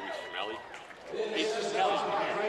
Kirby Smelly. Hey, Smelly's in here.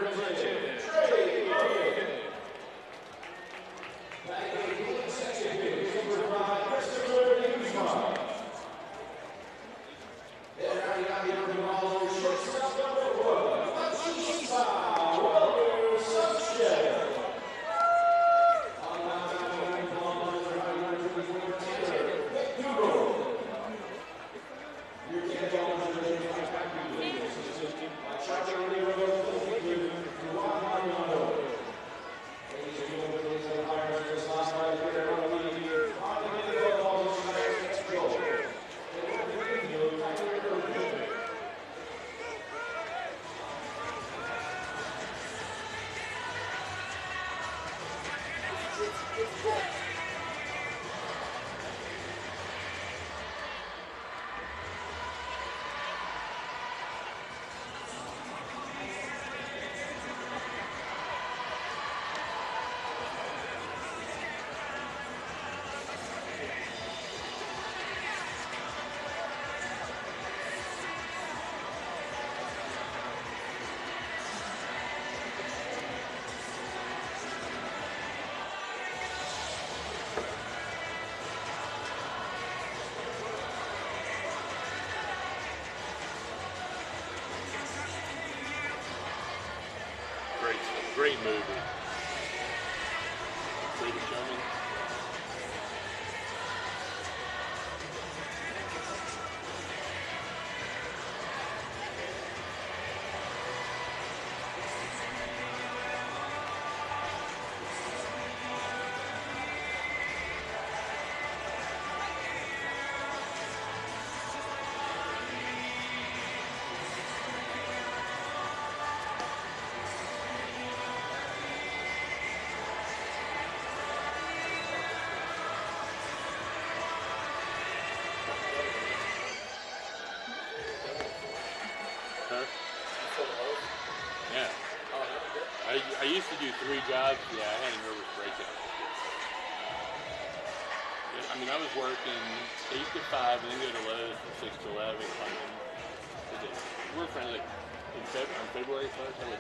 Great movie. Greatest Showman. Yeah. I used to do 3 jobs. Yeah, I had a nervous breakdown. I mean, I was working 8 to 5 and then go to Lowe's from 6 to 11. We're friends. Like, on February 1st, I was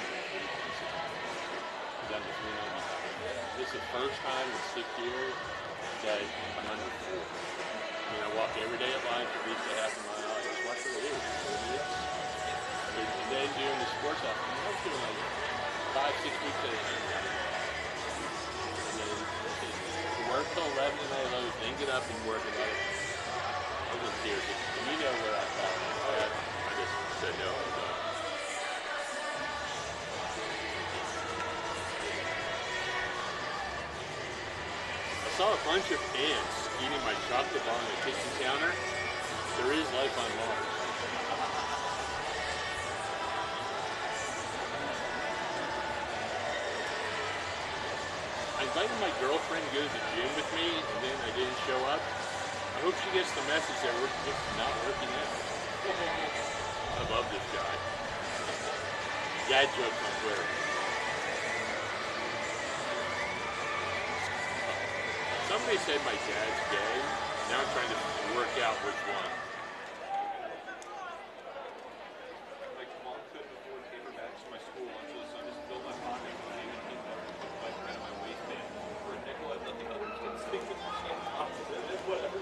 400. Down to 395. This is the first time in 6 years that I'm under 4. I mean, I walk every day at lunch, at least a half a mile. I just watch what it is. And then doing the sports stuff, I was doing like 5-6 weeks at a time. And then work till 11 and I Lowe's, then get up and work at it. I was in tears. And you know where I thought that. I just said no, I'm done. I saw a bunch of ants eating my chocolate bar on the kitchen counter. There is life on Mars. I invited my girlfriend to go to the gym with me, and then I didn't show up. I hope she gets the message that we're just not working out. I love this guy. Dad jokes on Twitter. Somebody said my dad's gay. Now I'm trying to work out which one. My mom couldn't afford paperbacks for my school lunches, so I just filled my pocket with a like right on my waistband for a nickel. I let the other kids think that she had opposite and whatever.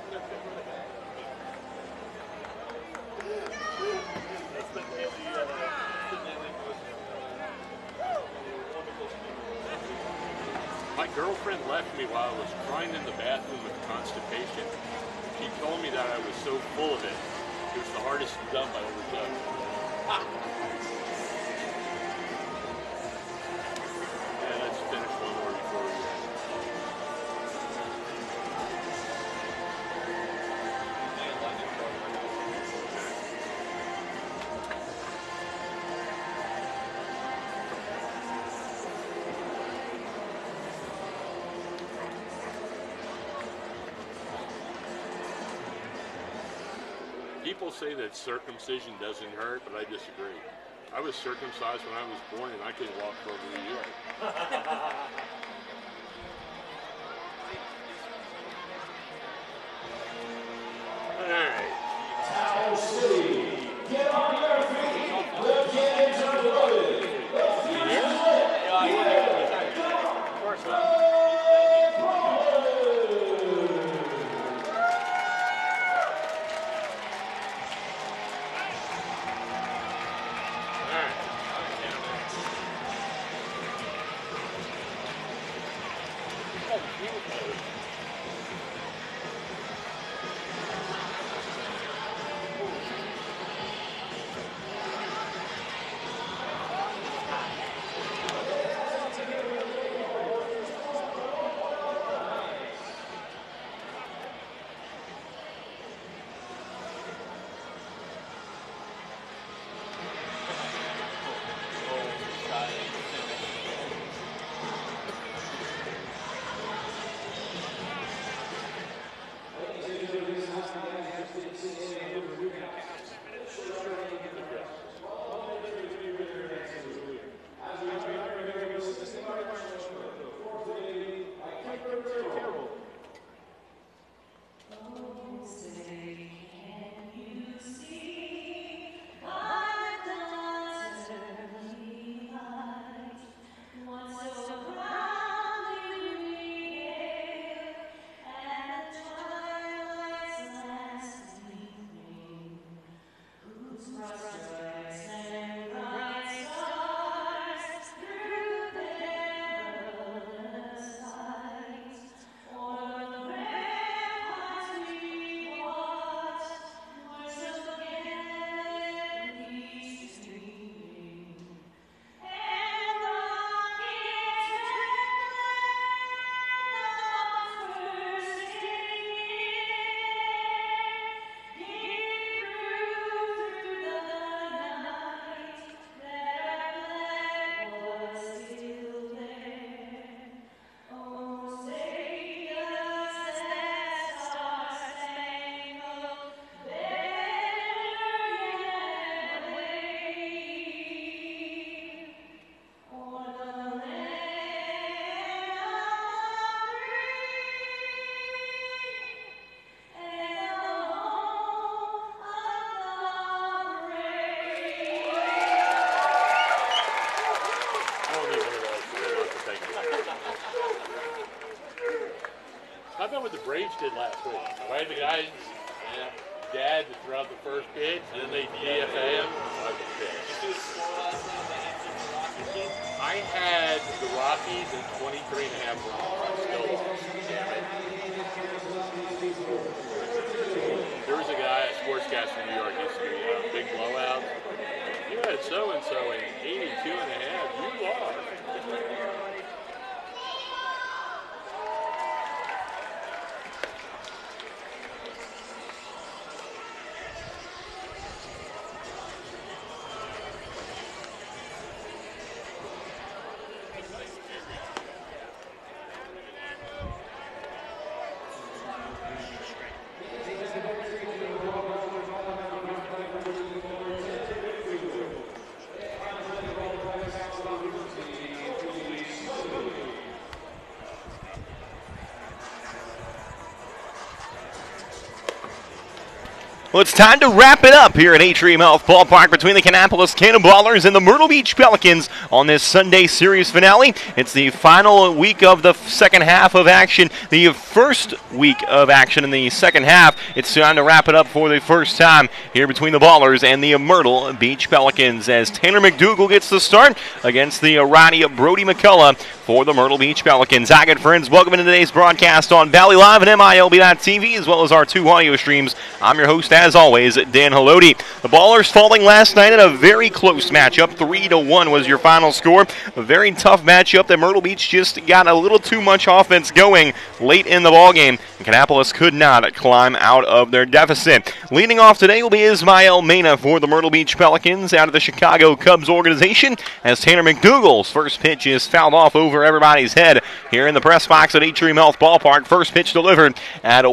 That's the daily wonderful story. My girlfriend left me while I was crying in the bathroom with constipation. She told me that I was so full of it. It was the hardest dump I ever done. Yeah, let's finish one more before we go. People say that circumcision doesn't hurt, but I disagree. I was circumcised when I was born and I couldn't walk for over a year. All right. Towel City, get on your I bet what the Braves did last week. Right, the guys, dad to throw out the first pitch, and then they DFA him. I had the Rockies in 23.5 runs. Still lost. There was a guy at Sportscast in New York used to be big blowouts. You had so-and-so in 82.5. You lost. Well, it's time to wrap it up here at Atrium Health Ballpark between the Kannapolis Cannonballers and the Myrtle Beach Pelicans on this Sunday series finale. It's the final week of the second half of action, the first week of action in the second half. It's time to wrap it up for the first time here between the Ballers and the Myrtle Beach Pelicans as Tanner McDougal gets the start against the Roddy Brody McCullough for the Myrtle Beach Pelicans. Hi, good friends. Welcome into today's broadcast on Valley Live and MILB.TV as well as our two audio streams. I'm your host, as always, Dan Haloti. The Ballers falling last night in a very close matchup. 3-1 was your final score. A very tough matchup that Myrtle Beach just got a little too much offense going late in the ballgame. Kannapolis could not climb out of their deficit. Leading off today will be Ismael Mena for the Myrtle Beach Pelicans out of the Chicago Cubs organization as Tanner McDougal's first pitch is fouled off over everybody's head here in the press box at Atrium Health Ballpark. First pitch delivered at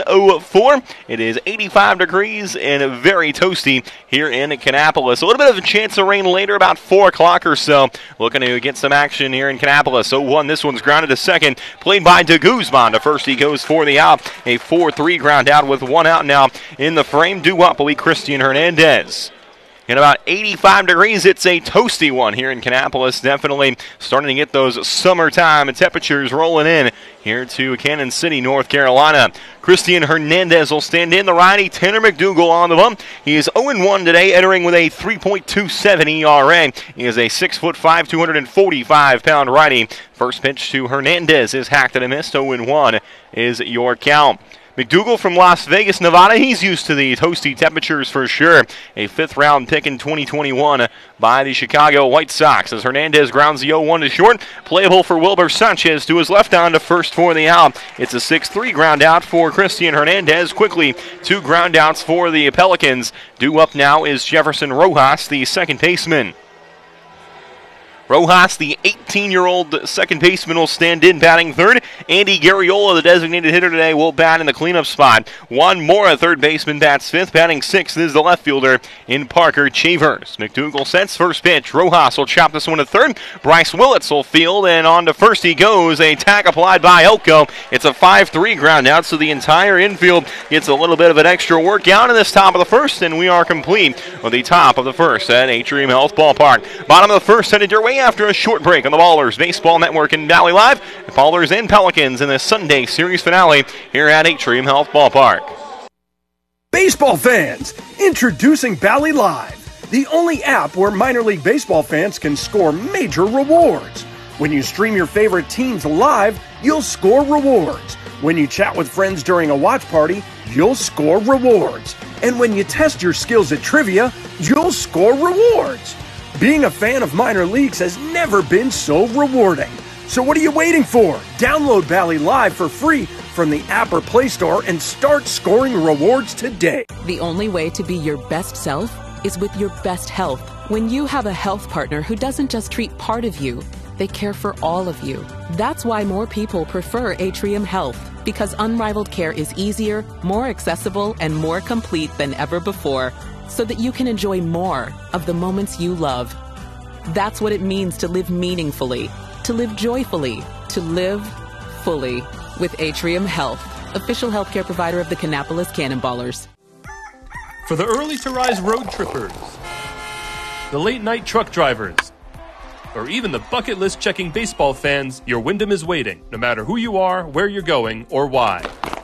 1:04. It is 85 degrees and very toasty here in Kannapolis. A little bit of a chance of rain later, about 4 o'clock or so. Looking to get some action here in Kannapolis. 0-1. This one's grounded to second. Played by De Guzman. To first, he goes for the out. A 4-3 ground out with 1 out now in the frame. Due up will be Christian Hernandez. In about 85 degrees, it's a toasty one here in Kannapolis. Definitely starting to get those summertime temperatures rolling in here to Cannon City, North Carolina. Christian Hernandez will stand in. The righty, Tanner McDougal on the bump. He is 0-1 today, entering with a 3.27 ERA. He is a 6'5", 245-pound righty. First pitch to Hernandez is hacked and a miss. 0-1 is your count. McDougal from Las Vegas, Nevada, he's used to the toasty temperatures for sure. A 5th-round pick in 2021 by the Chicago White Sox as Hernandez grounds the 0-1 to short. Playable for Wilber Sanchez to his left on to first for the out. It's a 6-3 ground out for Christian Hernandez. Quickly, 2 ground outs for the Pelicans. Due up now is Jefferson Rojas, the second baseman. Rojas, the 18-year-old second baseman, will stand in batting third. Andy Garriola, the designated hitter today, will bat in the cleanup spot. Juan Mora, third baseman, bats fifth. Batting sixth is the left fielder in Parker Chavers. McDougal sets first pitch. Rojas will chop this one to third. Bryce Willits will field, and on to first he goes. A tag applied by Elko. It's a 5-3 ground out, so the entire infield gets a little bit of an extra workout in this top of the first, and we are complete with the top of the first at Atrium Health Ballpark. Bottom of the first headed your way after a short break on the Ballers Baseball Network and Valley Live. The Ballers and Pelicans in the Sunday series finale here at Atrium Health Ballpark. Baseball fans, introducing Valley Live, the only app where minor league baseball fans can score major rewards. When you stream your favorite teams live, you'll score rewards. When you chat with friends during a watch party, you'll score rewards. And when you test your skills at trivia, you'll score rewards. Being a fan of minor leagues has never been so rewarding. So what are you waiting for? Download Valley Live for free from the app or Play Store and start scoring rewards today. The only way to be your best self is with your best health. When you have a health partner who doesn't just treat part of you, they care for all of you. That's why more people prefer Atrium Health, because unrivaled care is easier, more accessible, and more complete than ever before, so that you can enjoy more of the moments you love. That's what it means to live meaningfully, to live joyfully, to live fully with Atrium Health, official healthcare provider of the Kannapolis Cannonballers. For the early-to-rise road trippers, the late-night truck drivers, or even the bucket list checking baseball fans, your Wyndham is waiting, no matter who you are, where you're going, or why.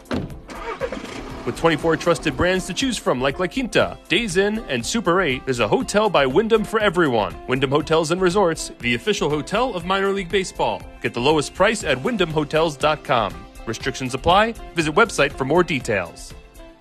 With 24 trusted brands to choose from like La Quinta, Days Inn, and Super 8, there's a hotel by Wyndham for everyone. Wyndham Hotels and Resorts, the official hotel of minor league baseball. Get the lowest price at wyndhamhotels.com. Restrictions apply. Visit website for more details.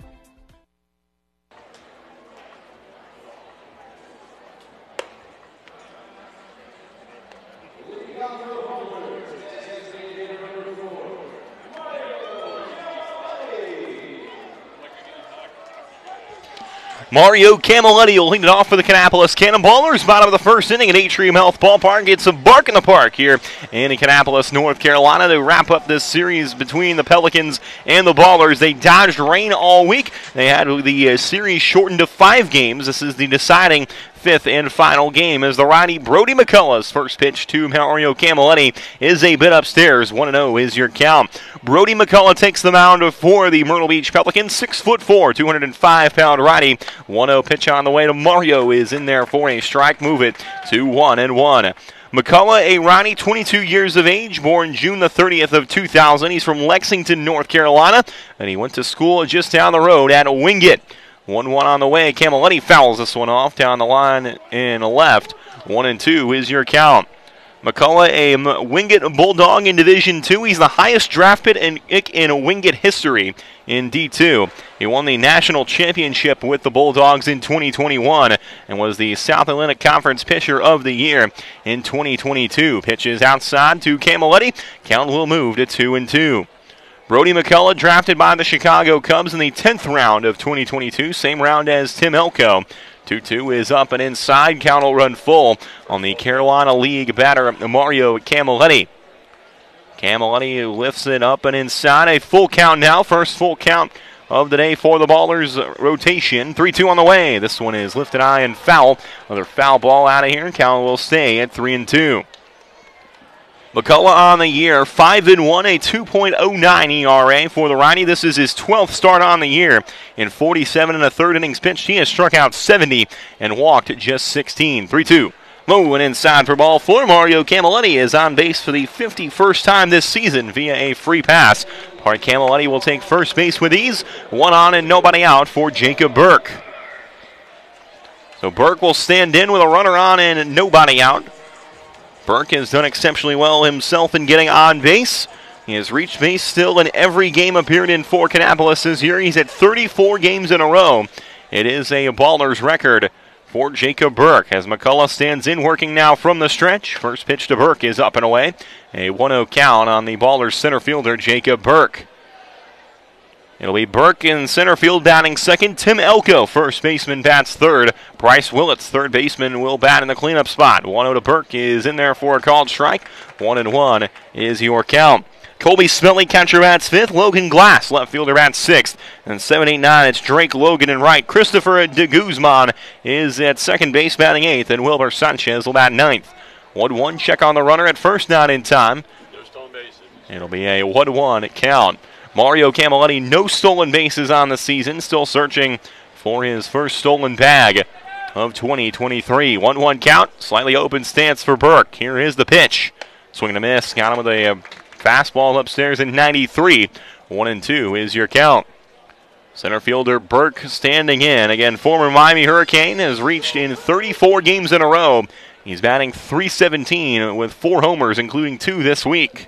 Mario Camilletti will lead it off for the Kannapolis Cannonballers. Bottom of the first inning at Atrium Health Ballpark. It's a bark in the park here in Kannapolis, North Carolina, to wrap up this series between the Pelicans and the Ballers. They dodged rain all week. They had the series shortened to 5 games. This is the deciding 5th and final game as the righty Brody McCullough's first pitch to Mario Camilletti is a bit upstairs. 1-0 is your count. Brody McCullough takes the mound for the Myrtle Beach Pelicans. 6'4", 205-pound righty. 1-0 pitch on the way to Mario is in there for a strike. Move it to 1-1. McCullough, a righty, 22 years of age, born June the 30th of 2000. He's from Lexington, North Carolina, and he went to school just down the road at Wingate. 1-1 on the way. Camilletti fouls this one off down the line and left. 1-2 is your count. McCullough, a Wingate Bulldog in Division II. He's the highest draft pick in Wingate history in D2. He won the national championship with the Bulldogs in 2021 and was the South Atlantic Conference Pitcher of the Year in 2022. Pitches outside to Camilletti. Count will move to 2-2. Brody McCullough drafted by the Chicago Cubs in the 10th round of 2022, same round as Tim Elko. 2-2 is up and inside. Count will run full on the Carolina League batter Mario Camilletti. Camilletti lifts it up and inside. A full count now. First full count of the day for the Ballers rotation. 3-2 on the way. This one is lifted high and foul. Another foul ball out of here. Count will stay at 3-2. McCullough on the year, 5-1, a 2.09 ERA for the righty. This is his 12th start on the year. In 47 1/3 innings pitched, he has struck out 70 and walked just 16. 3-2 Moving inside for ball four, Mario Camilletti is on base for the 51st time this season via a free pass. Park Camilletti will take first base with ease. One on and nobody out for Jacob Burke. So Burke will stand in with a runner on and nobody out. Burke has done exceptionally well himself in getting on base. He has reached base still in every game appeared in for Kannapolis this year. He's at 34 games in a row. It is a Ballers record for Jacob Burke as McCullough stands in, working now from the stretch. First pitch to Burke is up and away. A 1-0 count on the Ballers center fielder, Jacob Burke. It'll be Burke in center field batting second. Tim Elko, first baseman, bats third. Bryce Willits, third baseman, will bat in the cleanup spot. 1-0 to Burke is in there for a called strike. 1-1 is your count. Colby Smelly, catcher, bats fifth. Logan Glass, left fielder, bats sixth. And 7-8-9, it's Drake Logan in right. Christopher de Guzman is at second base, batting eighth. And Wilbur Sanchez will bat ninth. 1-1, check on the runner at first, not in time. No stolen bases. It'll be a 1-1 count. Mario Camilletti, no stolen bases on the season. Still searching for his first stolen bag of 2023. 1-1 count. Slightly open stance for Burke. Here is the pitch. Swing and a miss. Got him with a fastball upstairs in 93. 1-2 is your count. Center fielder Burke standing in. Again, former Miami Hurricane has reached in 34 games in a row. He's batting .317 with 4 homers, including 2 this week.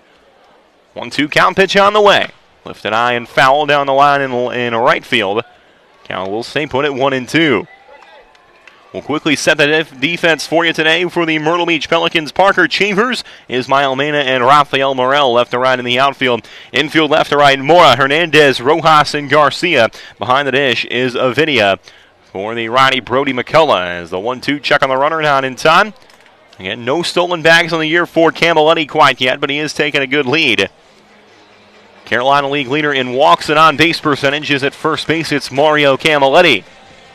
1-2 count, pitch on the way. Lifted high and foul down the line in right field. Count will stay put at 1-2. We'll quickly set the defense for you today for the Myrtle Beach Pelicans. Parker Chambers, Ismael Mena, and Rafael Morel left to right in the outfield. Infield left to right, Mora, Hernandez, Rojas, and Garcia. Behind the dish is Avidia for the righty Brody McCullough as the 1-2 check on the runner, not in time. Again, no stolen bags on the year for Camilletti quite yet, but he is taking a good lead. Carolina League leader in walks and on-base percentage is at first base. It's Mario Camilletti.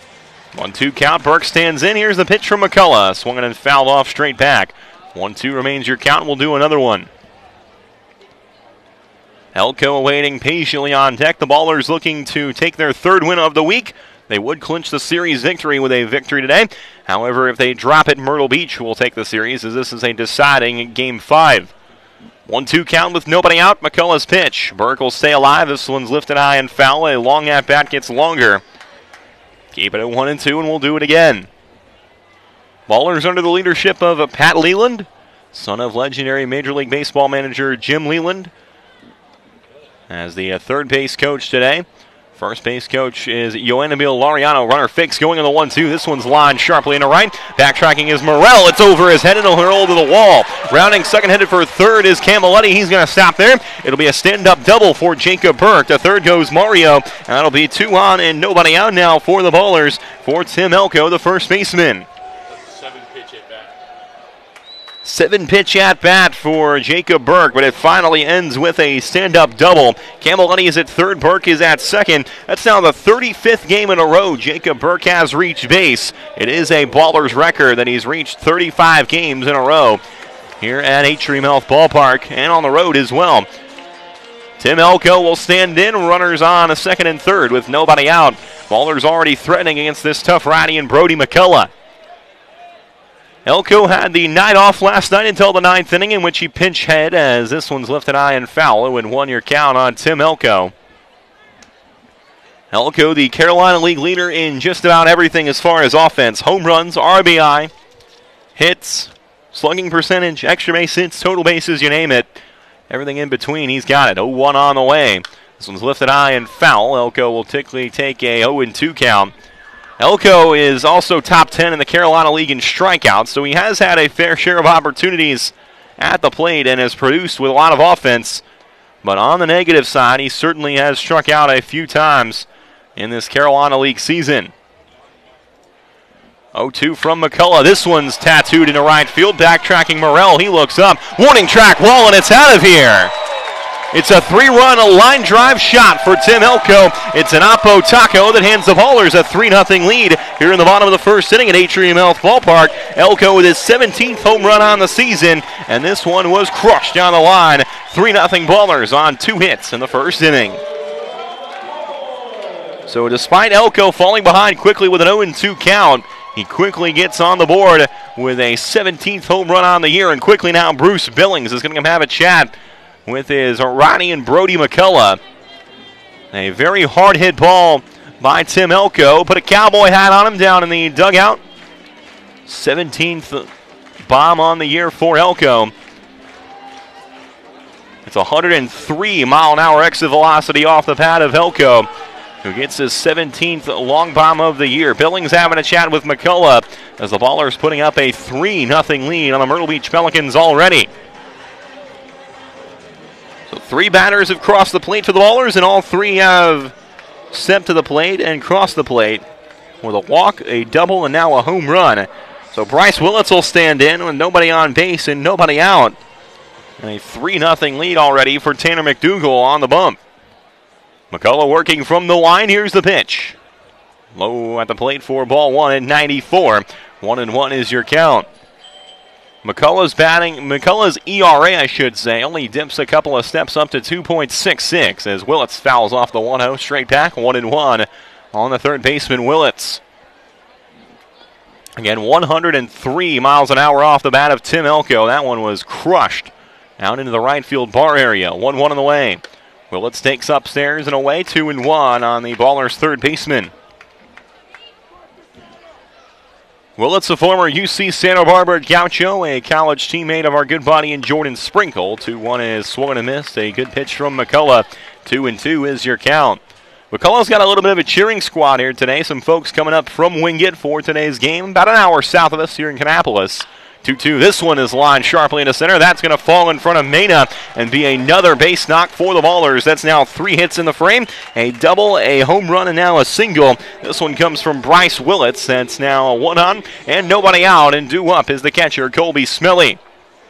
1-2 count. Burke stands in. Here's the pitch from McCullough. Swung and fouled off straight back. 1-2 remains your count. We'll do another one. Elko awaiting patiently on deck. The Ballers looking to take their third win of the week. They would clinch the series victory with a victory today. However, if they drop it, Myrtle Beach will take the series as this is a deciding Game 5. 1-2 count with nobody out. McCullough's pitch. Burke will stay alive. This one's lifted high and foul. A long at-bat gets longer. Keep it at 1-2, and we'll do it again. Ballers under the leadership of Pat Leland, son of legendary Major League Baseball manager Jim Leland, as the third base coach today. First base coach is Yoannabil Laureano. Runner fakes going on the 1-2. This one's lined sharply in the right. Backtracking is Morel. It's over his head and it'll roll to the wall. Rounding second headed for third is Camilletti. He's going to stop there. It'll be a stand-up double for Jacob Burke. The third goes Mario. That'll be 2 on and nobody out now for the Ballers for Tim Elko, the first baseman. 7-pitch at bat for Jacob Burke, but it finally ends with a stand-up double. Camilletti is at third, Burke is at second. That's now the 35th game in a row Jacob Burke has reached base. It is a Ballers record that he's reached 35 games in a row here at Atrium Health Ballpark and on the road as well. Tim Elko will stand in, runners on a second and third with nobody out. Ballers already threatening against this tough righty and Brody McCullough. Elko had the night off last night until the 9th inning, in which he pinch hit as this one's lifted high and foul. And 1 year count on Tim Elko. Elko, the Carolina League leader in just about everything as far as offense. Home runs, RBI, hits, slugging percentage, extra base hits, total bases, you name it. Everything in between, he's got it. 0-1 on the way. This one's lifted high and foul. Elko will typically take a 0-2 count. Elko is also top 10 in the Carolina League in strikeouts, so he has had a fair share of opportunities at the plate and has produced with a lot of offense. But on the negative side, he certainly has struck out a few times in this Carolina League season. 0-2 from McCullough. This one's tattooed into right field. Backtracking Morel. He looks up. Warning track wall, and it's out of here. It's a 3-run line drive shot for Tim Elko. It's an Oppo Taco that hands the Ballers a 3-0 lead here in the bottom of the first inning at Atrium Health Ballpark. Elko with his 17th home run on the season, and this one was crushed down the line. 3-0 Ballers on 2 hits in the first inning. So despite Elko falling behind quickly with an 0-2 count, He quickly gets on the board with a 17th home run on the year, and quickly now Bruce Billings is going to come have a chat with his Ronnie and Brody McCullough. A very hard hit ball by Tim Elko. Put a cowboy hat on him down in the dugout. 17th bomb on the year for Elko. It's 103 mile an hour exit velocity off the pad of Elko, who gets his 17th long bomb of the year. Billings having a chat with McCullough as the Ballers putting up a 3-0 lead on the Myrtle Beach Pelicans already. So 3 batters have crossed the plate for the Ballers, and all 3 have stepped to the plate and crossed the plate with a walk, a double, and now a home run. So Bryce Willits will stand in with nobody on base and nobody out. And a 3-0 lead already for Tanner McDougal on the bump. McCullough working from the line. Here's the pitch. Low at the plate for ball 1 at 94. 1-1 is your count. McCullough's ERA, I should say, only dips a couple of steps up to 2.66 as Willits fouls off the 1-0 straight back. 1-1 on the third baseman, Willits. Again, 103 miles an hour off the bat of Tim Elko. That one was crushed out into the right field bar area. 1-1 on the way. Willits takes upstairs and away. 2-1 on the Ballers' third baseman. Willits, a former UC Santa Barbara Gaucho, a college teammate of our good buddy in Jordan Sprinkle. 2-1 is swung and missed. A good pitch from McCullough. 2-2 is your count. McCullough's got a little bit of a cheering squad here today. Some folks coming up from Wingate for today's game. About an hour south of us here in Kannapolis. 2-2. This one is lined sharply into center. That's going to fall in front of Mena and be another base knock for the Ballers. That's now 3 hits in the frame. A double, a home run, and now a single. This one comes from Bryce Willits. That's now 1 on and nobody out. And due up is the catcher, Colby Smiley.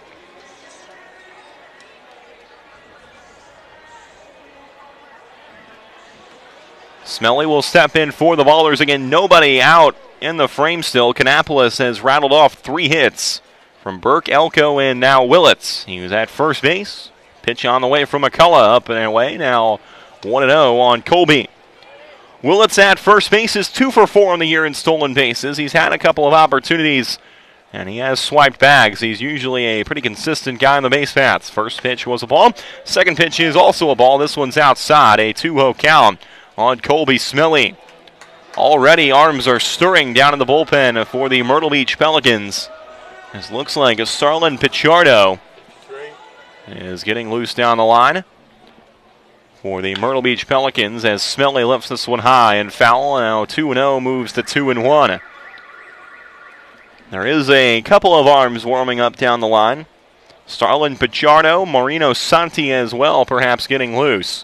Smelly will step in for the Ballers again. Nobody out in the frame still. Kannapolis has rattled off 3 hits from Burke, Elko, and now Willits. He was at first base. Pitch on the way from McCullough, up and away. Now 1-0 on Colby. Willits at first base is 2 for 4 on the year in stolen bases. He's had a couple of opportunities, and he has swiped bags. He's usually a pretty consistent guy on the base paths. First pitch was a ball. Second pitch is also a ball. This one's outside. A 2-0 count on Colby Smiley. Already arms are stirring down in the bullpen for the Myrtle Beach Pelicans. This looks like a Starlin Pichardo is getting loose down the line for the Myrtle Beach Pelicans as Smiley lifts this one high and foul. Now 2-0 moves to 2-1. There is a couple of arms warming up down the line. Starlin Pichardo, Marino Santi as well, perhaps getting loose.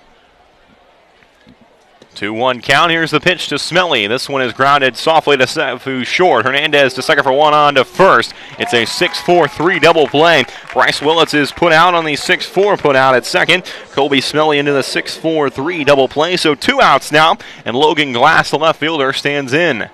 2-1 count. Here's the pitch to Smelly. This one is grounded softly to Safu short. Hernandez to second for 1 on to first. It's a 6-4-3 double play. Bryce Willits is put out on the 6-4 put out at second. Colby Smelly into the 6-4-3 double play. So 2 outs now, and Logan Glass, the left fielder, stands in.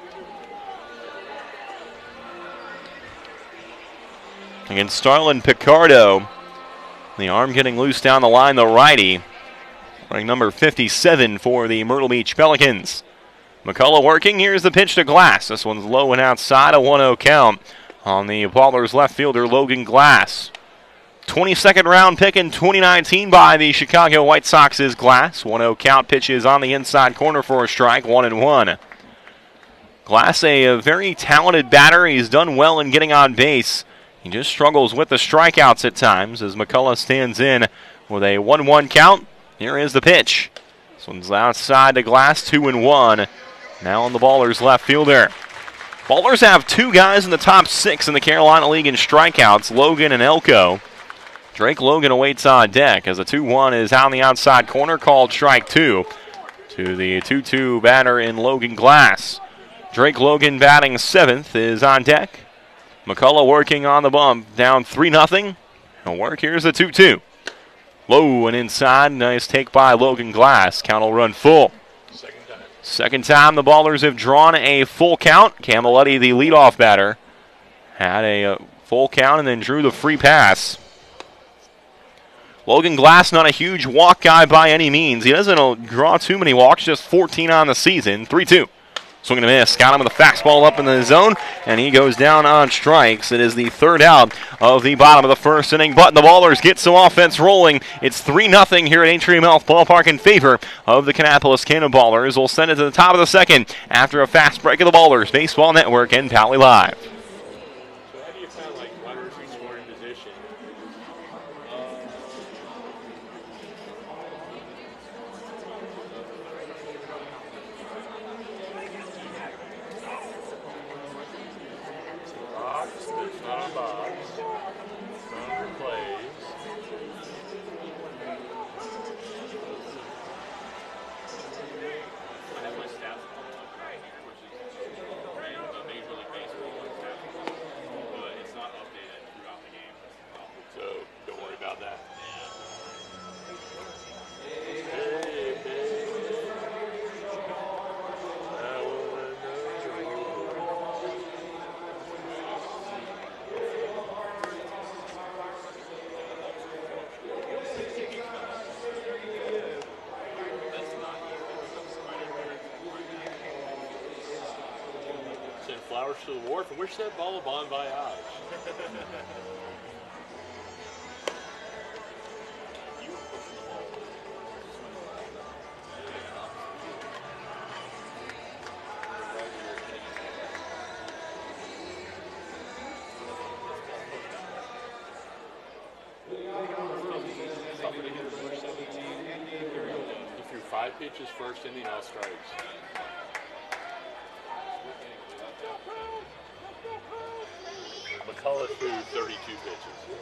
Against Starlin Pichardo. The arm getting loose down the line, the righty. Running number 57 for the Myrtle Beach Pelicans. McCullough working. Here's the pitch to Glass. This one's low and outside. A 1-0 count on the Ballers left fielder, Logan Glass. 22nd round pick in 2019 by the Chicago White Sox is Glass. 1-0 count. Pitches on the inside corner for a strike. 1-1. Glass, a very talented batter. He's done well in getting on base. He just struggles with the strikeouts at times as McCullough stands in with a 1-1 count. Here is the pitch. This one's outside to Glass, 2-1. Now on the Ballers left fielder. Ballers have 2 guys in the top 6 in the Carolina League in strikeouts, Logan and Elko. Drake Logan awaits on deck as a 2-1 is out on the outside corner, called strike 2 to the 2-2 batter in Logan Glass. Drake Logan batting 7th is on deck. McCullough working on the bump, down 3-0. He'll work. Here's the 2-2. Low and inside. Nice take by Logan Glass. Count will run full. Second time the Ballers have drawn a full count. Camilletti, the leadoff batter, had a full count and then drew the free pass. Logan Glass, not a huge walk guy by any means. He doesn't draw too many walks, just 14 on the season. 3-2. Swing and a miss. Got him with a fastball up in the zone, and he goes down on strikes. It is the third out of the bottom of the first inning, but the Ballers get some offense rolling. It's 3-0 here at Atrium Health Ballpark in favor of the Kannapolis Cannonballers. We'll send it to the top of the second after a fast break of the Ballers. Baseball Network and Pally Live. So how do you find like runners in scoring position? Box, it's not a box. Runner plays. I have my stats pulled up, which is the Major League Baseball stats, but it's not updated throughout the game. So don't worry about that. Send flowers to the wharf and wish that ball a bon voyage. He threw 5 pitches first inning, all strikes. McCullough threw 32 pitches.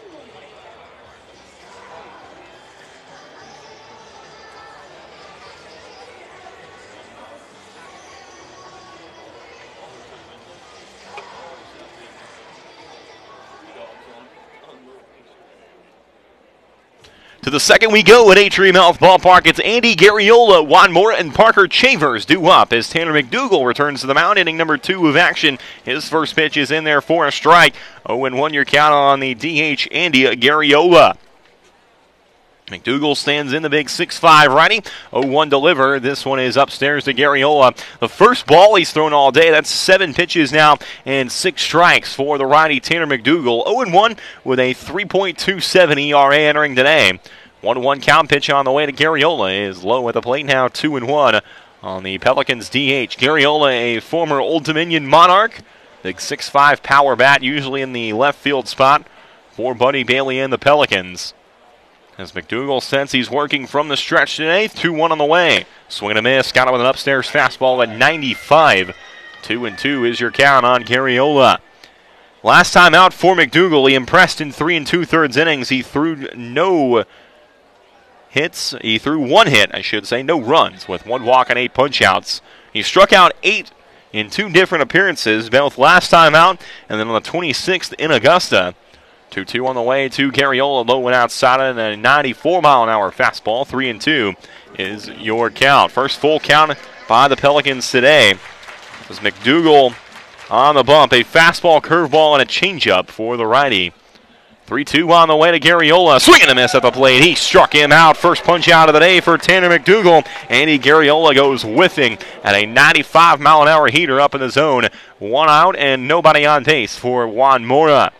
To the second we go at Atrium Health Ballpark. It's Andy Garriola, Juan Mora, and Parker Chavers due up as Tanner McDougal returns to the mound, inning number 2 of action. His first pitch is in there for a strike. 0-1 your count on the DH, Andy Garriola. McDougal stands in the big 6'5" righty. 0-1 deliver. This one is upstairs to Garriola. The first ball he's thrown all day. That's 7 pitches now and 6 strikes for the righty Tanner McDougal. 0-1 with a 3.27 ERA entering today. 1-1 count. Pitch on the way to Garriola is low at the plate now. 2-1 on the Pelicans DH. Garriola, a former Old Dominion Monarch. Big 6'5" power bat, usually in the left field spot for Buddy Bailey and the Pelicans. As McDougal says he's working from the stretch today. 2-1 on the way. Swing and a miss. Got him with an upstairs fastball at 95. 2-2 is your count on Garriola. Last time out for McDougal, he impressed in 3 2/3 innings. He threw no hits. He threw 1 hit, I should say, no runs, with 1 walk and 8 punch-outs. He struck out 8 in 2 different appearances, both last time out and then on the 26th in Augusta. 2-2 on the way to Garriola, low and outside, and a 94-mile-an-hour fastball. 3-2 is your count. First full count by the Pelicans today. As McDougal on the bump, a fastball, curveball, and a changeup for the righty. 3-2 on the way to Garriola. Swing and a miss at the plate. He struck him out. First punch out of the day for Tanner McDougal. Andy Garriola goes whiffing at a 95-mile-an-hour heater up in the zone. 1 out and nobody on base for Juan Mora.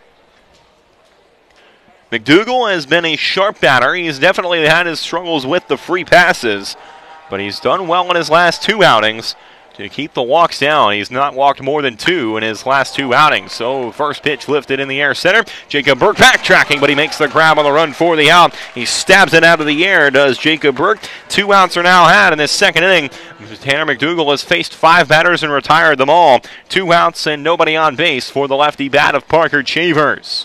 McDougal has been a sharp batter. He's definitely had his struggles with the free passes, but he's done well in his last 2 outings to keep the walks down. He's not walked more than 2 in his last 2 outings. So first pitch lifted in the air center. Jacob Burke backtracking, but he makes the grab on the run for the out. He stabs it out of the air, does Jacob Burke. 2 outs are now had in this second inning. Tanner McDougal has faced 5 batters and retired them all. 2 outs and nobody on base for the lefty bat of Parker Chavers.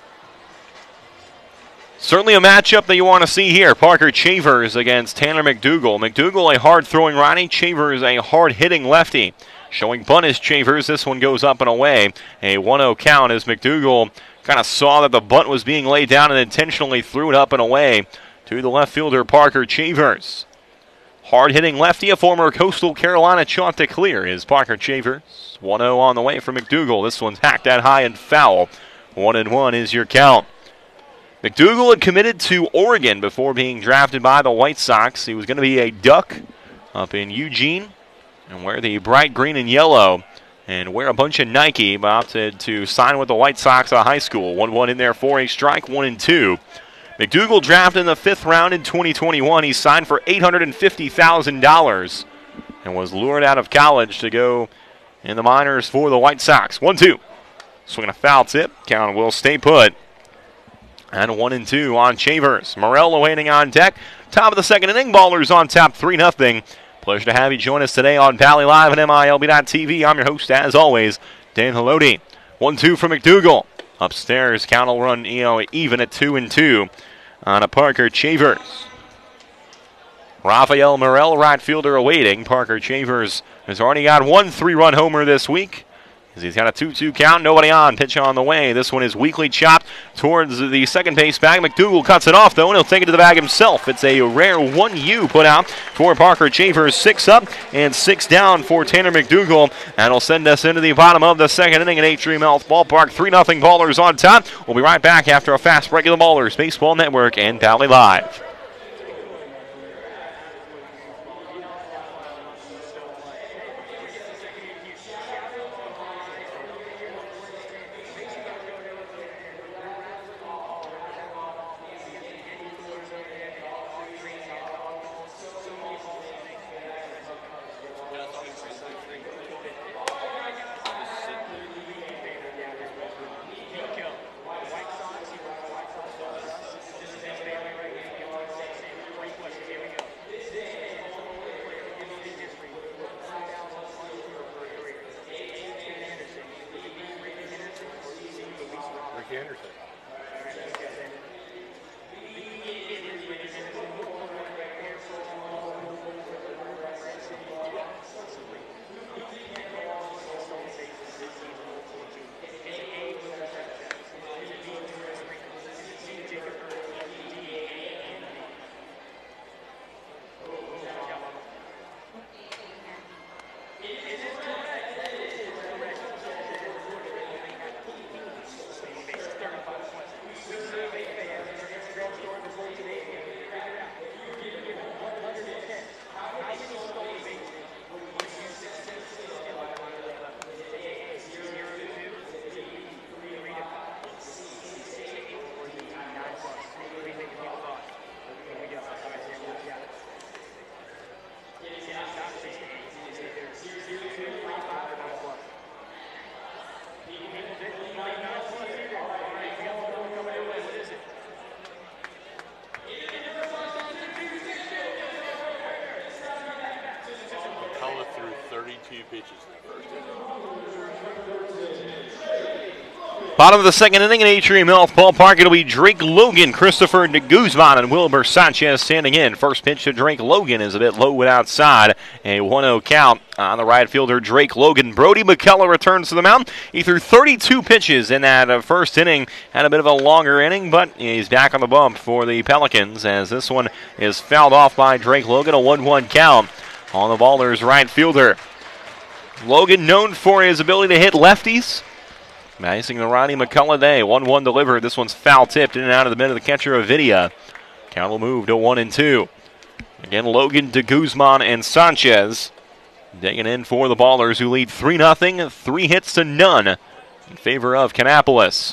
Certainly a matchup that you want to see here. Parker Chavers against Tanner McDougal. McDougal, a hard-throwing righty. Chavers, a hard-hitting lefty. Showing bunt is Chavers. This one goes up and away. A 1-0 count as McDougal kind of saw that the bunt was being laid down and intentionally threw it up and away to the left fielder, Parker Chavers. Hard-hitting lefty, a former Coastal Carolina Chanticleer is Parker Chavers. 1-0 on the way for McDougal. This one's hacked at high and foul. 1-1 is your count. McDougal had committed to Oregon before being drafted by the White Sox. He was going to be a Duck up in Eugene. and wear the bright green and yellow and wear a bunch of Nike, but opted to sign with the White Sox out of high school. 1-1 in there for a strike, 1-2. McDougal drafted in the 5th round in 2021. He signed for $850,000 and was lured out of college to go in the minors for the White Sox. 1-2. Swinging a foul tip. Count will stay put. And 1-2 on Chavers. Morel waiting on deck. Top of the second inning. Ballers on top 3-0. Pleasure to have you join us today on Valley Live and MILB.TV. I'm your host, as always, Dan Haloti. 1-2 for McDougal. Upstairs, count will run even at 2-2 on a Parker Chavers. Rafael Morel, right fielder, awaiting. Parker Chavers has already got one 3-run homer this week. He's got a 2-2 count, nobody on. Pitch on the way. This one is weakly chopped towards the second base bag. McDougal cuts it off, though, and he'll take it to the bag himself. It's a rare 1U put out for Parker Chavers. 6 up and 6 down for Tanner McDougal. That'll send us into the bottom of the second inning at Atrium Health Ballpark. 3-0 Ballers on top. We'll be right back after a fast break of the Ballers Baseball Network and Valley Live. Bottom of the second inning at Atrium Health Ballpark. It'll be Drake Logan, Christopher de Guzman, and Wilbur Sanchez standing in. First pitch to Drake Logan is a bit low with outside. A 1-0 count on the right fielder, Drake Logan. Brody McCullough returns to the mound. He threw 32 pitches in that first inning. Had a bit of a longer inning, but he's back on the bump for the Pelicans as this one is fouled off by Drake Logan. A 1-1 count on the Ballers right fielder. Logan known for his ability to hit lefties. Icing the Ronnie McCullough day. 1-1 delivered. This one's foul tipped in and out of the middle of the catcher, Avidia. Count will move to 1-2. Again, Logan, de Guzman, and Sanchez digging in for the Ballers, who lead 3-0, 3 hits to none in favor of Kannapolis.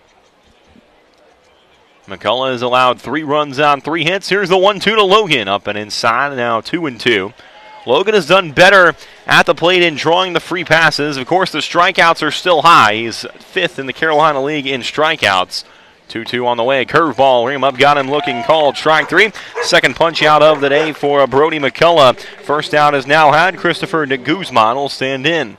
McCullough has allowed 3 runs on 3 hits. Here's the 1-2 to Logan. Up and inside, now 2-2. Logan has done better at the plate in drawing the free passes. Of course, the strikeouts are still high. He's 5th in the Carolina League in strikeouts. 2-2 on the way. Curveball. Ring him up. Got him looking. Called. Strike 3. Second punch out of the day for Brody McCullough. First out is now had. Christopher de Guzman will stand in.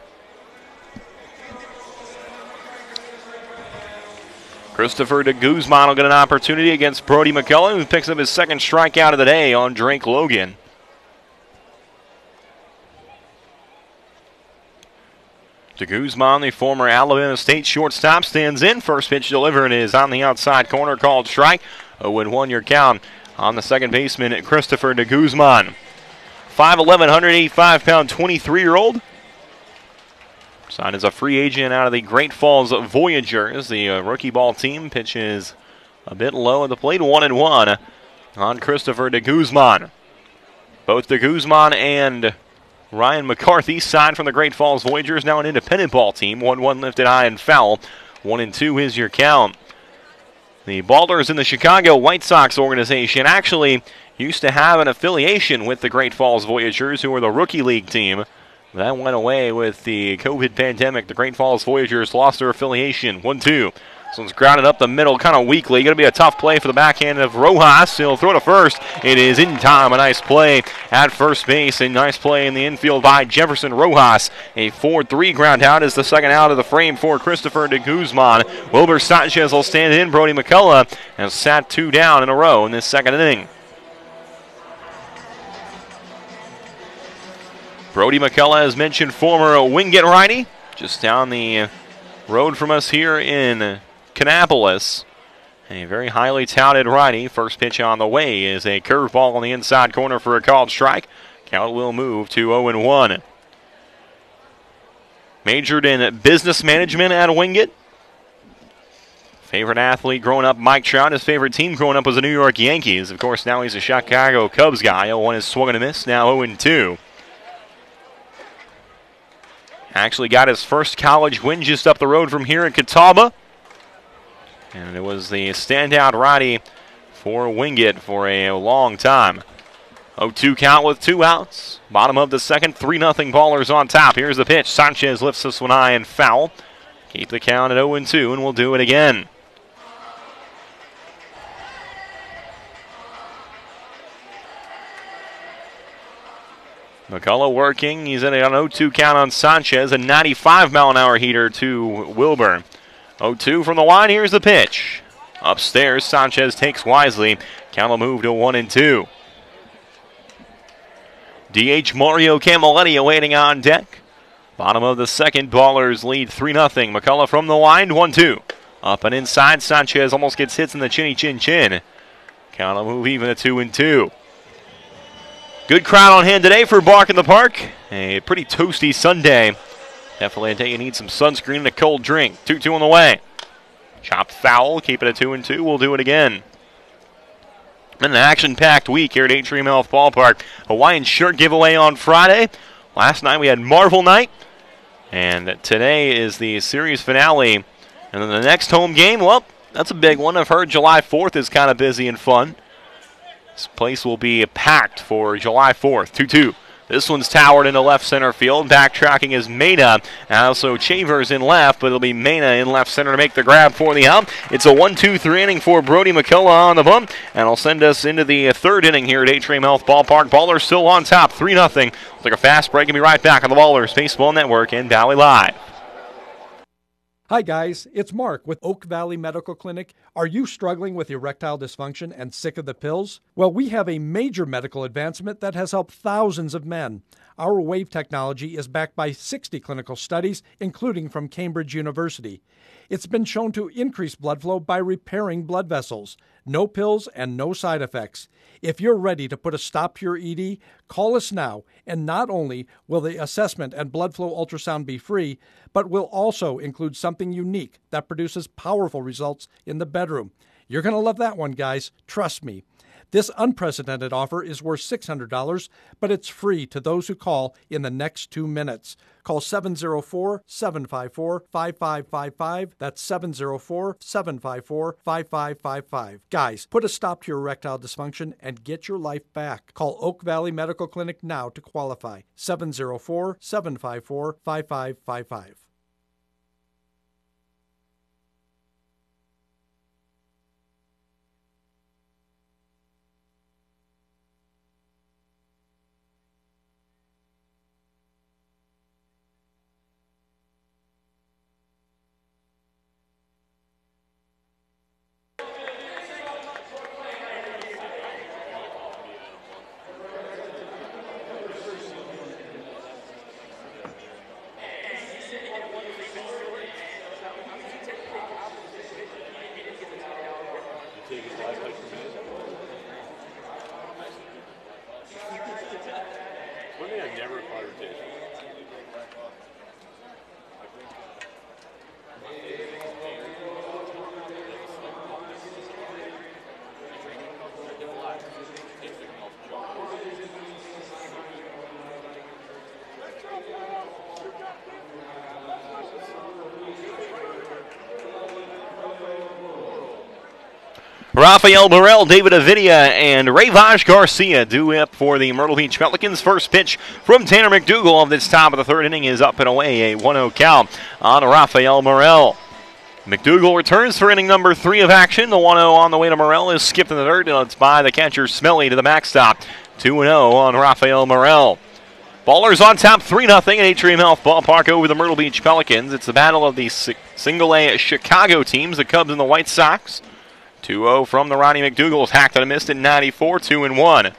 Christopher de Guzman will get an opportunity against Brody McCullough, who picks up his second strikeout of the day on Drake Logan. De Guzman, the former Alabama State shortstop, stands in. First pitch delivered is on the outside corner, called strike. 0-1 your count on the second baseman, Christopher de Guzman. 5'11", 185-pound, 23-year-old. Signed as a free agent out of the Great Falls Voyagers. The rookie ball team pitches a bit low at the plate. 1-1 on Christopher de Guzman. Both de Guzman and Ryan McCarthy signed from the Great Falls Voyagers, now an independent ball team. 1-1 lifted high and foul. 1-2 is your count. The Ballers in the Chicago White Sox organization actually used to have an affiliation with the Great Falls Voyagers, who were the rookie league team. That went away with the COVID pandemic. The Great Falls Voyagers lost their affiliation. 1-2. This one's grounded up the middle kind of weakly. Going to be a tough play for the backhand of Rojas. He'll throw to first. It is in time. A nice play at first base. A nice play in the infield by Jefferson Rojas. A 4-3 ground out is the second out of the frame for Christopher de Guzman. Wilber Sanchez will stand in. Brody McCullough has sat 2 down in a row in this second inning. Brody McCullough, as mentioned, former Wingate righty, just down the road from us here in Kannapolis. A very highly touted righty. First pitch on the way is a curveball on the inside corner for a called strike. Count will move to 0-1. Majored in business management at Wingate. Favorite athlete growing up, Mike Trout. His favorite team growing up was the New York Yankees. Of course, now he's a Chicago Cubs guy. 0-1 is swung and a miss. Now 0-2. Actually got his first college win just up the road from here in Catawba. And it was the standout righty for Wingate for a long time. 0-2 count with 2 outs. Bottom of the second, 3-0 Ballers on top. Here's the pitch. Sanchez lifts this one high and foul. Keep the count at 0-2, and we'll do it again. McCullough working. He's in an 0-2 count on Sanchez. A 95-mile-an-hour heater to Wilbur. 0-2 from the line. Here's the pitch. Upstairs, Sanchez takes wisely. Count will move to 1-2. DH Mario Camilletti awaiting on deck. Bottom of the second, Ballers lead 3-0. McCullough from the line, 1-2. Up and inside, Sanchez almost gets hits in the chinny chin chin. Count will move even at 2-2. Good crowd on hand today for Bark in the Park. A pretty toasty Sunday. Definitely a day you need some sunscreen and a cold drink. 2-2 on the way. Chopped foul, keep it at 2-2. We'll do it again. Been an action-packed week here at Atrium Health Ballpark. Hawaiian shirt giveaway on Friday. Last night we had Marvel Night. And today is the series finale. And then the next home game, well, that's a big one. I've heard July 4th is kind of busy and fun. This place will be packed for July 4th. 2-2. This one's towered into left center field. Backtracking is Mena. Also Chavers in left, but it'll be Mena in left center to make the grab for the out. It's a 1-2-3 inning for Brody McCullough on the bump, and it'll send us into the third inning here at Atrium Health Ballpark. Ballers still on top, 3-0. We'll take a fast break and be right back on the Ballers Baseball Network and Valley Live. Hi guys, it's Mark with Oak Valley Medical Clinic. Are you struggling with erectile dysfunction and sick of the pills? Well, we have a major medical advancement that has helped thousands of men. Our WAVE technology is backed by 60 clinical studies, including from Cambridge University. It's been shown to increase blood flow by repairing blood vessels. No pills and no side effects. If you're ready to put a stop to your ED, call us now, and not only will the assessment and blood flow ultrasound be free, but will also include something unique that produces powerful results in the bedroom. You're going to love that one, guys. Trust me. This unprecedented offer is worth $600, but it's free to those who call in the next 2 minutes. Call 704-754-5555. That's 704-754-5555. Guys, put a stop to your erectile dysfunction and get your life back. Call Oak Valley Medical Clinic now to qualify. 704-754-5555. One thing I never thought would take. Rafael Morel, David Avidia, and Rayvaj Garcia due up for the Myrtle Beach Pelicans. First pitch from Tanner McDougal of this top of the third inning is up and away, a 1-0 count on Rafael Morel. McDougal returns for inning number 3 of action. The 1-0 on the way to Morel is skipped in the third, and it's by the catcher Smelly to the backstop. 2-0 on Rafael Morel. Ballers on top 3-0 at Atrium Health Ballpark over the Myrtle Beach Pelicans. It's the battle of the single-A Chicago teams, the Cubs and the White Sox. 2-0 from the Ronnie McDougal's hacked and missed at 94, 2-1.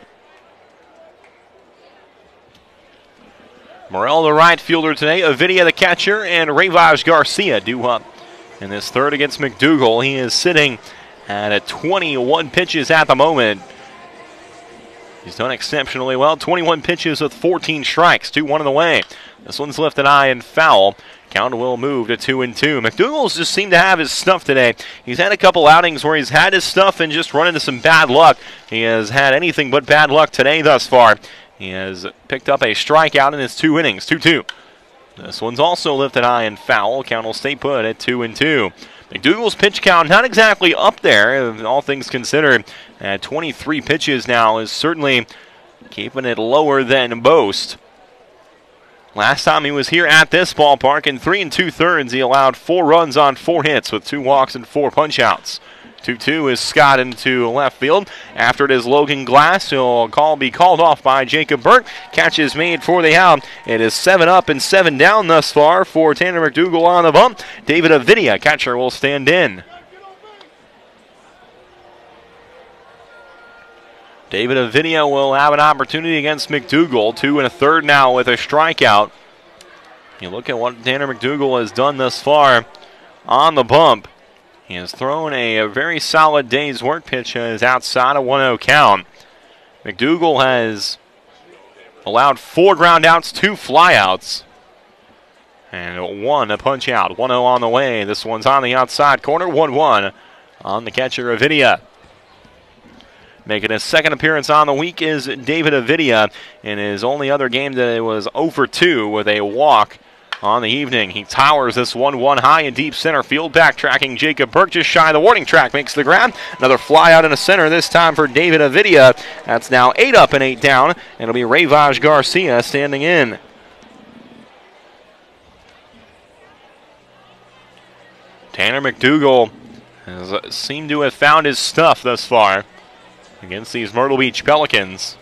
Morel, the right fielder today, Avidia, the catcher, and Rayvaj Garcia due up in this third against McDougal. He is sitting at 21 pitches at the moment. He's done exceptionally well. 21 pitches with 14 strikes, 2-1 in the way. This one's lifted high and foul. Count will move to 2-2. McDougal's just seemed to have his stuff today. He's had a couple outings where he's had his stuff and just run into some bad luck. He has had anything but bad luck today thus far. He has picked up a strikeout in his 2 innings, 2-2. This one's also lifted high and foul. Count will stay put at 2-2. McDougal's pitch count not exactly up there, all things considered. At 23 pitches now is certainly keeping it lower than most. Last time he was here at this ballpark in 3 2/3, he allowed 4 runs on 4 hits with 2 walks and 4 punch-outs. 2-2 is Scott into left field. After it is Logan Glass. He'll be called off by Jacob Burke. Catch is made for the out. It is 7 up and 7 down thus far for Tanner McDougal on the bump. David Avidia, catcher, will stand in. David Avidia will have an opportunity against McDougal. 2 1/3 now with a strikeout. You look at what Tanner McDougal has done thus far on the bump. He has thrown a very solid day's work. Pitch is outside a 1-0 count. McDougal has allowed 4 ground outs, 2 flyouts, and 1 a punch out. 1-0 on the way. This one's on the outside corner. 1-1 on the catcher Avidia. Making his second appearance on the week is David Avidia. In his only other game that was 0-2 with a walk on the evening. He towers this 1-1 high in deep center field. Backtracking Jacob Burke just shy of the warning track. Makes the grab. Another fly out in the center, this time for David Avidia. That's now 8 up and 8 down. And it'll be Rayvaj Garcia standing in. Tanner McDougal has seemed to have found his stuff thus far against these Myrtle Beach Pelicans.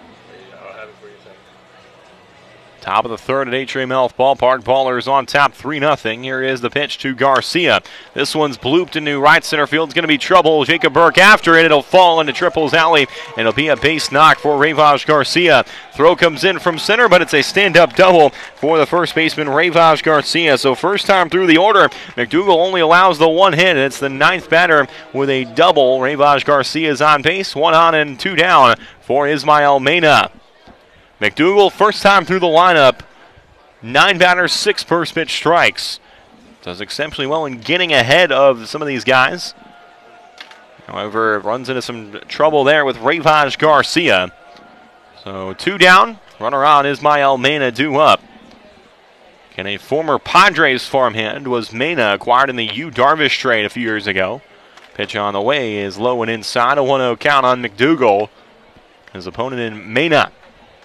Top of the third at Atrium Health Ballpark. Ballers on top 3-0. Here is the pitch to Garcia. This one's blooped into right center field. It's going to be trouble. Jacob Burke after it. It'll fall into Triples Alley. And it'll be a base knock for Rayvaj Garcia. Throw comes in from center, but it's a stand-up double for the first baseman, Rayvaj Garcia. So first time through the order, McDougal only allows the 1 hit. It's the 9th batter with a double. Rayvaj Garcia is on base. 1 on and 2 down for Ismael Mena. McDougal, first time through the lineup, 9 batters, 6 first pitch strikes. Does exceptionally well in getting ahead of some of these guys. However, runs into some trouble there with Rayvaj Garcia. So 2 down, runner on Ismael Mena due up. And a former Padres farmhand was Mena, acquired in the Yu Darvish trade a few years ago. Pitch on the way is low and inside, a 1-0 count on McDougal. His opponent in Mena.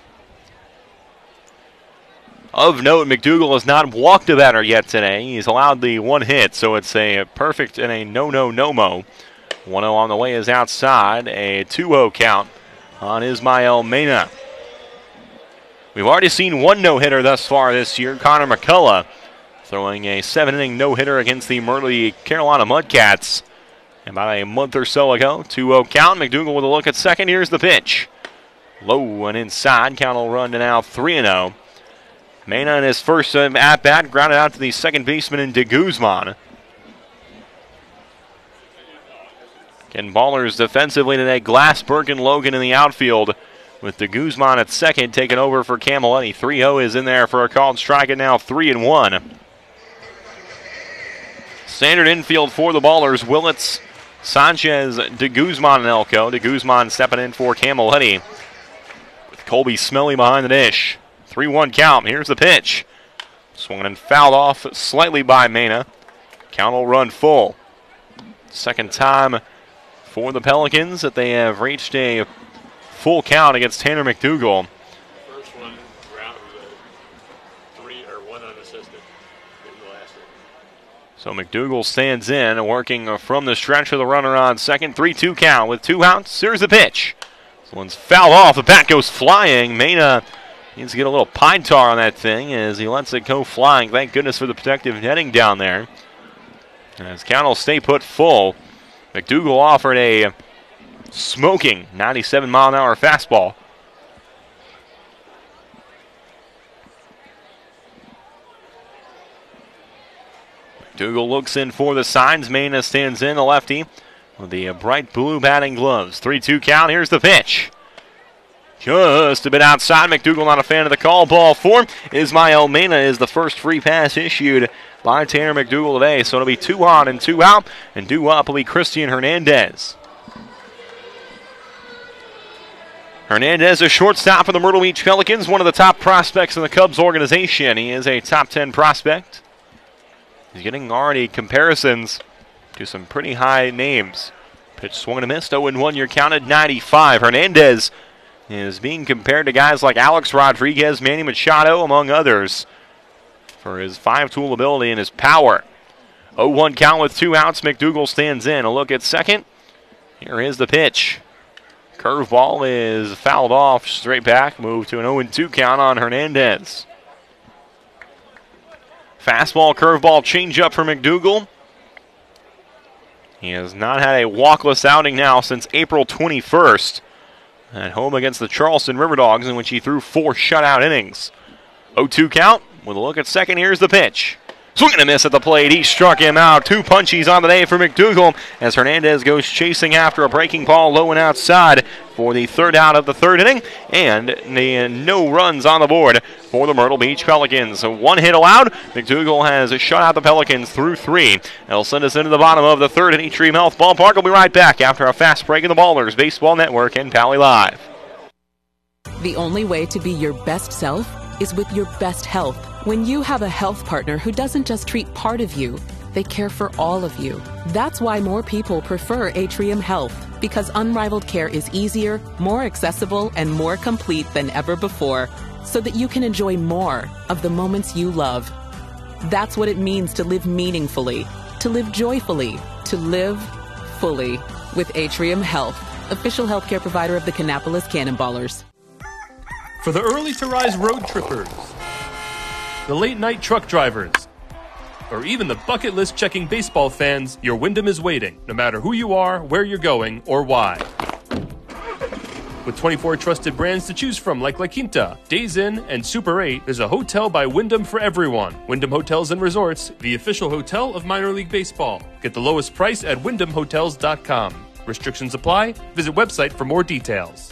Of note, McDougal has not walked a batter yet today. He's allowed the 1 hit, so it's a perfect and a no-mo. 1-0 on the way is outside, a 2-0 count on Ismael Mena. We've already seen 1 no-hitter thus far this year, Connor McCullough, throwing a 7-inning no-hitter against the Myrtle Carolina Mudcats about a month or so ago. 2-0 count, McDougal with a look at second. Here's the pitch. Low and inside, count will run to now 3-0. Mena in his first at-bat, grounded out to the second baseman in De Guzman. Getting ballers defensively today. Glass, Burke, and Logan in the outfield, with De Guzman at second, taking over for Camilletti. 3-0 is in there for a called strike, and now 3-1. Standard infield for the ballers. Willits, Sanchez, De Guzman, and Elko. De Guzman stepping in for Camilletti, with Colby Smelly behind the dish. 3-1 count. Here's the pitch. Swung and fouled off slightly by Mena. Count will run full. Second time for the Pelicans that they have reached a full count against Tanner McDougal. First one round was a 3 or 1 unassisted. Didn't last it. So McDougal stands in, working from the stretch of the runner on second. 3-2 count with 2 outs. Here's the pitch. This one's fouled off. The bat goes flying. Mena needs to get a little pine tar on that thing as he lets it go flying. Thank goodness for the protective netting down there. As count will stay put full. McDougal offered a smoking 97-mile-an-hour fastball. McDougal looks in for the signs. Mena stands in, the lefty, with the bright blue batting gloves. 3-2 count. Here's the pitch. Just a bit outside. McDougal not a fan of the call. Ball 4. Ismael Mena is the first free pass issued by Tanner McDougal today. So it'll be 2 on and 2 out. And due up will be Christian Hernandez. Hernandez, a shortstop for the Myrtle Beach Pelicans, one of the top prospects in the Cubs organization. He is a top 10 prospect. He's getting already comparisons to some pretty high names. Pitch swung and a missed. 0-1, you're counted. 95. Hernandez is being compared to guys like Alex Rodriguez, Manny Machado, among others, for his 5-tool ability and his power. 0-1 count with 2 outs. McDougal stands in. A look at second. Here is the pitch. Curveball is fouled off straight back. Move to an 0-2 count on Hernandez. Fastball, curveball, changeup for McDougal. He has not had a walkless outing now since April 21st. At home against the Charleston River Dogs, in which he threw 4 shutout innings. 0-2 count. With a look at second, here's the pitch. Swing and a miss at the plate. He struck him out. 2 punchies on the day for McDougal as Hernandez goes chasing after a breaking ball low and outside for the 3rd out of the 3rd inning. And no runs on the board for the Myrtle Beach Pelicans. So 1 hit allowed. McDougal has shut out the Pelicans through 3. That'll send us into the bottom of the 3rd at Atrium Health Ballpark. We'll be right back after a fast break in the Ballers Baseball Network and Pally Live. The only way to be your best self is with your best health. When you have a health partner who doesn't just treat part of you, they care for all of you. That's why more people prefer Atrium Health, because unrivaled care is easier, more accessible, and more complete than ever before, so that you can enjoy more of the moments you love. That's what it means to live meaningfully, to live joyfully, to live fully with Atrium Health, official healthcare provider of the Kannapolis Cannonballers. For the early to rise road trippers, the late night truck drivers, or even the bucket list checking baseball fans, your Wyndham is waiting, no matter who you are, where you're going, or why. With 24 trusted brands to choose from like La Quinta, Days Inn, and Super 8, there's a hotel by Wyndham for everyone. Wyndham Hotels and Resorts, the official hotel of minor league baseball. Get the lowest price at wyndhamhotels.com. Restrictions apply. Visit website for more details.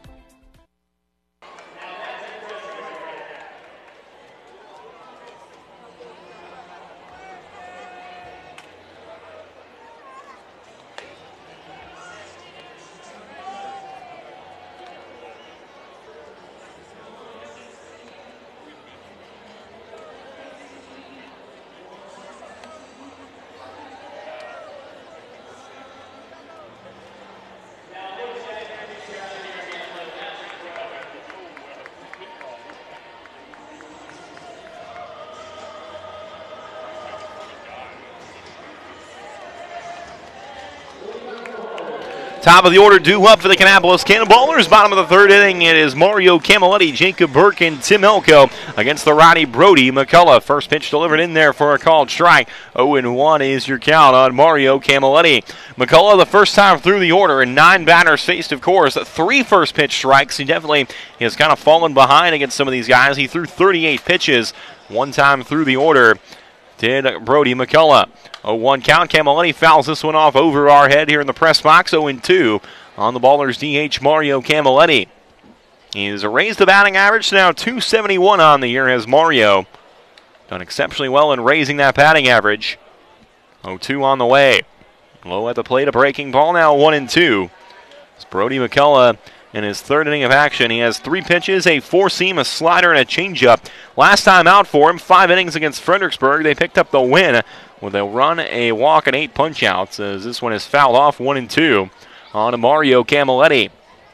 Top of the order due up for the Kannapolis Cannonballers. Bottom of the 3rd inning, it is Mario Camilletti, Jacob Burke, and Tim Elko against the righty Brody McCullough. First pitch delivered in there for a called strike. 0-1 is your count on Mario Camilletti. McCullough, the first time through the order, and 9 batters faced, of course. 3 first pitch strikes. He definitely has kind of fallen behind against some of these guys. He threw 38 pitches one time through the order. Did Brody McCullough. 0-1 count. Camilletti fouls this one off over our head here in the press box. 0-2 on the Ballers DH Mario Camilletti. He's raised the batting average to now 271 on the year as Mario done exceptionally well in raising that batting average. 0-2 on the way. Low at the plate, a breaking ball now 1-2. It's Brody McCullough in his 3rd inning of action. He has 3 pitches, a 4-seam, a slider, and a changeup. Last time out for him, 5 innings against Fredericksburg. They picked up the win with a run, a walk, and 8 punch-outs, as this one is fouled off 1-2 on Mario Camilletti.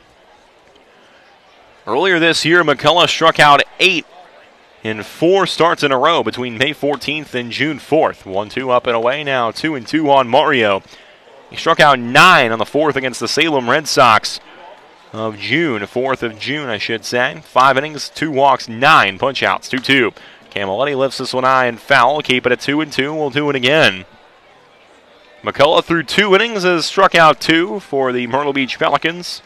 Earlier this year, McCullough struck out 8 in 4 starts in a row between May 14th and June 4th. 1-2 up and away now, 2-2 on Mario. He struck out 9 on the 4th against the Salem Red Sox of June, 4th of June, I should say. 5 innings, 2 walks, 9 punch-outs, 2-2. Camilletti lifts this one high and foul, keep it at 2-2, we'll do it again. McCullough through 2 innings has struck out 2 for the Myrtle Beach Pelicans.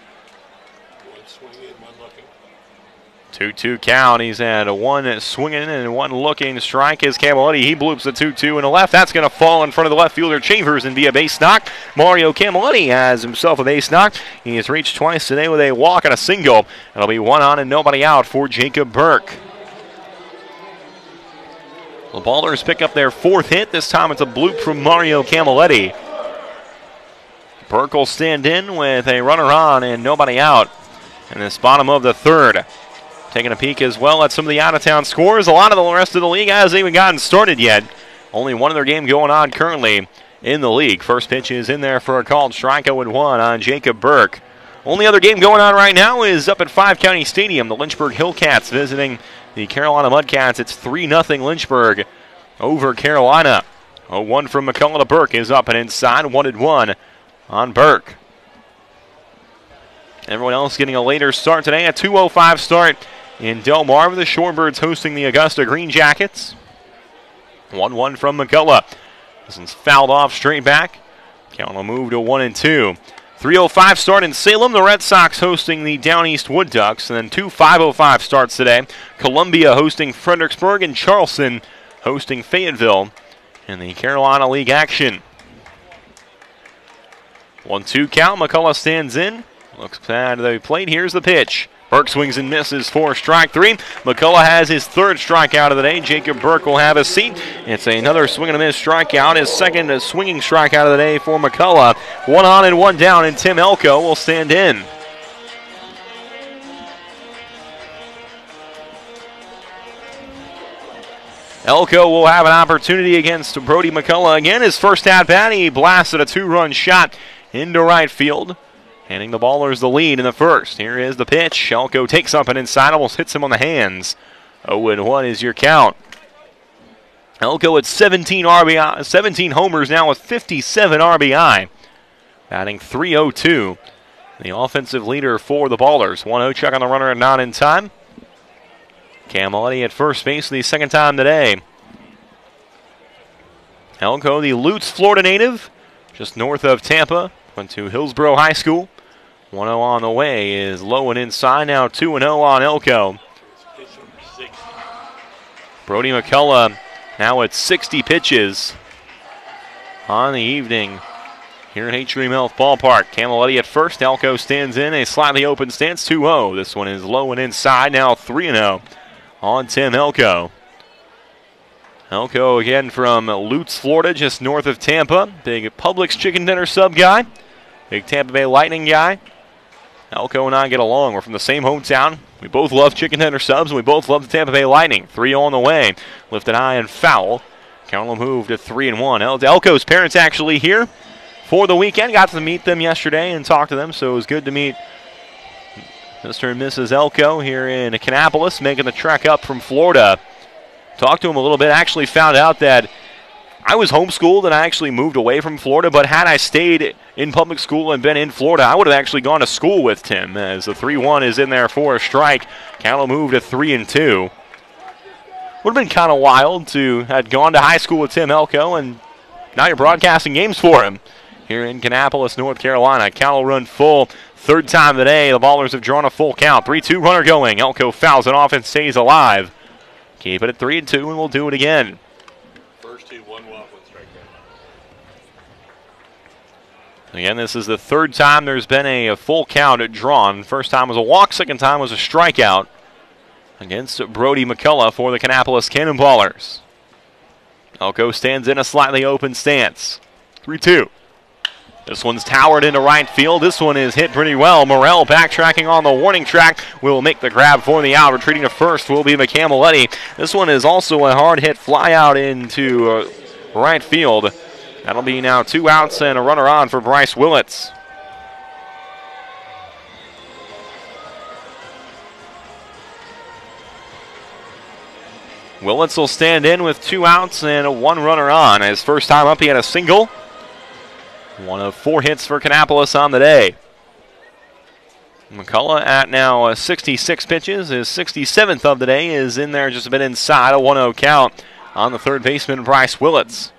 2-2 count. He's had a 1 swinging and 1 looking strike as Camilletti. He bloops the 2-2 in the left. That's going to fall in front of the left fielder Chambers and be a base knock. Mario Camilletti has himself a base knock. He has reached twice today with a walk and a single. It'll be 1 on and nobody out for Jacob Burke. The Ballers pick up their 4th hit. This time it's a bloop from Mario Camilletti. Burke will stand in with a runner on and nobody out in this bottom of the 3rd. Taking a peek as well at some of the out-of-town scores. A lot of the rest of the league hasn't even gotten started yet. Only one other game going on currently in the league. First pitch is in there for a called strike, 0-1 on Jacob Burke. Only other game going on right now is up at 5 County Stadium. The Lynchburg Hillcats visiting the Carolina Mudcats. It's 3-0 Lynchburg over Carolina. 0-1 from McCullough to Burke is up and inside. 1-1 on Burke. Everyone else getting a later start today. A 2:05 start in Del Mar with the Shorebirds hosting the Augusta Green Jackets. 1-1 from McCullough. This one's fouled off straight back. Count will move to 1-2. 3:05 start in Salem. The Red Sox hosting the Down East Wood Ducks. And then 2 5:05 starts today. Columbia hosting Fredericksburg and Charleston hosting Fayetteville in the Carolina League action. 1-2 count. McCullough stands in. Looks at the plate. Here's the pitch. Burke swings and misses for strike 3. McCullough has his 3rd strikeout of the day. Jacob Burke will have a seat. It's another swing and a miss strikeout. His 2nd swinging strikeout of the day for McCullough. 1 on and 1 down, and Tim Elko will stand in. Elko will have an opportunity against Brody McCullough. Again, his first at-bat, he blasted a 2-run shot into right field. Handing the Ballers the lead in the 1st. Here is the pitch. Elko takes up and inside, almost hits him on the hands. 0-1 is your count. Elko at 17 RBI, 17 homers now with 57 RBI. Batting .302. The offensive leader for the Ballers. 1-0 check on the runner and not in time. Camilletti at first base for the 2nd time today. Elko, the Lutz, Florida native, just north of Tampa. Went to Hillsborough High School. 1-0 on the way is low and inside. Now 2-0 on Elko. Brody McCullough now at 60 pitches on the evening here at Atrium Health Ballpark. Camilletti at first. Elko stands in a slightly open stance. 2-0. This one is low and inside. Now 3-0 on Tim Elko. Elko again from Lutz, Florida, just north of Tampa. Big Publix chicken dinner sub guy. Big Tampa Bay Lightning guy. Elko and I get along. We're from the same hometown. We both love chicken dinner subs, and we both love the Tampa Bay Lightning. 3-0 on the way. Lifted high and foul. Count will move to 3-1. Elko's parents actually here for the weekend. Got to meet them yesterday and talk to them, so it was good to meet Mr. and Mrs. Elko here in Kannapolis, making the trek up from Florida. Talked to him a little bit. Actually found out that I was homeschooled and I actually moved away from Florida, but had I stayed in public school and been in Florida, I would have actually gone to school with Tim, as the 3-1 is in there for a strike. Count will move to 3-2. Would have been kind of wild to have gone to high school with Tim Elko, and now you're broadcasting games for him here in Kannapolis, North Carolina. Count will run full. 3rd time today, the Ballers have drawn a full count. 3-2 runner going. Elko fouls it off and stays alive. Keep it at 3-2, and we'll do it again. First 2, 1 walk, 1 strikeout. Again, this is the 3rd time there's been a full count drawn. First time was a walk, 2nd time was a strikeout against Brody McCullough for the Kannapolis Cannonballers. Elko stands in a slightly open stance. 3-2. This one's towered into right field. This one is hit pretty well. Morrell backtracking on the warning track will make the grab for the out. Retreating to first will be McCamilletti. This one is also a hard hit fly out into right field. That'll be now 2 outs and a runner on for Bryce Willits. Willits will stand in with 2 outs and 1 runner on. His first time up, he had a single. 1 of 4 hits for Kannapolis on the day. McCullough at now 66 pitches. His 67th of the day is in there just a bit inside a 1-0 count on the third baseman, Bryce Willits.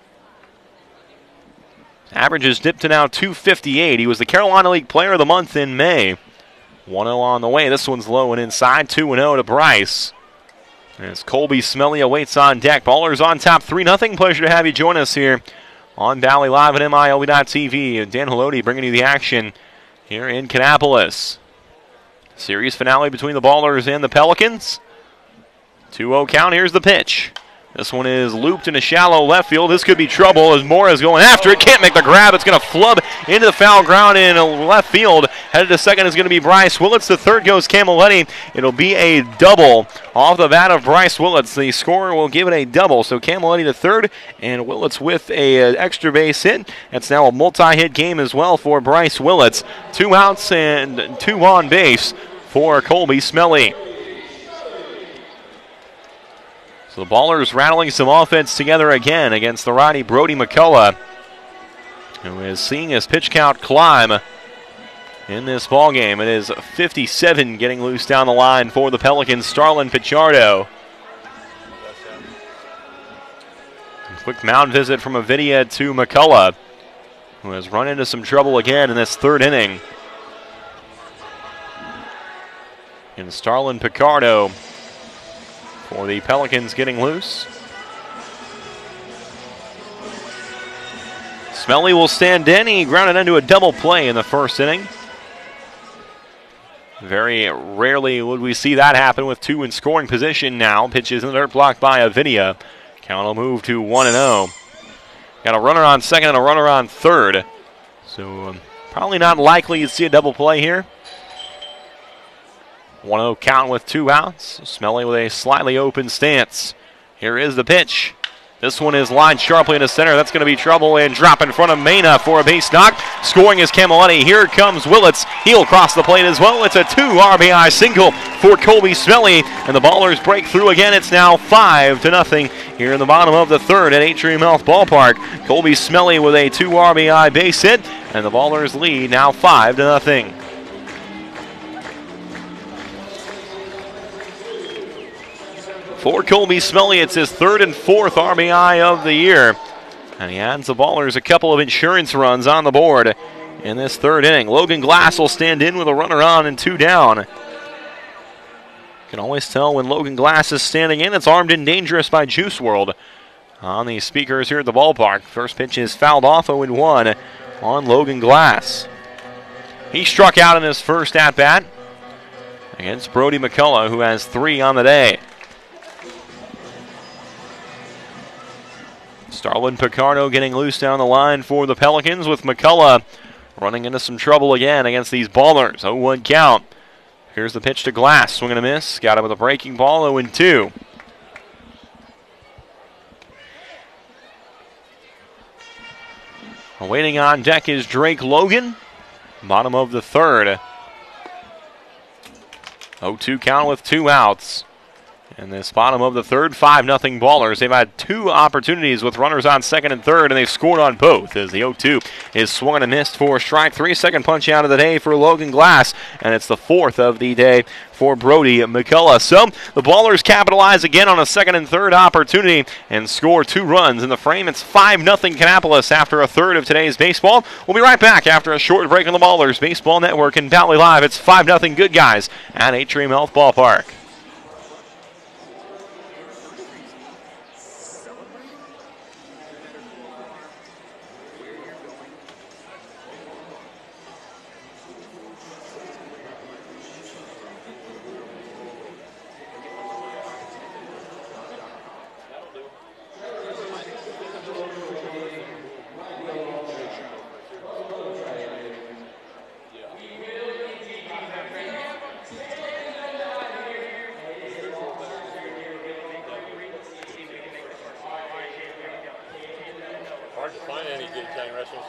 Average has dipped to now 258. He was the Carolina League Player of the Month in May. 1-0 on the way. This one's low and inside. 2-0 to Bryce. As Colby Smelly awaits on deck. Ballers on top 3-0. Pleasure to have you join us here on Valley Live at MILB.TV. Dan Haloti bringing you the action here in Kannapolis. Series finale between the Ballers and the Pelicans. 2-0 count. Here's the pitch. This one is looped into shallow left field. This could be trouble as Mora is going after it. Can't make the grab. It's going to flub into the foul ground in left field. Headed to second is going to be Bryce Willits. To third goes Camilletti. It'll be a double off the bat of Bryce Willits. The scorer will give it a double. So Camilletti to third and Willits with a extra base hit. That's now a multi-hit game as well for Bryce Willits. 2 outs and 2 on base for Colby Smelly. So the Ballers rattling some offense together again against the righty Brody McCullough, who is seeing his pitch count climb in this ballgame. It is 57 getting loose down the line for the Pelicans. Starlin Pichardo. Quick mound visit from Avidia to McCullough, who has run into some trouble again in this third inning. And Starlin Pichardo for the Pelicans getting loose. Smelly will stand in. He grounded into a double play in the first inning. Very rarely would we see that happen with 2 in scoring position now. Pitches in the dirt blocked by Avidia. Count will move to 1-0. Got a runner on second and a runner on third. So probably not likely to see a double play here. 1-0 count with 2 outs. Smelly with a slightly open stance. Here is the pitch. This one is lined sharply into center. That's going to be trouble and drop in front of Mena for a base knock. Scoring is Camilletti. Here comes Willits. He'll cross the plate as well. It's a 2 RBI single for Colby Smelly. And the Ballers break through again. It's now 5-0 here in the bottom of the third at Atrium Health Ballpark. Colby Smelly with a 2 RBI base hit. And the Ballers lead now 5-0. For Colby Smelly, it's his 3rd and 4th RBI of the year. And he adds the Ballers a couple of insurance runs on the board in this third inning. Logan Glass will stand in with a runner on and 2 down. You can always tell when Logan Glass is standing in. It's armed and dangerous by Juice WRLD on the speakers here at the ballpark. First pitch is fouled off 0-1 on Logan Glass. He struck out in his first at-bat against Brody McCullough, who has 3 on the day. Starlin Pichardo getting loose down the line for the Pelicans, with McCullough running into some trouble again against these Ballers. 0-1 count. Here's the pitch to Glass. Swing and a miss. Got him with a breaking ball. 0-2. Waiting on deck is Drake Logan. Bottom of the third. 0-2 count with 2 outs. In this bottom of the third, 5-0 Ballers. They've had 2 opportunities with runners on second and third, and they've scored on both as the 0-2 is swung and missed for strike 3. Second punch out of the day for Logan Glass, and it's the 4th of the day for Brody McCullough. So the Ballers capitalize again on a second and third opportunity and score 2 runs in the frame. It's 5-0 Kannapolis after a third of today's baseball. We'll be right back after a short break on the Ballers Baseball Network and Valley Live. It's 5-0 Good Guys at Atrium Health Ballpark.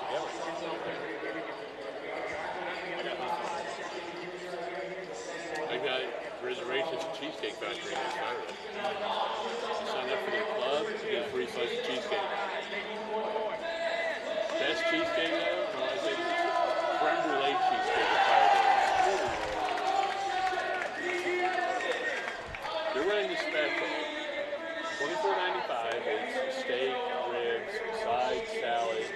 I got reservations at Cheesecake Factory next Saturday. You sign up for the club, you get a free slice of cheesecake. Best cheesecake though, when I say creme brulee cheesecake at Firebirds. They're running the special. $24.95. It's steak, ribs, side, salad.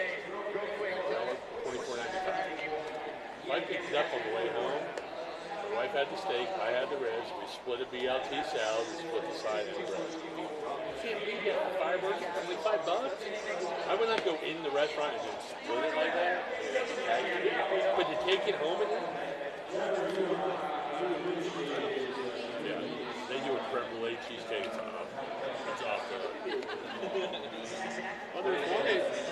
$24.95. I picked it up on the way home. My wife had the steak, I had the ribs. We split a BLT salad and split the side and the bread. You can't beat that for Firebirds for only $5. I would not go in the restaurant and just split it like that. But to take it home and yeah, they do a creme brulee cheesecake. It's off there. Well, there's one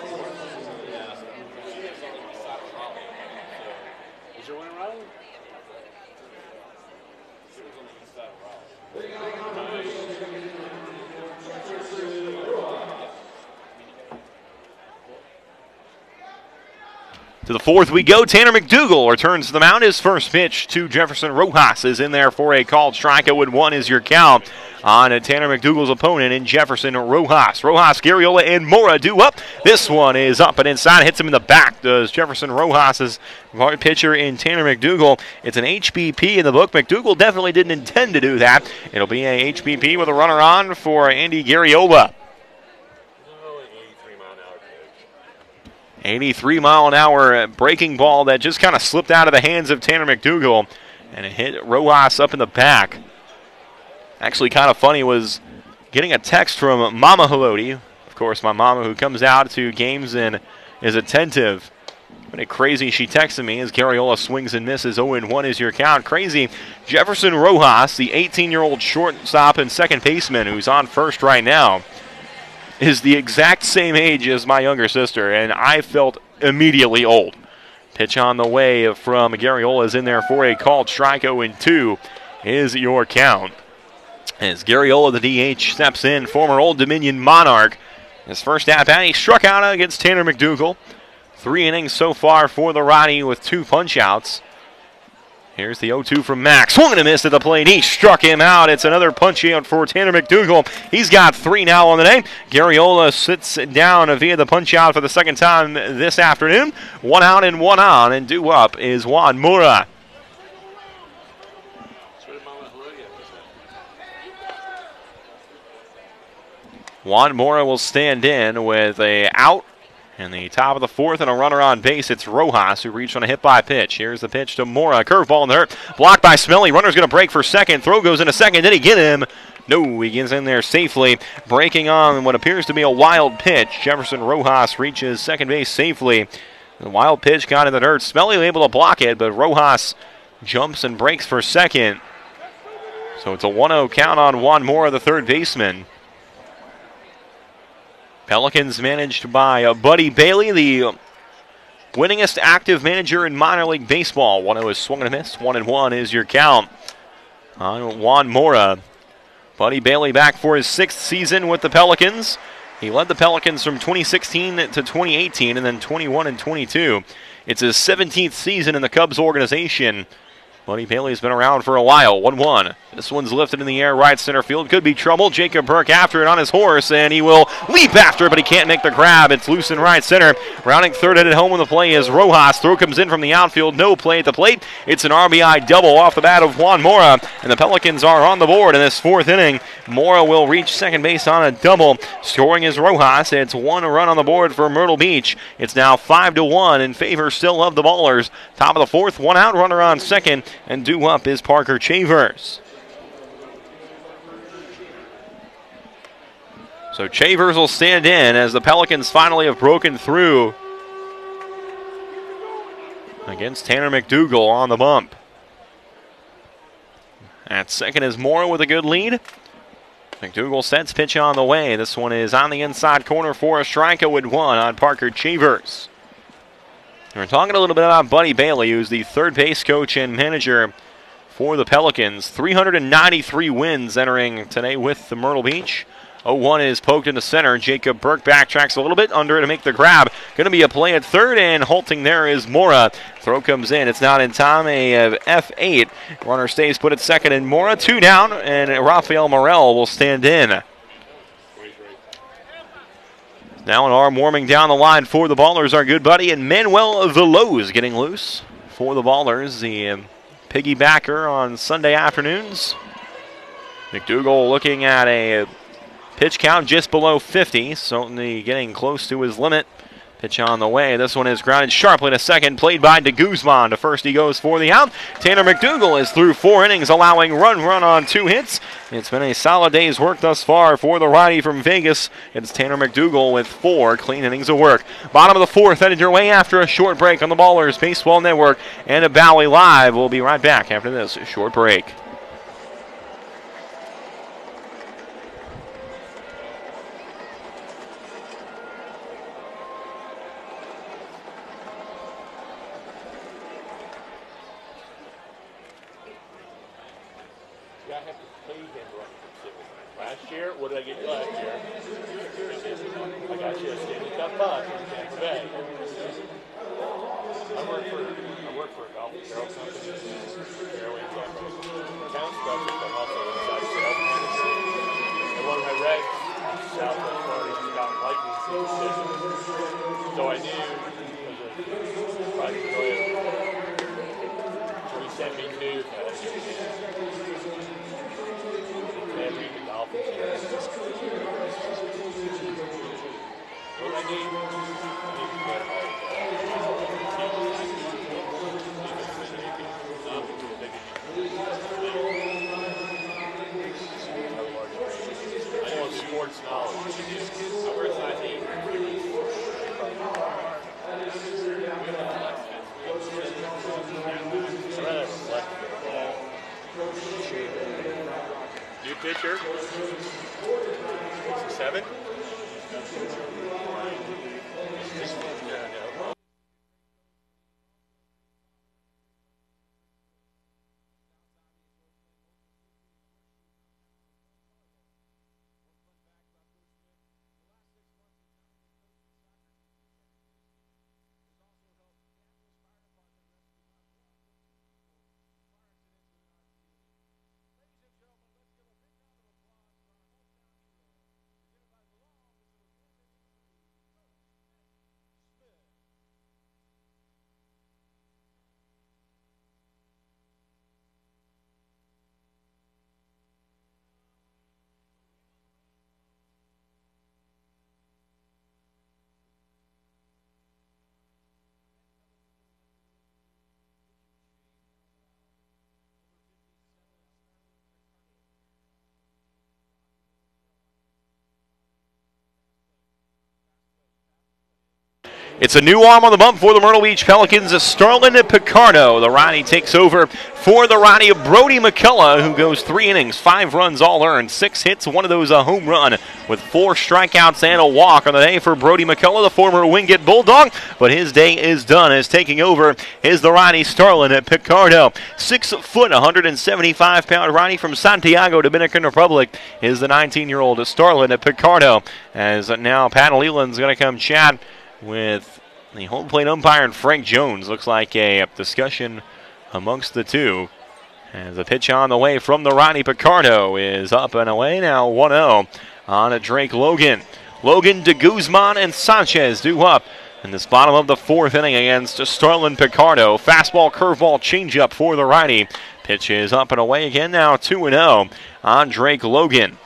is there one in Raleigh? To the fourth we go. Tanner McDougal returns to the mound. His first pitch to Jefferson Rojas is in there for a called strikeout. 1 is your count on Tanner McDougal's opponent in Jefferson Rojas. Rojas, Garriola, and Mora do up. This one is up and inside. Hits him in the back. Does Jefferson Rojas' pitcher in Tanner McDougal. It's an HBP in the book. McDougal definitely didn't intend to do that. It'll be a HBP with a runner on for Andy Garriola. 83-mile-an-hour breaking ball that just kind of slipped out of the hands of Tanner McDougal, and it hit Rojas up in the back. Actually, kind of funny was getting a text from Mama Haloti, of course, my mama who comes out to games and is attentive. Pretty crazy she texted me as Garriola swings and misses. 0-1 is your count. Crazy. Jefferson Rojas, the 18-year-old shortstop and second baseman who's on first right now, is the exact same age as my younger sister, and I felt immediately old. Pitch on the way from Garriola is in there for a called strike. 0-2 is your count. As Garriola, the DH, steps in, former Old Dominion Monarch. His first at-bat, he struck out against Tanner McDougal. 3 innings so far for the righty with 2 punch-outs. Here's the 0-2 from Max. Swung and a miss at the plate. He struck him out. It's another punch out for Tanner McDougal. He's got 3 now on the day. Garriola sits down via the punch out for the second time this afternoon. 1 out and 1 on, and due up is Juan Mora. Juan Mora will stand in with a out in the top of the 4th and a runner on base. It's Rojas who reached on a hit by pitch. Here's the pitch to Mora. Curveball in the hurt. Blocked by Smelly. Runner's going to break for second. Throw goes into second. Did he get him? No, he gets in there safely. Breaking on what appears to be a wild pitch. Jefferson Rojas reaches second base safely. The wild pitch got in the dirt. Smelly able to block it, but Rojas jumps and breaks for second. So it's a 1-0 count on Juan Mora, the third baseman. Pelicans managed by Buddy Bailey, the winningest active manager in minor league baseball. 1-0 is swung and a miss. 1-1 is your count on Juan Mora. Buddy Bailey back for his 6th season with the Pelicans. He led the Pelicans from 2016 to 2018 and then 21 and 22. It's his 17th season in the Cubs organization. Buddy Bailey's been around for a while. 1-1. This one's lifted in the air, right center field. Could be trouble. Jacob Burke after it on his horse, and he will leap after it, but he can't make the grab. It's loose in right center. Rounding third at home on the play is Rojas. Throw comes in from the outfield. No play at the plate. It's an RBI double off the bat of Juan Mora, and the Pelicans are on the board in this 4th inning. Mora will reach second base on a double. Scoring is Rojas. It's 1 run on the board for Myrtle Beach. It's now 5-1 in favor still of the Ballers. Top of the 4th, 1 out, runner on second. And due up is Parker Chavers. So Chavers will stand in as the Pelicans finally have broken through against Tanner McDougal on the bump. At second is Mora with a good lead. McDougal sets pitch on the way. This one is on the inside corner for a strikeout with 1 on Parker Chavers. We're talking a little bit about Buddy Bailey, who's the third base coach and manager for the Pelicans. 393 wins entering today with the Myrtle Beach. 0-1 is poked into center. Jacob Burke backtracks a little bit under to make the grab. Going to be a play at third, and halting there is Mora. Throw comes in. It's not in time. A F8. Runner stays put at second, and Mora 2 down, and Rafael Morel will stand in. Now an arm warming down the line for the Ballers, our good buddy, and Manuel Veloz getting loose for the Ballers, the piggybacker on Sunday afternoons. McDougall looking at a pitch count just below 50, certainly getting close to his limit. Pitch on the way. This one is grounded sharply to second, played by de Guzman. To first he goes for the out. Tanner McDougall is through 4 innings, allowing run on 2 hits. It's been a solid day's work thus far for the righty from Vegas. It's Tanner McDougall with 4 clean innings of work. Bottom of the 4th headed your way after a short break on the Ballers Baseball Network and a Bally Live. We'll be right back after this short break. Last year, what did I get you last year? I got you a Stanley Cup puck in Tampa Bay. I work for a golf apparel company. Fairway account specialist. I'm also an inside sales manager. And one of my regs, Southwest Florida, got lightning season. So I knew it was a probably brilliant. So he sent me to every Dolphins. What I need to get I know sports knowledge. I wear size 8. New pitcher. 7. It's a new arm on the bump for the Myrtle Beach Pelicans, Starlin Picardo. The righty takes over for the righty of Brody McCullough, who goes 3 innings, 5 runs all earned, 6 hits, one of those a home run, with 4 strikeouts and a walk on the day for Brody McCullough, the former Wingate Bulldog. But his day is done as taking over is the righty Starlin Picardo. 6 foot, 175-pound righty from Santiago, Dominican Republic is the 19-year-old Starlin Picardo. As now Pat Leland's going to come chat with the home plate umpire and Frank Jones. Looks like a discussion amongst the two. As the pitch on the way from the righty Picardo is up and away now 1-0 on a Drake Logan. Logan, de Guzman, and Sanchez due up in this bottom of the 4th inning against Starlin Picardo. Fastball, curveball, changeup for the righty. Pitch is up and away again now 2-0 on Drake Logan.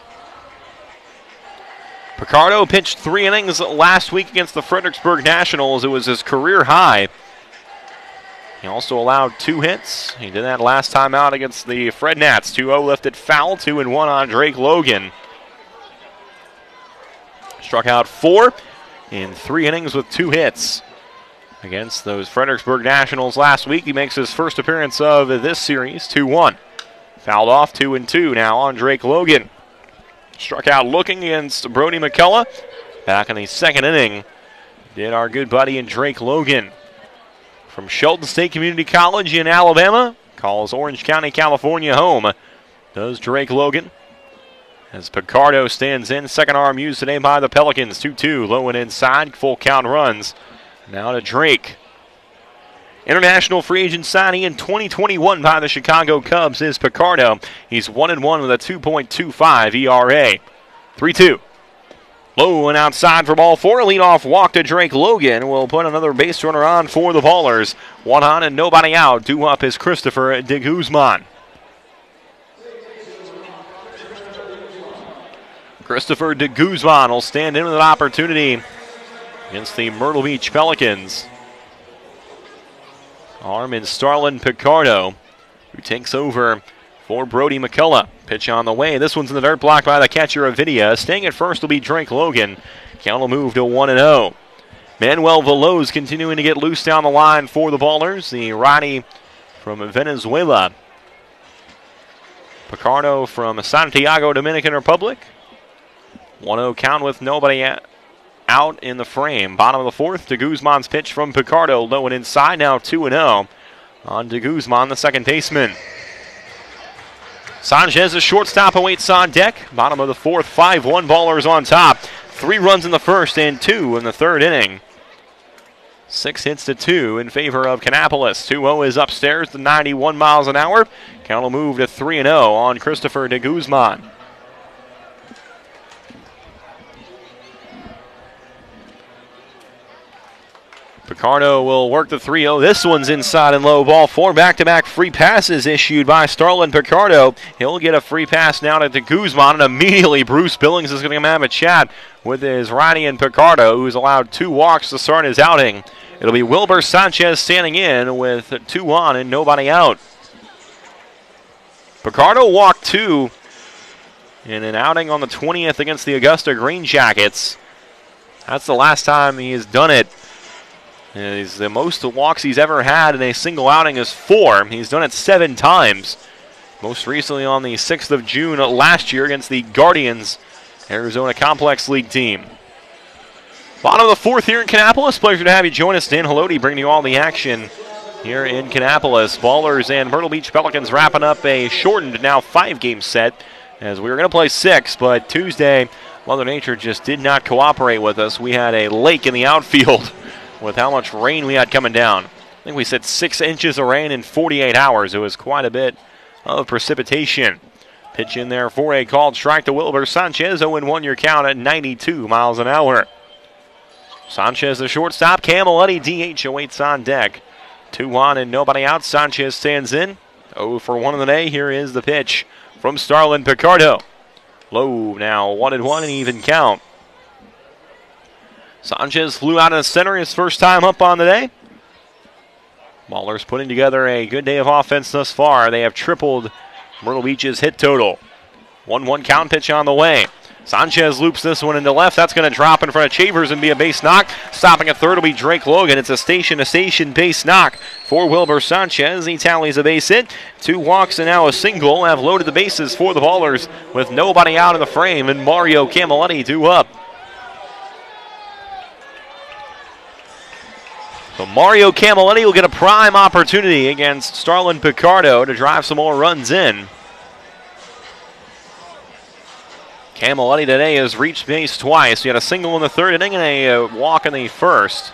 Picardo pitched 3 innings last week against the Fredericksburg Nationals. It was his career high. He also allowed 2 hits. He did that last time out against the Fred Nats. 2-0 lifted foul, 2-1 on Drake Logan. Struck out 4 in 3 innings with 2 hits against those Fredericksburg Nationals last week. He makes his first appearance of this series, 2-1. Fouled off, 2-2 now on Drake Logan. Struck out looking against Brody McCullough. Back in the 2nd inning did our good buddy and Drake Logan. From Shelton State Community College in Alabama, calls Orange County, California home. Does Drake Logan. As Picardo stands in. Second arm used today by the Pelicans. 2-2. Low and inside. Full count runs. Now to Drake. International free agent signing in 2021 by the Chicago Cubs is Picardo. He's 1-1 with a 2.25 ERA. 3-2. Low and outside for ball four. Leadoff walk to Drake Logan. Will put another base runner on for the Ballers. One on and nobody out. Due up is Christopher de Guzman. Christopher de Guzman will stand in with an opportunity against the Myrtle Beach Pelicans. Arm in Starlin Picardo, who takes over for Brody McCullough. Pitch on the way. This one's in the dirt, blocked by the catcher Avidia. Staying at first will be Drake Logan. Count will move to 1-0. Manuel Veloz continuing to get loose down the line for the Ballers. The righty from Venezuela. Picardo from Santiago, Dominican Republic. 1-0 count with nobody out in the frame. Bottom of the fourth, de Guzman's pitch from Picardo. Low and inside, now 2-0 on de Guzman, the second baseman. Sanchez, the shortstop, awaits on deck. Bottom of the fourth, 5-1 Ballers on top. 3 runs in the first and 2 in the third inning. 6 hits to 2 in favor of Kannapolis. 2-0 is upstairs to 91 miles an hour. Count will move to 3-0 on Christopher de Guzman. Picardo will work the 3-0. This one's inside and low. Ball four. Back-to-back free passes issued by Starlin Picardo. He'll get a free pass now to de Guzman, and immediately Bruce Billings is going to have a chat with his righty and Picardo, who's allowed 2 walks to start his outing. It'll be Wilber Sanchez standing in with 2 on and nobody out. Picardo walked 2 in an outing on the 20th against the Augusta Green Jackets. That's the last time he has done it. The most walks he's ever had in a single outing is 4. He's done it 7 times. Most recently on the 6th of June last year against the Guardians, Arizona Complex League team. Bottom of the fourth here in Kannapolis. Pleasure to have you join us. Dan Haloti bringing you all the action here in Kannapolis. Ballers and Myrtle Beach Pelicans wrapping up a shortened, now 5-game set, as we were going to play 6, but Tuesday, Mother Nature just did not cooperate with us. We had a lake in the outfield with how much rain we had coming down. I think we said 6 inches of rain in 48 hours. It was quite a bit of precipitation. Pitch in there for a called strike to Wilber Sanchez. 0-1 your count at 92 miles an hour. Sanchez, the shortstop. Camilletti, DH, awaits on deck. 2 on and nobody out. Sanchez stands in. 0 for 1 of the day. Here is the pitch from Starlin Picardo. Low now, 1-1 and even count. Sanchez flew out of the center his first time up on the day. Ballers putting together a good day of offense thus far. They have tripled Myrtle Beach's hit total. 1-1 count, pitch on the way. Sanchez loops this one into left. That's going to drop in front of Chavers and be a base knock. Stopping at third will be Drake Logan. It's a station-to-station base knock for Wilber Sanchez. He tallies a base hit. 2 walks and now a single have loaded the bases for the Ballers with nobody out in the frame, and Mario Camilletti 2 up. So Mario Camilletti will get a prime opportunity against Starlin Picardo to drive some more runs in. Camilletti today has reached base twice. He had a single in the third inning and a walk in the first.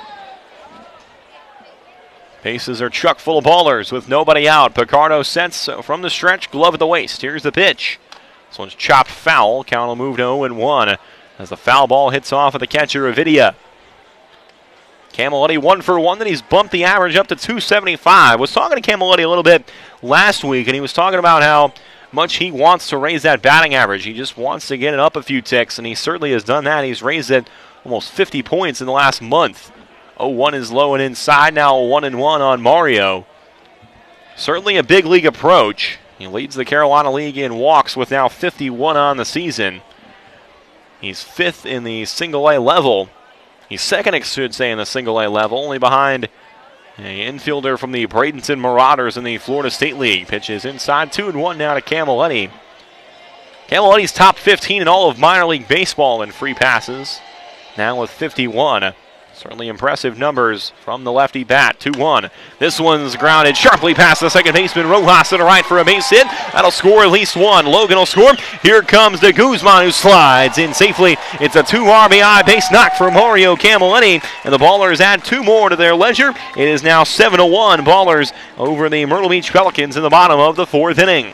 Bases are chock full of Ballers with nobody out. Picardo sets from the stretch, glove at the waist. Here's the pitch. This one's chopped foul. Count will move to 0-1 as the foul ball hits off of the catcher Avidia. Camilletti 1 for 1, then he's bumped the average up to 275. I was talking to Camilletti a little bit last week, and he was talking about how much he wants to raise that batting average. He just wants to get it up a few ticks, and he certainly has done that. He's raised it almost 50 points in the last month. 0-1 is low and inside, now 1-1 on Mario. Certainly a big league approach. He leads the Carolina League in walks with now 51 on the season. He's 5th in the single-A level. He's second, I should say, in the single-A level, only behind an infielder from the Bradenton Marauders in the Florida State League. Pitches inside, 2-1 now to Camilletti. Camilletti's top 15 in all of minor league baseball in free passes, now with 51. Certainly impressive numbers from the lefty bat. 2-1. This one's grounded sharply past the second baseman. Rojas to the right for a base hit. That'll score at least one. Logan will score. Here comes de Guzman, who slides in safely. It's a 2 RBI base knock for Mario Camilletti, and the Ballers add 2 more to their leisure. It is now 7-1. Ballers over the Myrtle Beach Pelicans in the bottom of the 4th inning.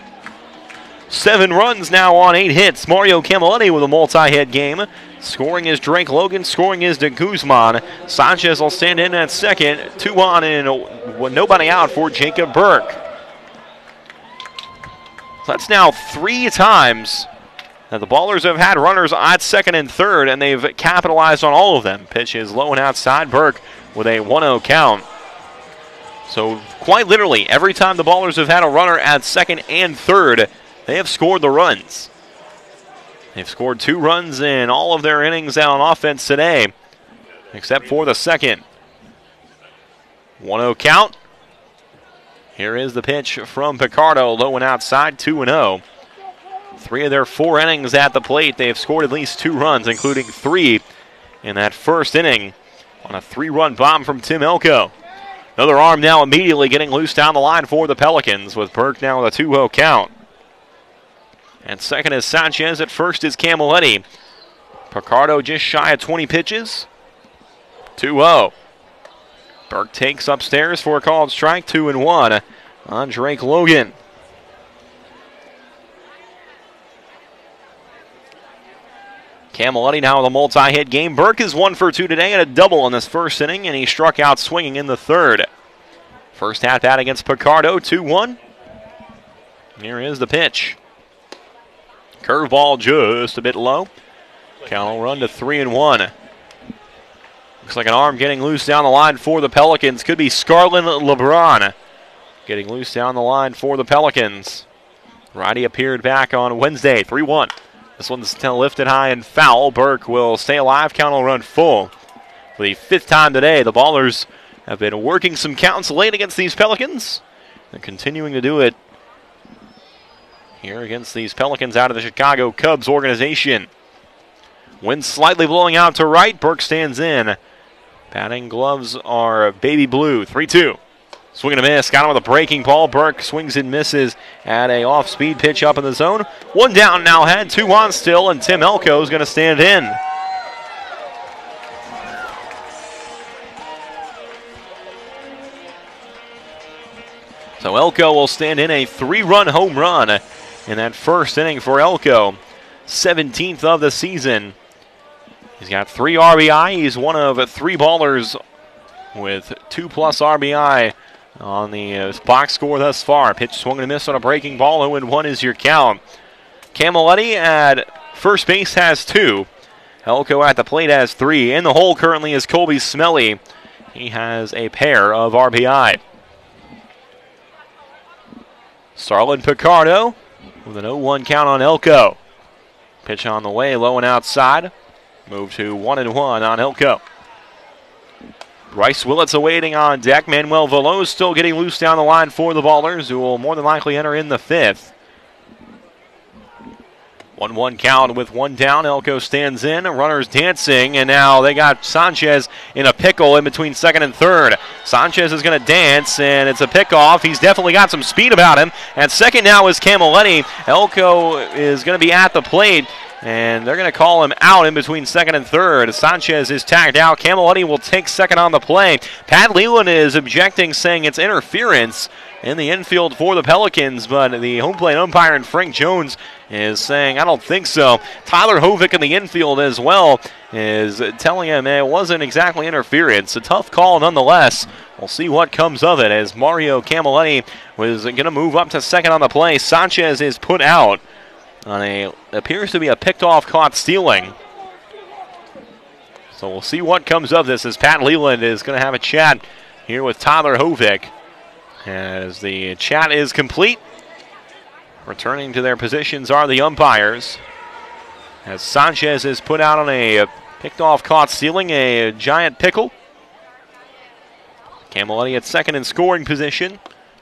7 runs now on 8 hits. Mario Camilletti with a multi-hit game. Scoring is Drake Logan. Scoring is de Guzman. Sanchez will stand in at second. 2 on and nobody out for Jacob Burke. So that's now 3 times that the Ballers have had runners at second and third, and they've capitalized on all of them. Pitch is low and outside. Burke with a 1-0 count. So quite literally, every time the Ballers have had a runner at second and third, they have scored the runs. They've scored 2 runs in all of their innings on offense today, except for the second. 1-0 count. Here is the pitch from Picardo, low and outside, 2-0. 3 of their 4 innings at the plate, they have scored at least 2 runs, including 3 in that first inning on a 3-run bomb from Tim Elko. Another arm now immediately getting loose down the line for the Pelicans, with Burke now with a 2-0 count. At second is Sanchez. At first is Camilletti. Picardo just shy of 20 pitches. 2-0. Burke takes upstairs for a called strike. 2-1 on Drake Logan. Camilletti now with a multi-hit game. Burke is 1 for 2 today and a double in this first inning, and he struck out swinging in the third. First at-bat against Picardo. 2-1. Here is the pitch. Curveball just a bit low. Count will run to 3-1. Looks like an arm getting loose down the line for the Pelicans. Could be Scarlett LeBron getting loose down the line for the Pelicans. Righty appeared back on Wednesday. 3-1. This one's lifted high and foul. Burke will stay alive. Count will run full. For the 5th time today, the Ballers have been working some counts late against these Pelicans. They're continuing to do it here against these Pelicans out of the Chicago Cubs organization. Wind slightly blowing out to right. Burke stands in. Batting gloves are baby blue. 3-2. Swing and a miss. Got him with a breaking ball. Burke swings and misses at a off-speed pitch up in the zone. 1 down now had. 2 on still, and Tim Elko is going to stand in. So Elko will stand in, a 3-run home run in that first inning for Elko. 17th of the season. He's got 3 RBI. He's one of 3 Ballers with 2+ RBI on the box score thus far. Pitch swung and a miss on a breaking ball. 0-1 is your count. Camilletti at first base has 2. Elko at the plate has 3. In the hole currently is Colby Smelly. He has a pair of RBI. Starlin Picardo with an 0-1 count on Elko. Pitch on the way, low and outside. Move to 1-1 on Elko. Bryce Willits awaiting on deck. Manuel Veloz still getting loose down the line for the Ballers, who will more than likely enter in the 5th. 1-1 count with 1 down. Elko stands in. Runners dancing, and now they got Sanchez in a pickle in between second and third. Sanchez is going to dance, and it's a pickoff. He's definitely got some speed about him. At second now is Camilletti. Elko is going to be at the plate, and they're going to call him out in between second and third. Sanchez is tagged out. Camilletti will take second on the play. Pat Leland is objecting, saying it's interference in the infield for the Pelicans, but the home plate umpire and Frank Jones is saying, I don't think so. Tyler Hovick in the infield as well is telling him it wasn't exactly interference. A tough call nonetheless. We'll see what comes of it as Mario Camilletti was going to move up to second on the play. Sanchez is put out on appears to be a picked off caught stealing. So we'll see what comes of this as Pat Leland is going to have a chat here with Tyler Hovick. As the chat is complete, returning to their positions are the umpires. As Sanchez is put out on a picked off caught stealing, a giant pickle. Camilletti at second in scoring position.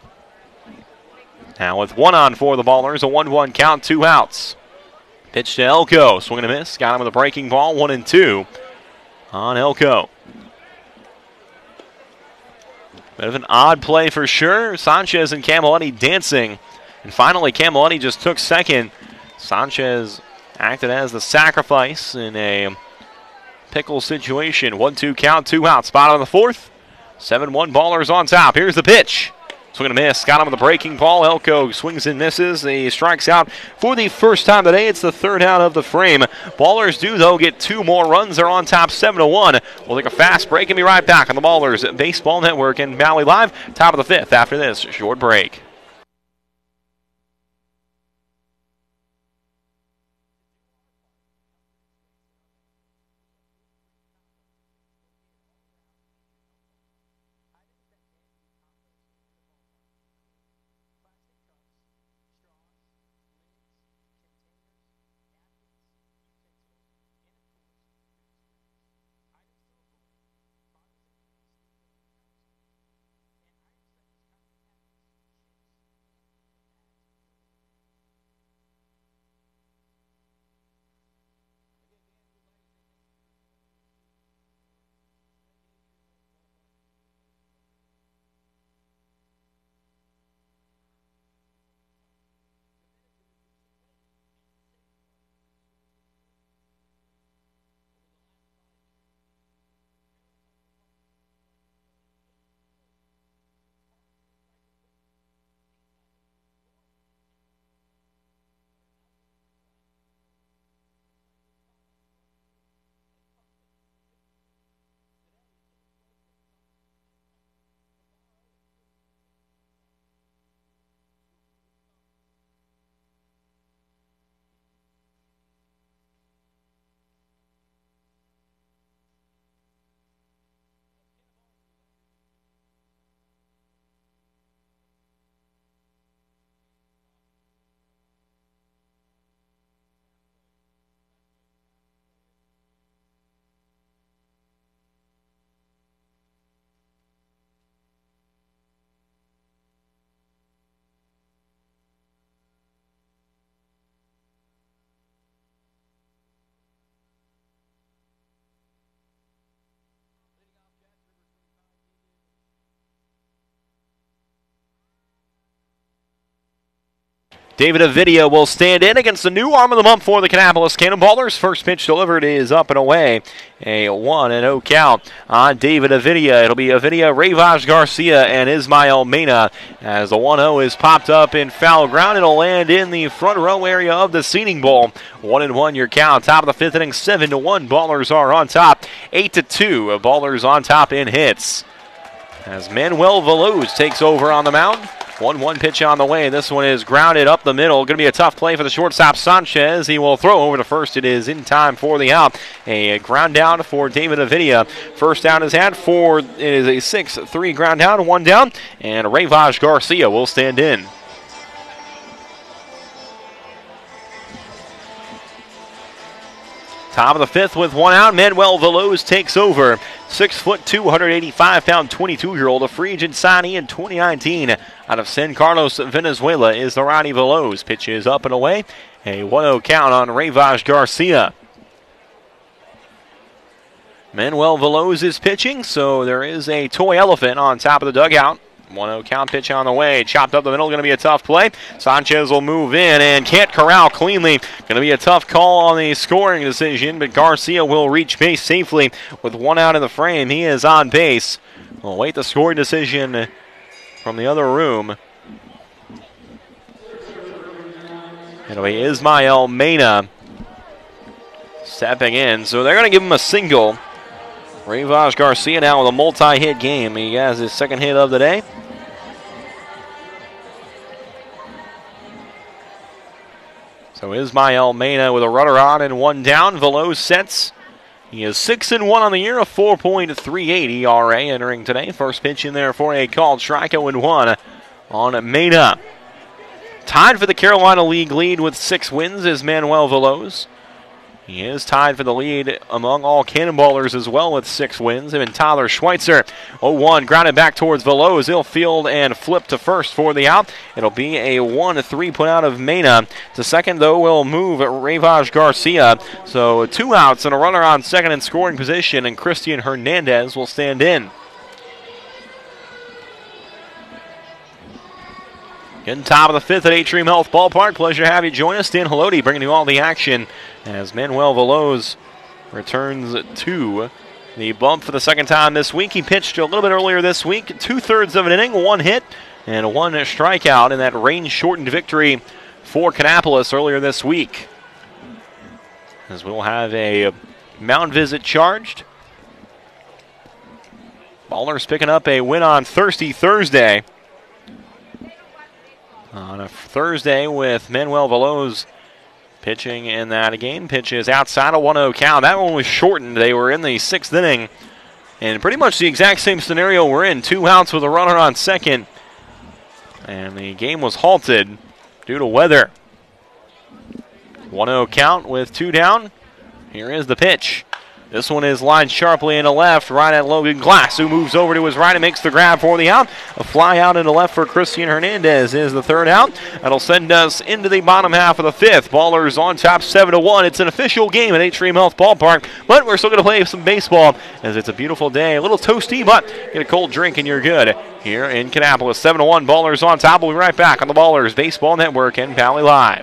Now with 1 on for the Ballers, a 1-1 count, 2 outs. Pitch to Elko, swing and a miss. Got him with a breaking ball, 1-2 on Elko. Bit of an odd play for sure. Sanchez and Camilletti dancing. And finally, Camilletti just took second. Sanchez acted as the sacrifice in a pickle situation. 1-2 count, 2 outs. Spot on the fourth. 7-1 Ballers on top. Here's the pitch. Swing and a miss. Got him with the breaking ball. Elko swings and misses. He strikes out for the first time today. It's the third out of the frame. Ballers do, though, get 2 more runs. They're on top 7-1. We'll take a fast break and be right back on the Ballers Baseball Network and Valley Live. Top of the fifth after this short break. David Avidia will stand in against the new arm of the month for the Kannapolis Cannonballers. First pitch delivered is up and away. A 1-0 count on David Avidia. It'll be Avidia, Rayvaj Garcia, and Ismael Mena. As the 1-0 is popped up in foul ground, it'll land in the front row area of the seating bowl. 1-1 your count. Top of the fifth inning, 7-1. Ballers are on top. 8-2. Ballers on top in hits. As Manuel Veloz takes over on the mound. 1-1 pitch on the way. This one is grounded up the middle. Going to be a tough play for the shortstop Sanchez. He will throw over to first. It is in time for the out. A ground down for David Avidia. First down is had for, it is a 6-3 ground down, 1 down. And Rayvaj Garcia will stand in. Top of the fifth with 1 out. Manuel Veloz takes over. 6'2", 185-pound, 22-year-old, a free agent signee in 2019 out of San Carlos, Venezuela, is the righty Veloz. Pitch is up and away. A 1-0 count on Rayvaj Garcia. Manuel Veloz is pitching, so there is a toy elephant on top of the dugout. 1-0 count, pitch on the way. Chopped up the middle, going to be a tough play. Sanchez will move in and can't corral cleanly. Going to be a tough call on the scoring decision, but Garcia will reach base safely with 1 out in the frame. He is on base. We'll wait the scoring decision from the other room. It'll be Ismael Mena stepping in, so they're going to give him a single. Rayvaj Garcia now with a multi-hit game. He has his second hit of the day. So Ismael Mena with a runner on and 1 down. Veloz sets. He is 6-1 on the year, a 4.38 ERA entering today. First pitch in there for a called strikeout and 1 on Mena. Tied for the Carolina League lead with 6 wins is Manuel Veloz. He is tied for the lead among all Cannonballers as well with 6 wins. Him and Tyler Schweitzer. 0-1 grounded back towards Veloz. He'll field and flip to first for the out. It'll be a 1-3 put out of Mena. To second, though, will move Rayvaj Garcia. So 2 outs and a runner on second in scoring position, and Christian Hernandez will stand in. In top of the fifth at Atrium Health Ballpark. Pleasure to have you join us. Dan Haloti bringing you all the action as Manuel Veloz returns to the bump for the second time this week. He pitched a little bit earlier this week, 2/3 of an inning, 1 hit, and 1 strikeout in that rain-shortened victory for Kannapolis earlier this week. As we'll have a mound visit charged. Ballers picking up a win on Thirsty Thursday. On a Thursday with Manuel Veloz pitching in that game. Pitches outside a 1-0 count. That one was shortened. They were in the 6th inning. And pretty much the exact same scenario we're in. 2 outs with a runner on second. And the game was halted due to weather. 1-0 count with 2 down. Here is the pitch. This one is lined sharply into left, right at Logan Glass, who moves over to his right and makes the grab for the out. A fly out into left for Christian Hernandez is the 3rd out. That'll send us into the bottom half of the 5th. Ballers on top 7-1. It's an official game at Atrium Health Ballpark, but we're still going to play some baseball as it's a beautiful day. A little toasty, but get a cold drink and you're good here in Kannapolis. 7-1. Ballers on top. We'll be right back on the Ballers Baseball Network and Valley Live.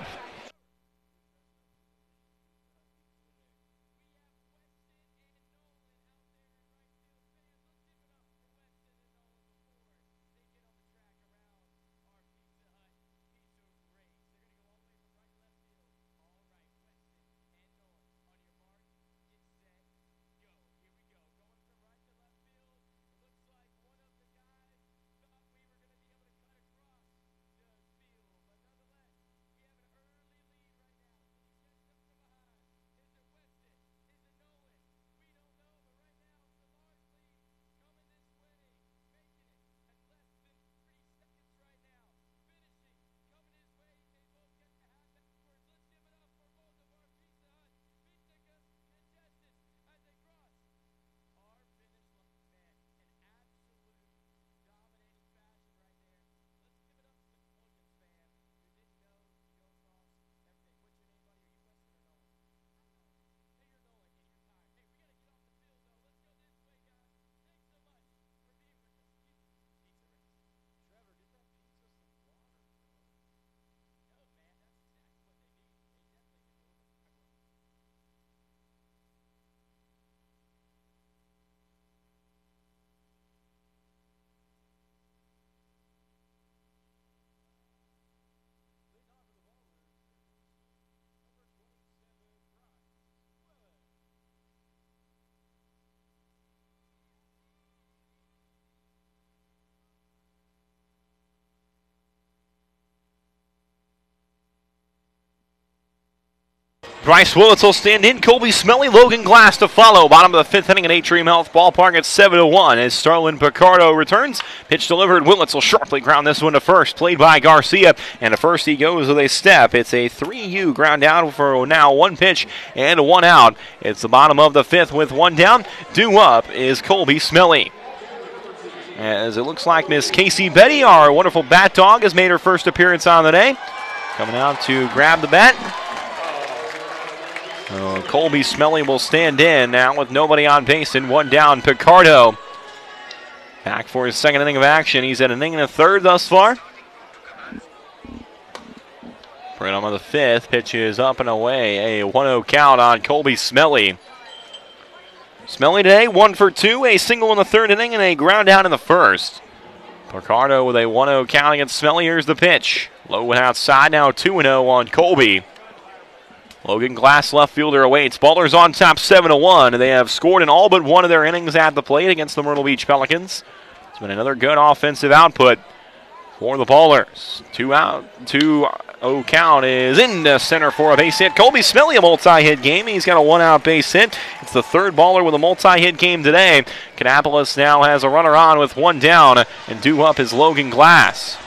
Bryce Willits will stand in. Colby Smelly, Logan Glass to follow. Bottom of the 5th inning at Atrium Health Ballpark at 7-1 as Starlin Picardo returns. Pitch delivered. Willits will sharply ground this one to first. Played by Garcia. And to first he goes with a step. It's a 3-U ground down for now 1 pitch and 1 out. It's the bottom of the 5th with 1 down. Due up is Colby Smelly. As it looks like Miss Casey Betty, our wonderful bat dog, has made her first appearance on the day. Coming out to grab the bat. Colby Smelly will stand in now with nobody on base and 1 down. Picardo back for his 2nd inning of action. He's at an inning and a 1/3 thus far. Bottom of the 5th, pitch is up and away. A 1-0 count on Colby Smelly. Smelly today, 1 for 2, a single in the 3rd inning and a ground out in the 1st. Picardo with a 1-0 count against Smelly. Here's the pitch. Low and outside, now 2-0 on Colby. Logan Glass, left fielder, awaits. Ballers on top 7-1. They have scored in all but one of their innings at the plate against the Myrtle Beach Pelicans. It's been another good offensive output for the Ballers. 2 out, 2-0 count is into center for a base hit. Colby Smelly, a multi-hit game. He's got a 1-out base hit. It's the 3rd baller with a multi-hit game today. Kannapolis now has a runner on with 1 down, and due up is Logan Glass.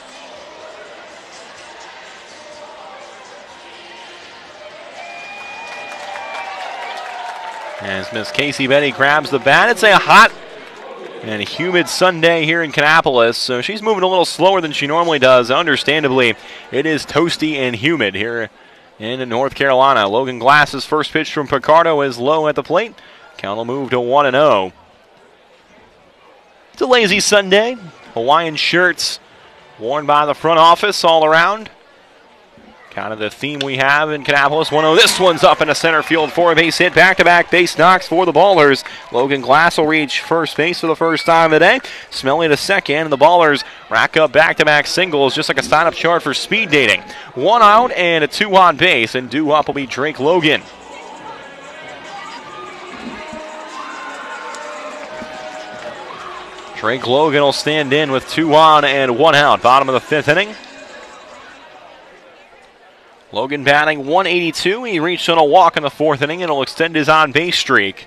As Miss Casey Betty grabs the bat, it's a hot and humid Sunday here in Kannapolis, so she's moving a little slower than she normally does. Understandably, it is toasty and humid here in North Carolina. Logan Glass's first pitch from Picardo is low at the plate. Count will move to 1-0. It's a lazy Sunday. Hawaiian shirts worn by the front office all around. Kind of the theme we have in Kannapolis. 1-0. This one's up into center field for a base hit. Back-to-back base knocks for the Ballers. Logan Glass will reach first base for the first time today. Smelly to second, and the Ballers rack up back-to-back singles, just like a sign-up chart for speed dating. 1 out and a 2 on base, and due up will be Drake Logan. Drake Logan will stand in with 2 on and 1 out. Bottom of the 5th inning. Logan batting .182. He reached on a walk in the 4th inning and will extend his on-base streak.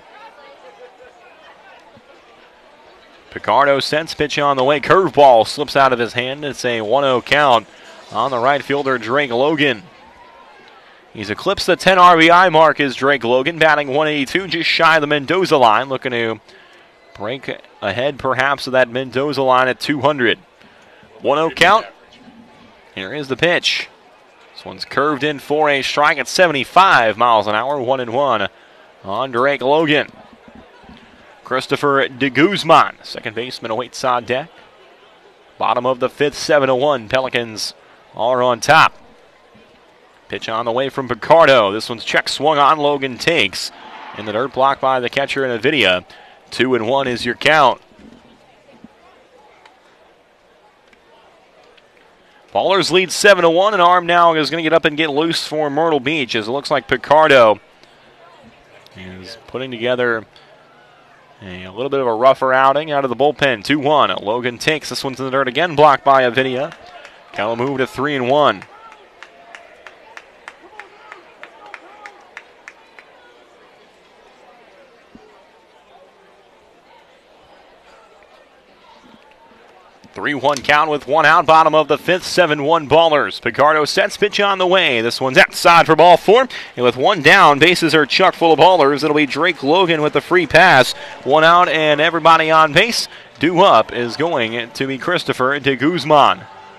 Picardo sends pitch on the way. Curveball slips out of his hand. It's a 1-0 count on the right fielder, Drake Logan. He's eclipsed the 10 RBI mark as Drake Logan, batting .182, just shy of the Mendoza line, looking to break ahead perhaps of that Mendoza line at 200. 1-0 count. Here is the pitch. This one's curved in for a strike at 75 miles an hour. 1-1 on Drake Logan. Christopher de Guzman, second baseman, awaits on deck. Bottom of the 5th, 7-1. Pelicans are on top. Pitch on the way from Picardo. This one's check swung on. Logan takes in the dirt, blocked by the catcher in Avidia. 2-1 is your count. Ballers lead 7-1, and Arm now is going to get up and get loose for Myrtle Beach, as it looks like Picardo is putting together a little bit of a rougher outing out of the bullpen. 2-1. Logan takes. This one's in the dirt again, blocked by Avidia. Count will move to 3-1. Three-one count with 1 out, bottom of the 5th, 7-1 Ballers. Picardo sets pitch on the way. This one's outside for ball 4. And with 1 down, bases are chock full of Ballers. It'll be Drake Logan with the free pass. 1 out and everybody on base. Due up is going to be Christopher de Guzman.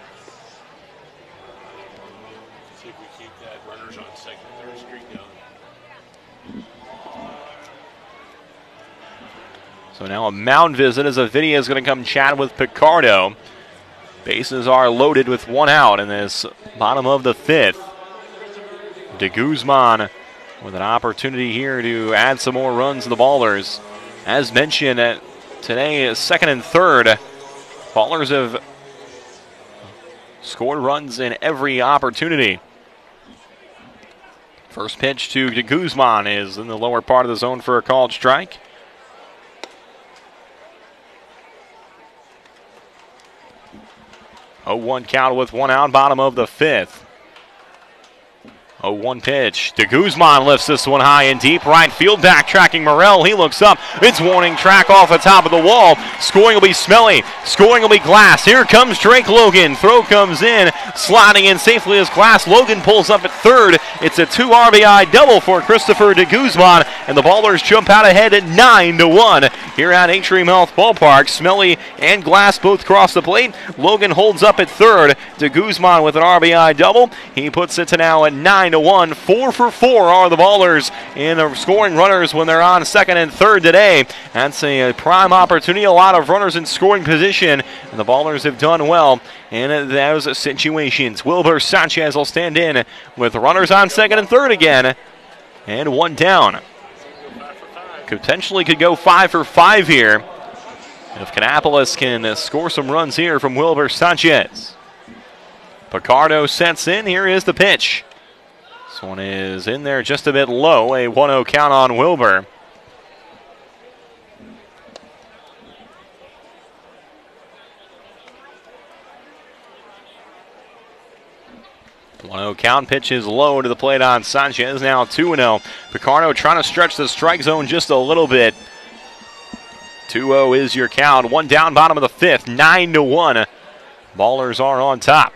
See if we keep that runners on second and third streak going. So now a mound visit as Avidia is going to come chat with Picardo. Bases are loaded with 1 out in this bottom of the 5th. De Guzman with an opportunity here to add some more runs to the Ballers. As mentioned, today is second and third. Ballers have scored runs in every opportunity. First pitch to De Guzman is in the lower part of the zone for a called strike. 0-1 count with 1 out, bottom of the 5th. 0-1 pitch. De Guzman lifts this one high and deep. Right field, backtracking Morrell. He looks up. It's warning track off the top of the wall. Scoring will be Smelly. Scoring will be Glass. Here comes Drake Logan. Throw comes in. Sliding in safely as Glass. Logan pulls up at third. It's a 2 RBI double for Christopher de Guzman. And the Ballers jump out ahead at 9-1 here at Atrium Health Ballpark. Smelly and Glass both cross the plate. Logan holds up at third. De Guzman with an RBI double. He puts it to now at 9-1. 4 for 4 are the Ballers in the scoring runners when they're on second and third today. That's a prime opportunity. A lot of runners in scoring position, and the Ballers have done well in those situations. Wilber Sanchez will stand in with runners on second and third again, and 1 down. Potentially could go 5 for 5 here if Kannapolis can score some runs here from Wilber Sanchez. Picardo sets in. Here is the pitch. This one is in there just a bit low. A 1-0 count on Wilber. Count, pitch is low to the plate on Sanchez. Now 2-0. Picardo trying to stretch the strike zone just a little bit. 2-0 is your count. 1 down, bottom of the 5th. 9-1. Ballers are on top.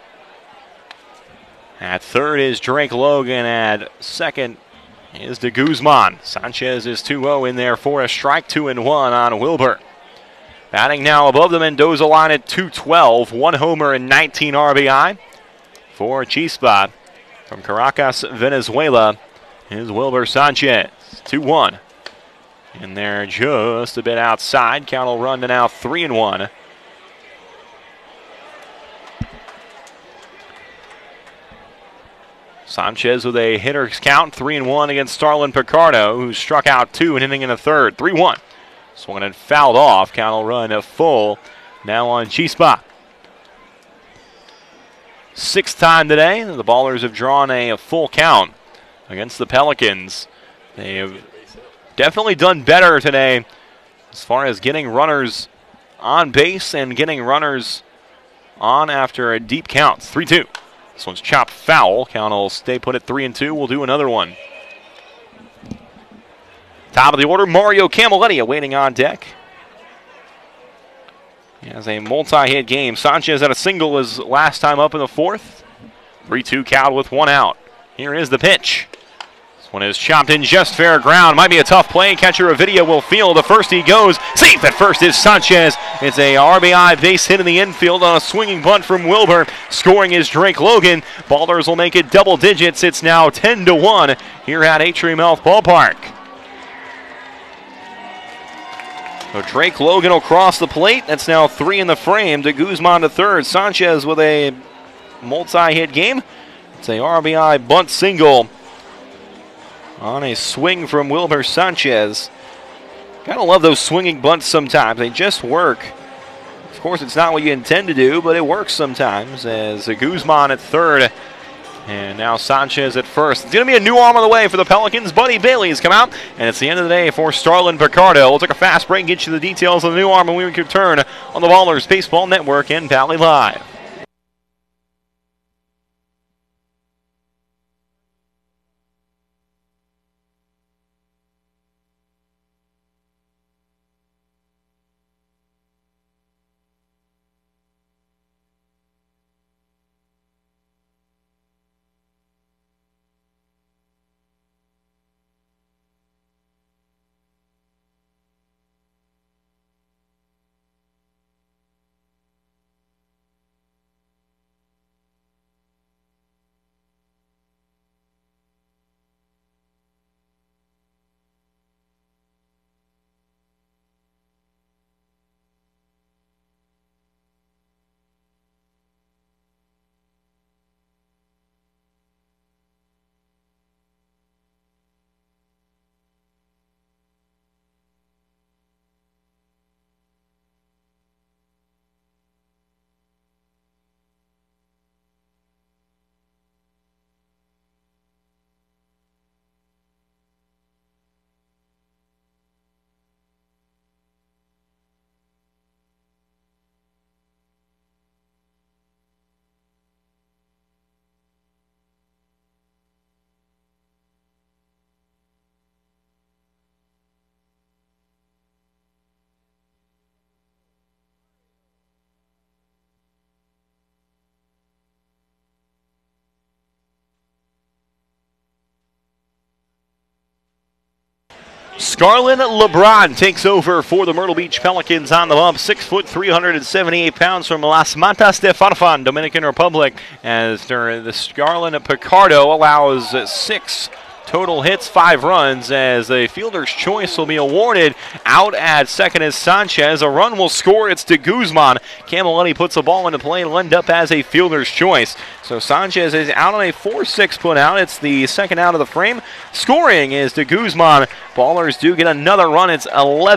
At third is Drake Logan. At second is De Guzman. Sanchez is 2-0 in there for a strike. 2-1 on Wilber. Batting now above the Mendoza line at 212. 1 homer and 19 RBI. For Chispa from Caracas, Venezuela, is Wilber Sanchez. 2-1. In there just a bit outside. Count will run to now 3-1. Sanchez with a hitter's count, 3-1 against Starlin Picardo, who struck out 2 an inning in the third. 3-1. Swung and fouled off. Count will run full. Now on Chispa. 6th time today. The Ballers have drawn a full count against the Pelicans. They have definitely done better today as far as getting runners on base and getting runners on after a deep count. 3-2. This one's chopped foul. Count will stay put at 3-2. We'll do another one. Top of the order, Mario Camilletti awaiting on deck. He has a multi-hit game. Sanchez had a single his last time up in the 4th. 3-2 count with 1 out. Here is the pitch. This one is chopped in just fair ground. Might be a tough play. Catcher Avidia will field. The first he goes. Safe at first is Sanchez. It's a RBI base hit in the infield on a swinging bunt from Wilbur. Scoring is Drake Logan. Ballers will make it double digits. It's now 10-1 here at Atrium Health Ballpark. So Drake Logan will cross the plate. That's now 3 in the frame. De Guzman to third. Sanchez with a multi-hit game. It's a RBI bunt single on a swing from Wilber Sanchez. Gotta love those swinging bunts sometimes. They just work. Of course, it's not what you intend to do, but it works sometimes. As De Guzman at third. And now Sanchez at first. It's going to be a new arm on the way for the Pelicans. Buddy Bailey has come out. And it's the end of the day for Starlin Picardo. We'll take a fast break and get you the details of the new arm when we return on the Ballers Baseball Network and Valley Live. Scarlin LeBron takes over for the Myrtle Beach Pelicans on the bump. 6 foot, 378 pounds from Las Matas de Farfan, Dominican Republic. As the Scarlin Picardo allows 6 total hits, 5 runs, as the fielder's choice will be awarded. Out at second is Sanchez. A run will score. It's De Guzman. Camilletti puts the ball into play and will end up as a fielder's choice. So Sanchez is out on a 4-6 put out. It's the second out of the frame. Scoring is De Guzman. Ballers do get another run. It's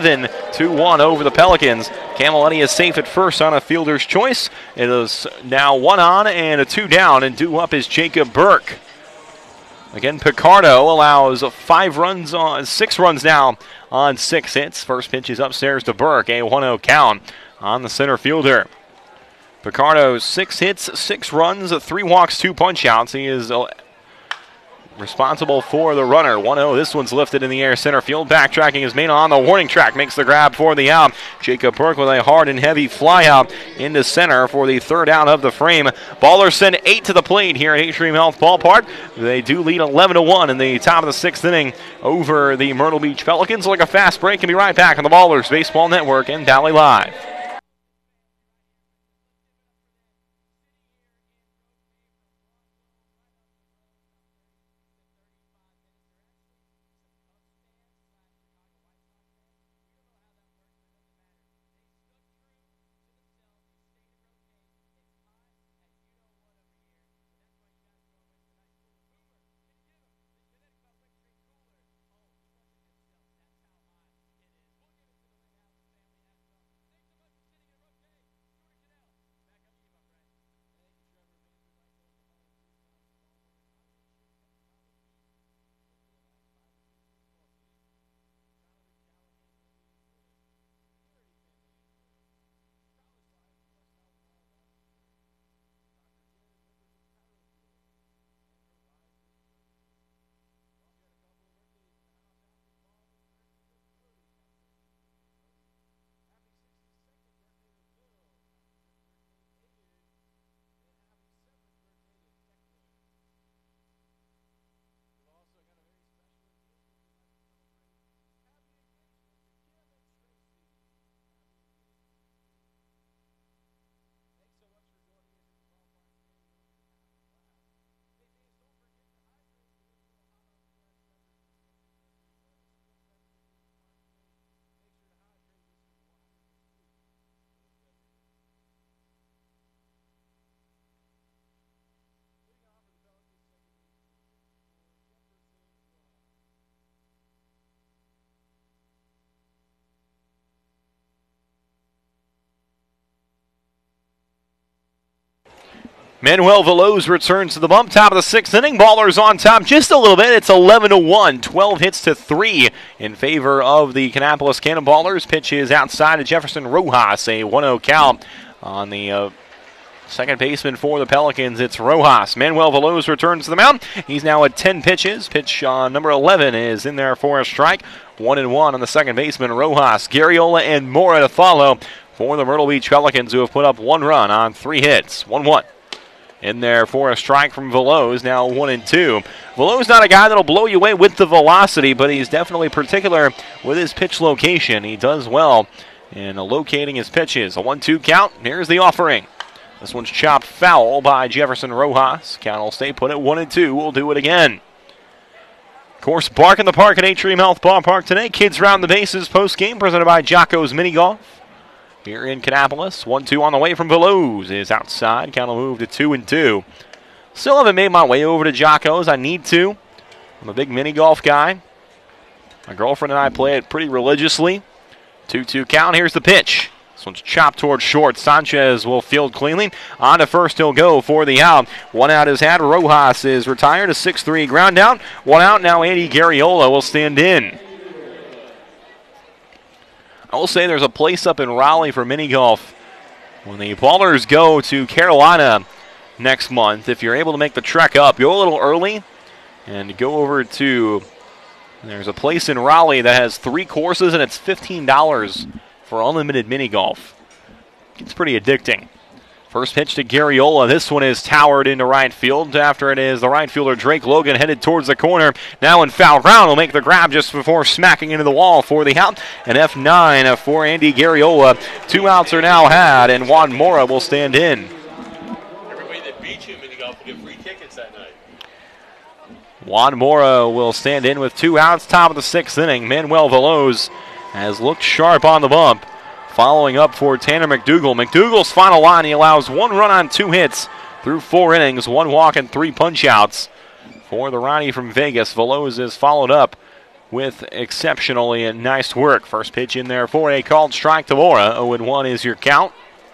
11-1 over the Pelicans. Camilletti is safe at first on a fielder's choice. It is now 1 on and a 2 down, and due up is Jacob Burke. Again, Picardo allows 6 runs now on 6 hits. First pitch is upstairs to Burke, a 1-0 count on the center fielder. Picardo 6 hits, 6 runs, 3 walks, 2 punch outs. He is responsible for the runner. 1-0. This one's lifted in the air. Center field. Backtracking is made on the warning track. Makes the grab for the out. Jacob Burke with a hard and heavy fly out into center for the third out of the frame. Ballers send 8 to the plate here at Atrium Health Ballpark. They do lead 11-1 in the top of the 6th inning over the Myrtle Beach Pelicans. Like a fast break and be right back on the Ballers Baseball Network and Valley Live. Manuel Veloz returns to the bump, top of the 6th inning. Ballers on top just a little bit. It's 11-1, 12 hits to 3 in favor of the Kannapolis Cannonballers. Pitch is outside to Jefferson Rojas, a 1-0 count on the second baseman for the Pelicans. It's Rojas. Manuel Veloz returns to the mound. He's now at 10 pitches. Pitch number 11 is in there for a strike. 1-1 on the second baseman, Rojas. Garriola and Mora to follow for the Myrtle Beach Pelicans, who have put up 1 run on 3 hits. 1-1. In there for a strike from Veloz, now 1-2. Veloz not a guy that'll blow you away with the velocity, but he's definitely particular with his pitch location. He does well in locating his pitches. A 1-2 count. Here's the offering. This one's chopped foul by Jefferson Rojas. Count will stay put at 1-2. We'll do it again. Of course, Bark in the Park at Atrium Health Ballpark today. Kids round the bases post-game presented by Jocko's Mini Golf. Here in Kannapolis, 1-2 on the way from Veloz is outside. Count will move to 2-2. Still haven't made my way over to Jocko's. I need to. I'm a big mini golf guy. My girlfriend and I play it pretty religiously. 2-2 count. Here's the pitch. This one's chopped towards short. Sanchez will field cleanly. On to first, he'll go for the out. 1 out is had. Rojas is retired. A 6-3 ground out. 1 out. Now Andy Garriola will stand in. I will say there's a place up in Raleigh for mini golf when the Ballers go to Carolina next month. If you're able to make the trek up, go a little early and go over to, there's a place in Raleigh that has 3 courses and it's $15 for unlimited mini golf. It's pretty addicting. First pitch to Garriola. This one is towered into right field. After it is the right fielder Drake Logan headed towards the corner. Now in foul ground, will make the grab just before smacking into the wall for the out. An F9 for Andy Garriola. 2 outs are now had, and Juan Mora will stand in. Everybody that beat you in mini golf will get free tickets that night. Juan Mora will stand in with 2 outs, top of the 6th inning. Manuel Veloz has looked sharp on the bump. Following up for Tanner McDougal. McDougal's final line, he allows 1 run on 2 hits through 4 innings, 1 walk and 3 punch-outs. For the righty from Vegas, Veloz is followed up with exceptionally nice work. First pitch in there for a called strike to Mora. 0-1 is your count.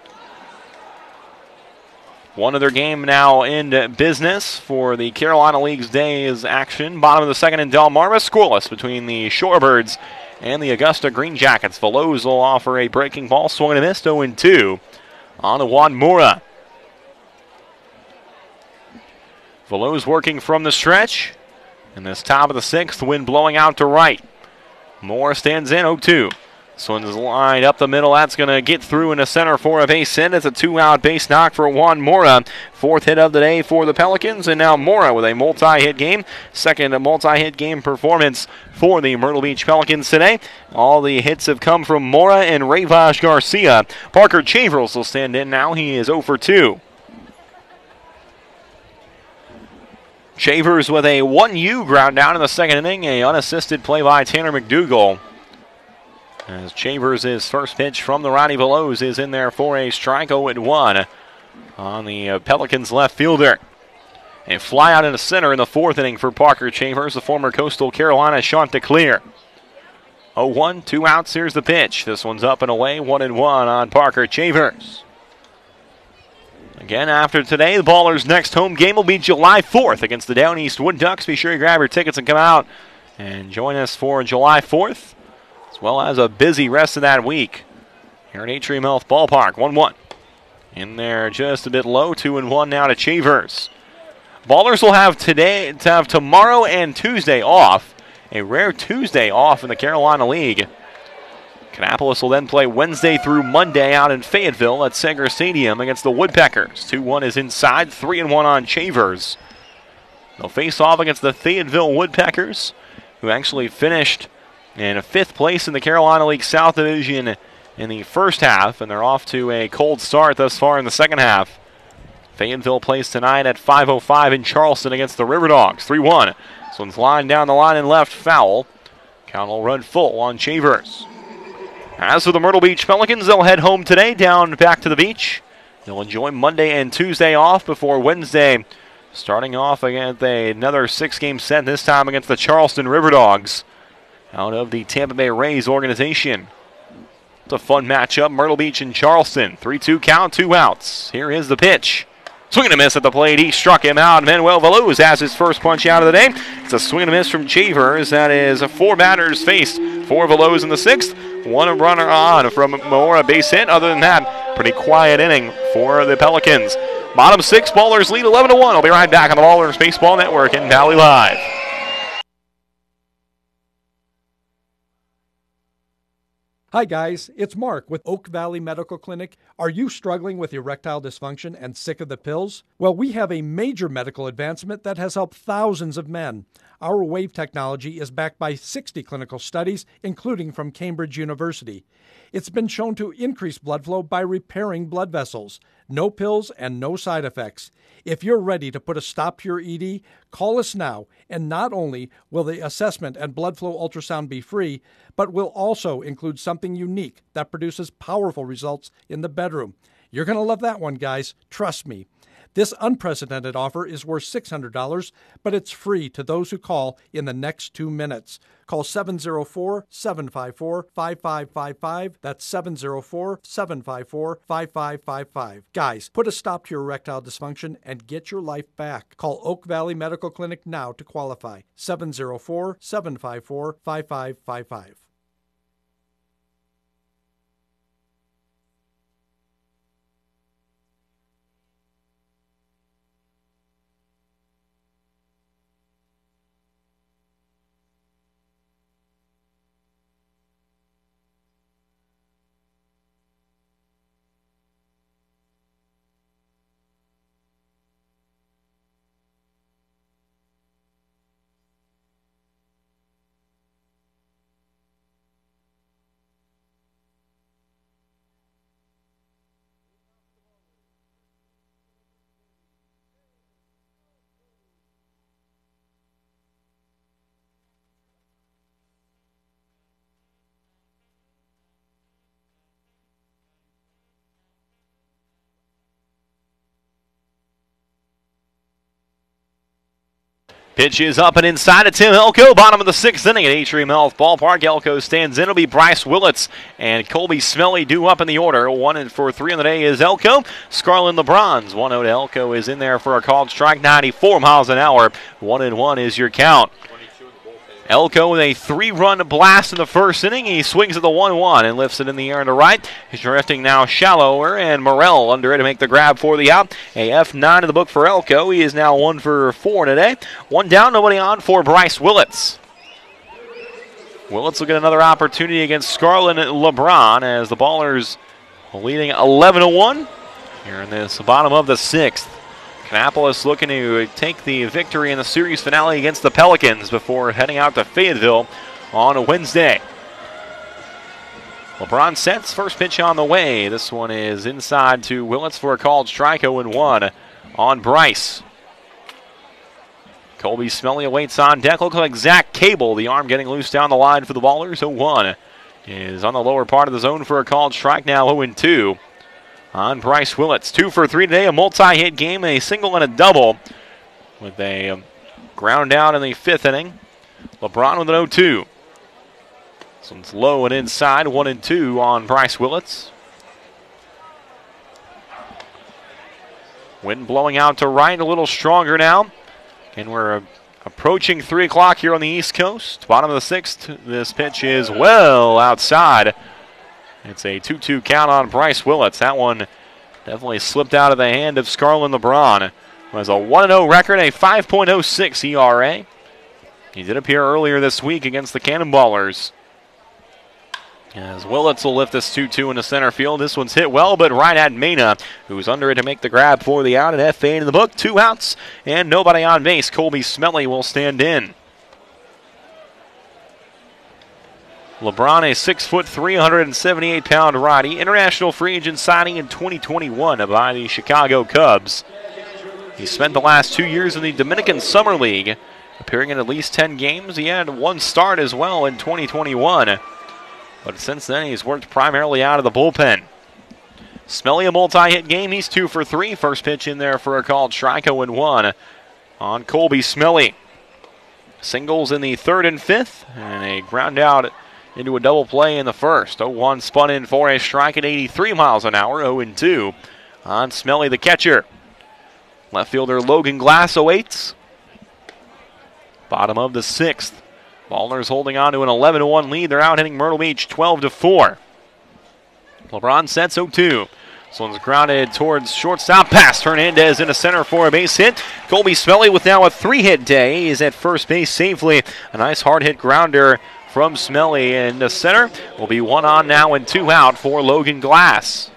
One other game now in business for the Carolina League's day's action. Bottom of the 2nd in Delmarva, scoreless between the Shorebirds and the Augusta Green Jackets. Veloz will offer a breaking ball, swung and a miss, 0-2 on to Juan Mora. Veloz working from the stretch. In this top of the 6th, wind blowing out to right. Mora stands in, 0-2. This one's lined up the middle. That's going to get through into center for a base hit. It's a 2-out base knock for Juan Mora. 4th hit of the day for the Pelicans. And now Mora with a multi-hit game. 2nd multi-hit game performance for the Myrtle Beach Pelicans today. All the hits have come from Mora and Rayvaj Garcia. Parker Chavers will stand in now. He is 0 for 2. Chavers with a 1U ground down in the 2nd inning. A unassisted play by Tanner McDougal. As Chavers' his first pitch from the righty Veloz is in there for a strike. 0-1 on the Pelicans left fielder. A fly out into center in the 4th inning for Parker Chavers, the former Coastal Carolina Chanticleer. 0-1, 2 outs. Here's the pitch. This one's up and away. 1-1 on Parker Chavers. Again, after today, the Ballers' next home game will be July 4th against the Down East Wood Ducks. Be sure you grab your tickets and come out and join us for July 4th. As well as a busy rest of that week here at Atrium Health Ballpark. 1-1. In there just a bit low. 2-1 now to Chavers. Ballers will have tomorrow and Tuesday off. A rare Tuesday off in the Carolina League. Kannapolis will then play Wednesday through Monday out in Fayetteville at Sager Stadium against the Woodpeckers. 2-1 is inside. 3-1 on Chavers. They'll face off against the Fayetteville Woodpeckers, who actually finished in 5th place in the Carolina League South Division in the first half, and they're off to a cold start thus far in the second half. Fayetteville plays tonight at 5:05 in Charleston against the River Dogs. 3-1. This one's lined down the line and left foul. Count will run full on Chavers. As for the Myrtle Beach Pelicans, they'll head home today, down back to the beach. They'll enjoy Monday and Tuesday off before Wednesday, starting off against another 6-game set, this time against the Charleston River Dogs out of the Tampa Bay Rays organization. It's a fun matchup, Myrtle Beach and Charleston. 3-2 count, 2 outs. Here is the pitch. Swing and a miss at the plate. He struck him out. Manuel Veloz has his first punch out of the day. It's a swing and a miss from Chavers. That is 4 batters faced for Veloz in the 6th. 1 runner on from Moora, base hit. Other than that, pretty quiet inning for the Pelicans. Bottom 6, Ballers lead 11-1. I'll be right back on the Ballers Baseball Network in Valley Live. Hi guys, it's Mark with Oak Valley Medical Clinic. Are you struggling with erectile dysfunction and sick of the pills? Well, we have a major medical advancement that has helped thousands of men. Our WAVE technology is backed by 60 clinical studies, including from Cambridge University. It's been shown to increase blood flow by repairing blood vessels. No pills and no side effects. If you're ready to put a stop to your ED, call us now, and not only will the assessment and blood flow ultrasound be free, but will also include something unique that produces powerful results in the bedroom. You're going to love that one, guys. Trust me. This unprecedented offer is worth $600, but it's free to those who call in the next 2 minutes. Call 704-754-5555. That's 704-754-5555. Guys, put a stop to your erectile dysfunction and get your life back. Call Oak Valley Medical Clinic now to qualify. 704-754-5555. Pitch is up and inside to Tim Elko, bottom of the 6th inning at Atrium Health Ballpark. Elko stands in. It'll be Bryce Willits and Colby Smelly due up in the order. 1 for 3 on the day is Elko. Scarlin LeBron's 1-0 to Elko is in there for a called strike, 94 miles an hour. 1-1 is your count. Elko with a 3-run blast in the first inning. He swings at the 1-1 and lifts it in the air to right. He's drifting now shallower, and Morrell under it to make the grab for the out. A F9 in the book for Elko. He is now 1 for 4 today. 1 down, nobody on for Bryce Willits. Willits will get another opportunity against Scarlin LeBron as the Ballers leading 11-1 here in this bottom of the 6th. Kannapolis looking to take the victory in the series finale against the Pelicans before heading out to Fayetteville on a Wednesday. LeBron sets, first pitch on the way. This one is inside to Willits for a called strike, 0-1 on Bryce. Colby Smelly awaits on deck. Looks like Zach Cable, the arm getting loose down the line for the Ballers. 0-1 is on the lower part of the zone for a called strike now, 0-2. On Bryce Willits. 2 for 3 today, a multi-hit game, a single and a double with a ground out in the 5th inning. LeBron with an 0-2. This one's low and inside, 1-2 on Bryce Willits. Wind blowing out to right, a little stronger now. And we're approaching 3 o'clock here on the East Coast. Bottom of the 6th, this pitch is well outside. It's a 2-2 count on Bryce Willits. That one definitely slipped out of the hand of Scarlin LeBron. It has a 1-0 record, a 5.06 ERA. He did appear earlier this week against the Cannonballers. As Willits will lift this 2-2 into center field. This one's hit well, but right at Mena, who's under it to make the grab for the out. An F8 in the book, 2 outs, and nobody on base. Colby Smelly will stand in. LeBron, a 6'3", 378-pound righty. International free agent signing in 2021 by the Chicago Cubs. He spent the last 2 years in the Dominican Summer League, appearing in at least 10 games. He had 1 start as well in 2021. But since then, he's worked primarily out of the bullpen. Smelly, a multi-hit game. He's 2 for 3. First pitch in there for a called strike, 0-1 on Colby Smelly. Singles in the 3rd and 5th, and a ground out into a double play in the 1st. 0-1 spun in for a strike at 83 miles an hour. 0-2 on Smelly, the catcher. Left fielder Logan Glass awaits. Bottom of the 6th. Ballers holding on to an 11-1 lead. They're out hitting Myrtle Beach 12-4. LeBron sets 0-2. This one's grounded towards shortstop. Pass Hernandez into center for a base hit. Colby Smelly with now a 3-hit day. He's at first base safely. A nice hard hit grounder from Smelly into center. Will be 1 on now and 2 out for Logan Glass.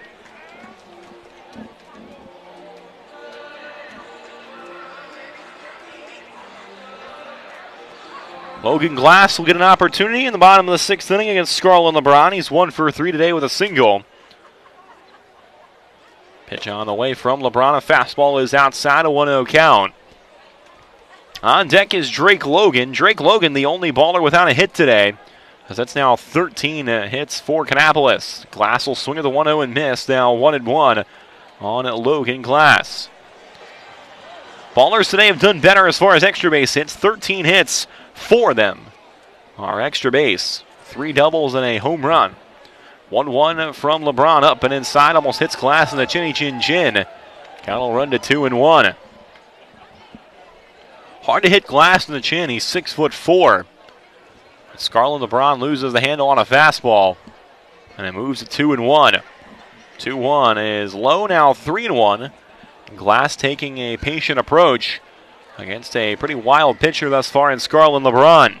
Logan Glass will get an opportunity in the bottom of the 6th inning against Scarlett LeBron. He's 1 for 3 today with a single. Pitch on the way from LeBron. A fastball is outside, a 1-0 count. On deck is Drake Logan. Drake Logan, the only baller without a hit today, as that's now 13 hits for Kannapolis. Glass will swing at the 1-0 and miss. Now 1-1 on Logan Glass. Ballers today have done better as far as extra base hits. 13 hits for them are extra base. 3 doubles and a home run. 1-1 from LeBron, up and inside, almost hits Glass in the chinny chin chin. Count will run to 2-1. Hard to hit Glass in the chin. He's 6'4". Scarlett LeBron loses the handle on a fastball, and it moves to 2-1. 2-1 is low, now 3-1. Glass taking a patient approach against a pretty wild pitcher thus far in Scarlett LeBron.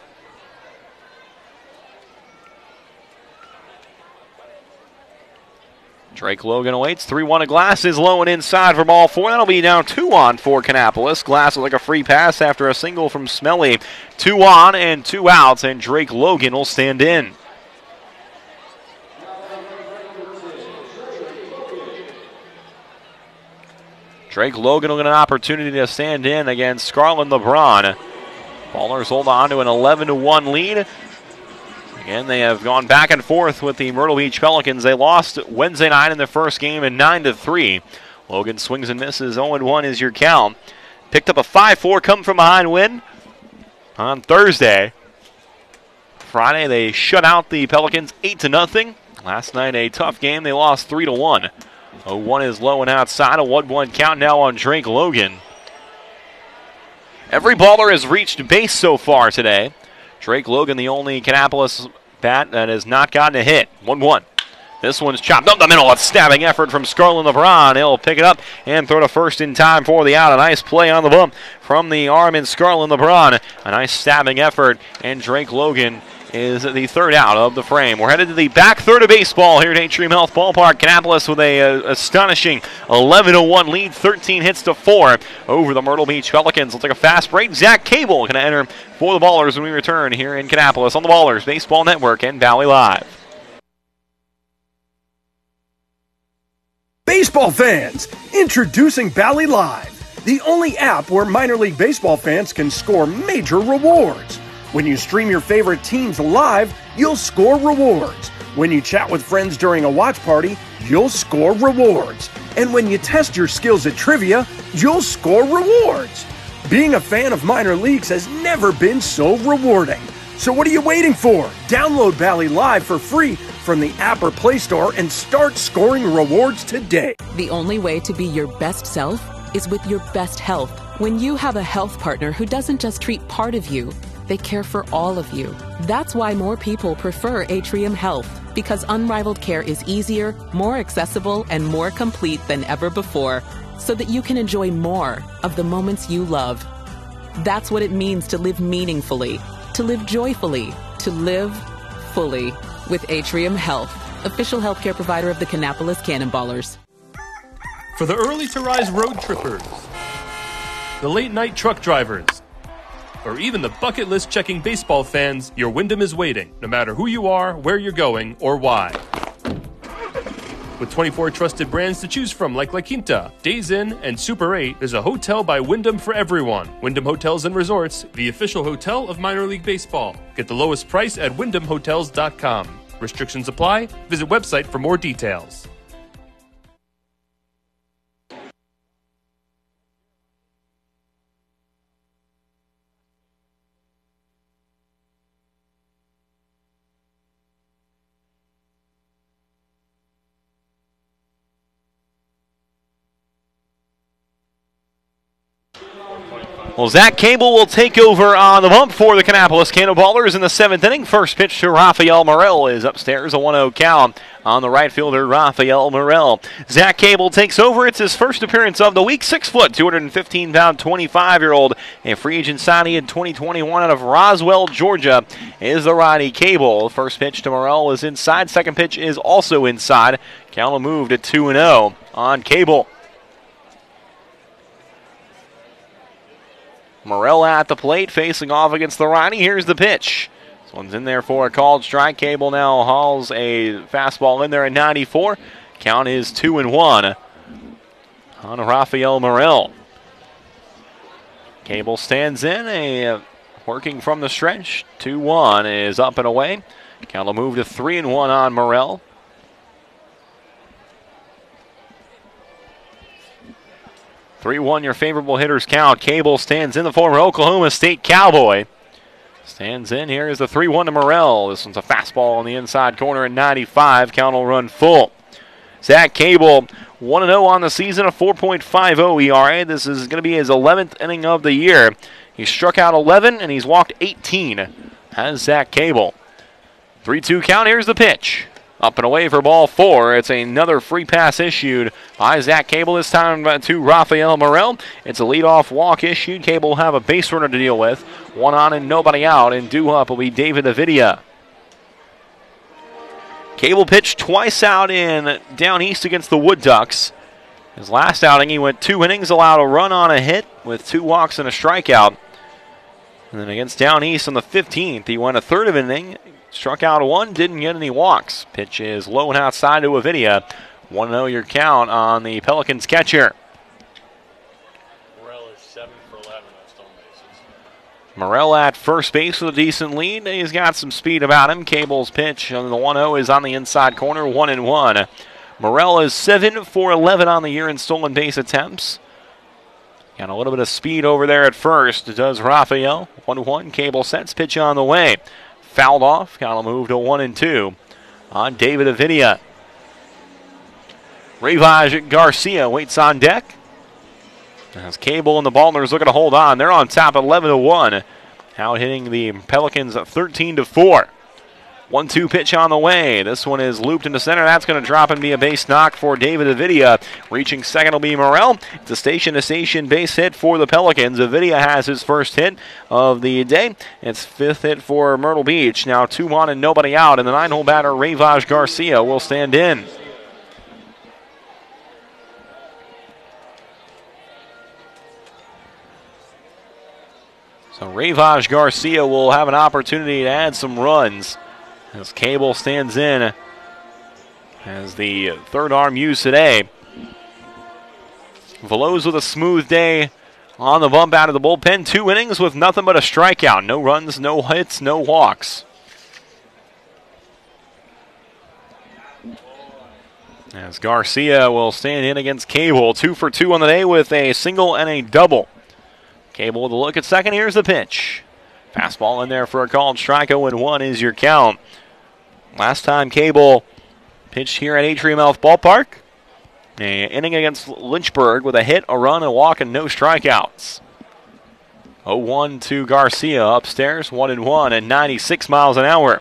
Drake Logan awaits. 3-1 to Glass is low and inside for ball 4. That'll be now 2 on for Kannapolis. Glass will take a free pass after a single from Smelly. 2 on and 2 outs, and Drake Logan will stand in. Drake Logan will get an opportunity to stand in against Scarlett LeBron. Ballers hold on to an 11-1 lead. Again, they have gone back and forth with the Myrtle Beach Pelicans. They lost Wednesday night in their first game at 9-3. Logan swings and misses. 0-1 is your count. Picked up a 5-4 come from behind win on Thursday. Friday, they shut out the Pelicans 8-0. Last night, a tough game. They lost 3-1. 0-1 is low and outside. A 1-1 count now on Drake Logan. Every baller has reached base so far today. Drake Logan, the only Kannapolis bat that has not gotten a hit. 1-1. This one's chopped up the middle. A stabbing effort from Scarlett LeBron. He'll pick it up and throw to first in time for the out. A nice play on the bump from the arm in Scarlett LeBron. A nice stabbing effort, and Drake Logan is the third out of the frame. We're headed to the back third of baseball here at Atrium Health Ballpark. Kannapolis with a astonishing 11-1 lead, 13 hits to 4 over the Myrtle Beach Pelicans. We'll take a fast break. Zach Cable going to enter for the Ballers when we return here in Kannapolis on the Ballers Baseball Network and Valley Live. Baseball fans, introducing Valley Live, the only app where minor league baseball fans can score major rewards. When you stream your favorite teams live, you'll score rewards. When you chat with friends during a watch party, you'll score rewards. And when you test your skills at trivia, you'll score rewards. Being a fan of minor leagues has never been so rewarding. So what are you waiting for? Download Valley Live for free from the app or Play Store and start scoring rewards today. The only way to be your best self is with your best health. When you have a health partner who doesn't just treat part of you, they care for all of you. That's why more people prefer Atrium Health, because unrivaled care is easier, more accessible, and more complete than ever before, so that you can enjoy more of the moments you love. That's what it means to live meaningfully, to live joyfully, to live fully with Atrium Health, official healthcare provider of the Kannapolis Cannonballers. For the early to rise road trippers, the late night truck drivers, or even the bucket list checking baseball fans, your Wyndham is waiting, no matter who you are, where you're going, or why. With 24 trusted brands to choose from like La Quinta, Days Inn, and Super 8, there's a hotel by Wyndham for everyone. Wyndham Hotels and Resorts, the official hotel of minor league baseball. Get the lowest price at wyndhamhotels.com. Restrictions apply. Visit website for more details. Well, Zach Cable will take over on the bump for the Kannapolis Cannonballers in the 7th inning. First pitch to Rafael Morel is upstairs, a 1-0 count on the right fielder, Rafael Morel. Zach Cable takes over. It's his first appearance of the week. 6 foot, 215-pound, 25-year-old. A free agent signing in 2021 out of Roswell, Georgia, is the righty Cable. First pitch to Morel is inside. Second pitch is also inside. Count will move to 2-0 on Cable. Morel at the plate, facing off against the righty. Here's the pitch. This one's in there for a called strike. Cable now hauls a fastball in there at 94. Count is 2-1 on Rafael Morel. Cable stands in, working from the stretch. 2-1 is up and away. Count will move to 3-1 on Morel. 3-1 your favorable hitters count. Cable stands in, the former Oklahoma State Cowboy. Stands in. Here is the 3-1 to Morel. This one's a fastball on the inside corner at 95. Count will run full. Zach Cable, 1-0 on the season, a 4.50 ERA. This is going to be his 11th inning of the year. He struck out 11 and he's walked 18 as Zach Cable. 3-2 count. Here's the pitch. Up and away for ball 4. It's another free pass issued by Zach Cable, this time to Rafael Morel. It's a leadoff walk issued. Cable will have a base runner to deal with. 1 on and nobody out, and due up will be David Avidia. Cable pitched twice out in down east against the Wood Ducks. His last outing, he went 2 innings, allowed a run on a hit with 2 walks and a strikeout. And then against down east on the 15th, he went a third of an inning. Struck out 1, didn't get any walks. Pitch is low and outside to Avidia. 1-0 your count on the Pelicans catcher. Morel is 7 for 11 on stolen bases. Morel at first base with a decent lead. He's got some speed about him. Cable's pitch on the 1-0 is on the inside corner, 1-1. Morel is 7 for 11 on the year in stolen base attempts. Got a little bit of speed over there at first. Does Rafael. 1-1. Cable sets. Pitch on the way. Fouled off. Count will move to 1-2 on David Avidia. Ravage Garcia waits on deck. As Cable and the Ballers looking to hold on. They're on top 11-1. Out hitting the Pelicans 13-4. 1-2 pitch on the way. This one is looped into center. That's going to drop and be a base knock for David Avidia. Reaching second will be Morel. It's a station-to-station base hit for the Pelicans. Avidia has his first hit of the day. It's 5th hit for Myrtle Beach. Now 2 on and nobody out. And the 9-hole batter, Ravage Garcia, will stand in. So Ravage Garcia will have an opportunity to add some runs as Cable stands in as the third arm used today. Veloz with a smooth day on the bump out of the bullpen. 2 innings with nothing but a strikeout. No runs, no hits, no walks. As Garcia will stand in against Cable. 2 for 2 on the day with a single and a double. Cable with a look at second. Here's the pitch. Fastball in there for a called strike. 0-1 is your count. Last time Cable pitched here at Atrium Health Ballpark, an inning against Lynchburg with a hit, a run, a walk, and no strikeouts. 0-1 to Garcia upstairs, 1-1 at 96 miles an hour.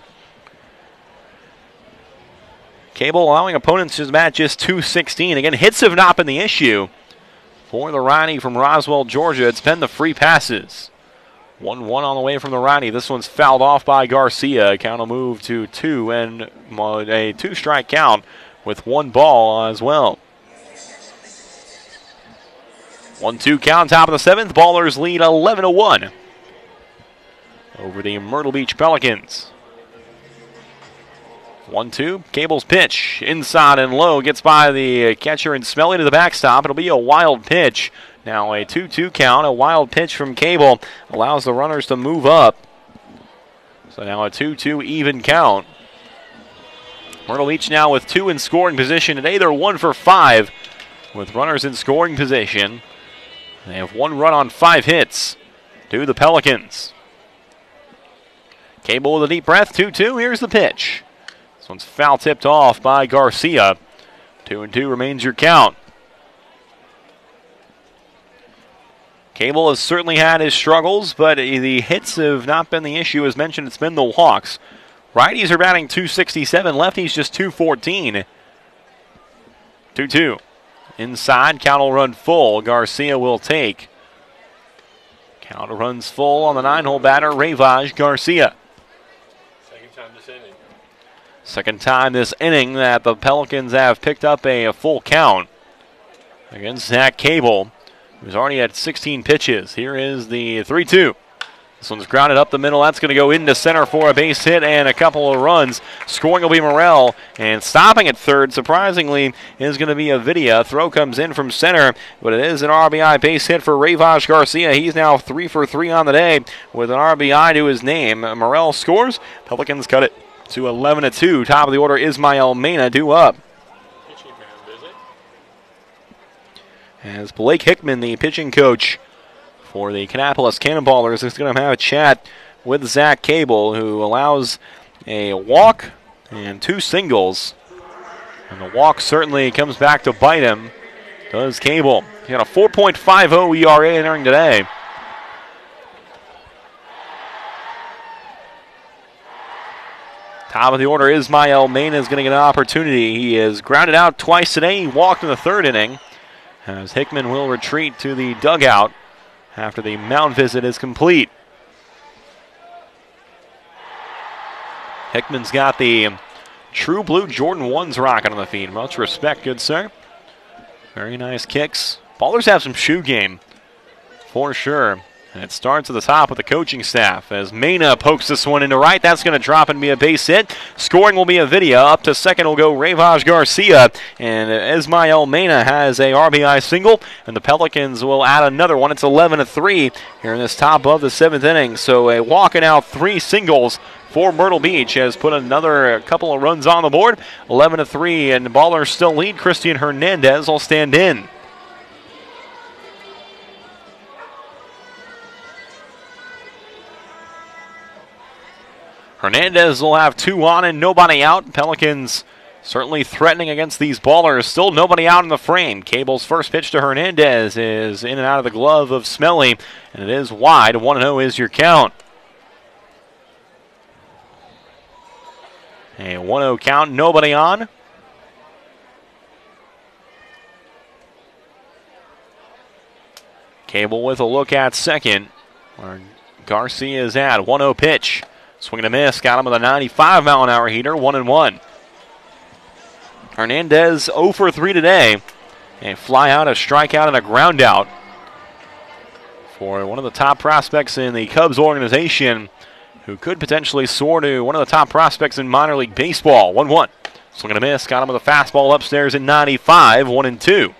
Cable allowing opponents to bat just .216. Again, hits have not been the issue for the righty from Roswell, Georgia. It's been the free passes. 1-1 on the way from the righty. This one's fouled off by Garcia. Count will move to 2 and a 2-strike count with 1 ball as well. 1-2 count, top of the 7th. Ballers lead 11-1 over the Myrtle Beach Pelicans. 1-2. Cable's pitch inside and low. Gets by the catcher and Smelly to the backstop. It'll be a wild pitch. Now a 2-2 count. A wild pitch from Cable allows the runners to move up. So now a 2-2 even count. Myrtle Beach now with 2 in scoring position. Today they're 1 for 5 with runners in scoring position. They have 1 run on 5 hits to the Pelicans. Cable with a deep breath. 2-2. Here's the pitch. This one's foul tipped off by Garcia. 2-2 remains your count. Cable has certainly had his struggles, but the hits have not been the issue. As mentioned, it's been the walks. Righties are batting .267, lefties just .214. 2-2. Inside, count will run full. Garcia will take. Count runs full on the 9-hole batter, Ravage Garcia. Second time this inning. Second time this inning that the Pelicans have picked up a full count against Zach Cable, who's already at 16 pitches. Here is the 3-2. This one's grounded up the middle. That's going to go into center for a base hit and a couple of runs. Scoring will be Morrell, and stopping at third, surprisingly, is going to be Avidia. Throw comes in from center, but it is an RBI base hit for Ravage Garcia. He's now 3 for 3 on the day with an RBI to his name. Morrell scores. Pelicans cut it to 11-2. Top of the order, Ismael Mena due up. Pitching man visit. As Blake Hickman, the pitching coach for the Kannapolis Cannonballers, is going to have a chat with Zach Cable, who allows a walk and 2 singles. And the walk certainly comes back to bite him. Does Cable. He got a 4.50 ERA entering today. Top of the order, Ismael Mena is going to get an opportunity. He is grounded out twice today. He walked in the 3rd inning, as Hickman will retreat to the dugout after the mound visit is complete. Hickman's got the true blue Jordan 1s rocking on the feet. Much respect, good sir. Very nice kicks. Ballers have some shoe game, for sure. And it starts at the top with the coaching staff as Mena pokes this one into right. That's going to drop and be a base hit. Scoring will be Avidia. Up to second will go Ravage Garcia. And Ismael Mena has a RBI single. And the Pelicans will add another one. It's 11-3 here in this top of the 7th inning. So a walking out 3 singles for Myrtle Beach has put another couple of runs on the board. 11-3, and the Ballers still lead. Christian Hernandez will stand in. Hernandez will have 2 on and nobody out. Pelicans certainly threatening against these Ballers. Still nobody out in the frame. Cable's first pitch to Hernandez is in and out of the glove of Smelly, and it is wide. 1-0 is your count. A 1-0 count, nobody on. Cable with a look at second, where Garcia is at. 1-0 pitch. Swing and a miss. Got him with a 95-mile-an-hour heater. 1-1. Hernandez 0 for 3 today. A fly out, a strikeout, and a ground out for one of the top prospects in the Cubs organization, who could potentially soar to one of the top prospects in minor league baseball. 1-1. Swing and a miss. Got him with a fastball upstairs at 95. 1-2.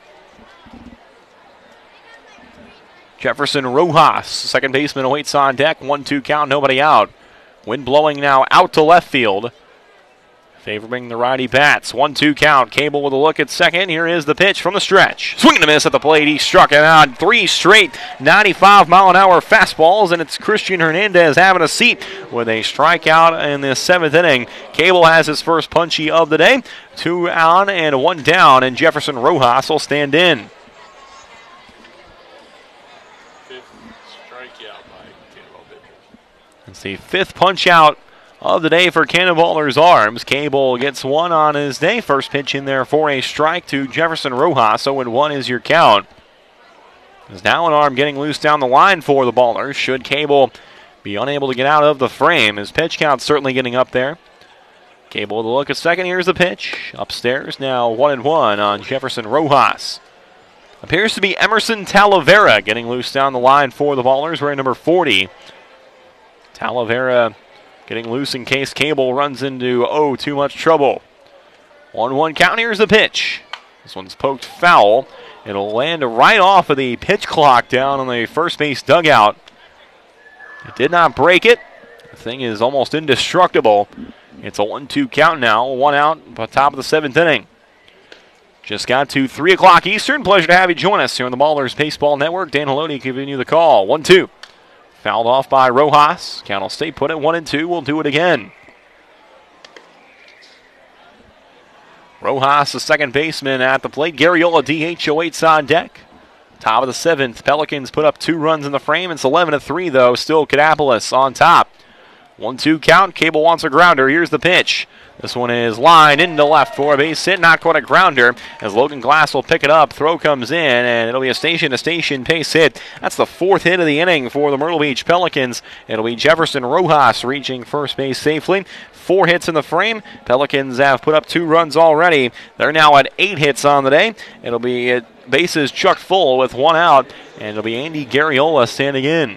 Jefferson Rojas, second baseman, awaits on deck. 1-2 count, nobody out. Wind blowing now out to left field, favoring the righty bats. 1-2 count. Cable with a look at second. Here is the pitch from the stretch. Swing and a miss at the plate. He struck it out. 3 straight 95-mile-an-hour fastballs, and it's Christian Hernandez having a seat with a strikeout in the 7th inning. Cable has his first punchy of the day. 2 on and 1 down, and Jefferson Rojas will stand in. It's the 5th punch out of the day for Cannonballers Arms. Cable gets 1 on his day. First pitch in there for a strike to Jefferson Rojas. 0-1 is your count. There's now an arm getting loose down the line for the Ballers. Should Cable be unable to get out of the frame, his pitch count certainly getting up there. Cable with a look at second. Here's the pitch. Upstairs now 1-1 on Jefferson Rojas. Appears to be Emerson Talavera getting loose down the line for the Ballers. Wearing number 40. Talavera getting loose in case Cable runs into, too much trouble. 1-1 count. Here's the pitch. This one's poked foul. It'll land right off of the pitch clock down on the first base dugout. It did not break it. The thing is almost indestructible. It's a 1-2 count now. 1 out at the top of the 7th inning. Just got to 3 o'clock Eastern. Pleasure to have you join us here on the Ballers Baseball Network. Dan Haloti giving you the call. 1-2. Fouled off by Rojas. Count will stay put at 1-2. We'll do it again. Rojas, the second baseman at the plate. Garriola DH awaits on deck. Top of the 7th, Pelicans put up 2 runs in the frame. It's 11-3, though. Still Kannapolis on top. 1-2 count. Cable wants a grounder. Here's the pitch. This one is lined into left for a base hit. Not quite a grounder, as Logan Glass will pick it up. Throw comes in, and it'll be a station-to-station base hit. That's the 4th hit of the inning for the Myrtle Beach Pelicans. It'll be Jefferson Rojas reaching first base safely. 4 hits in the frame. Pelicans have put up 2 runs already. They're now at 8 hits on the day. It'll be bases chucked full with 1 out, and it'll be Andy Garriola standing in.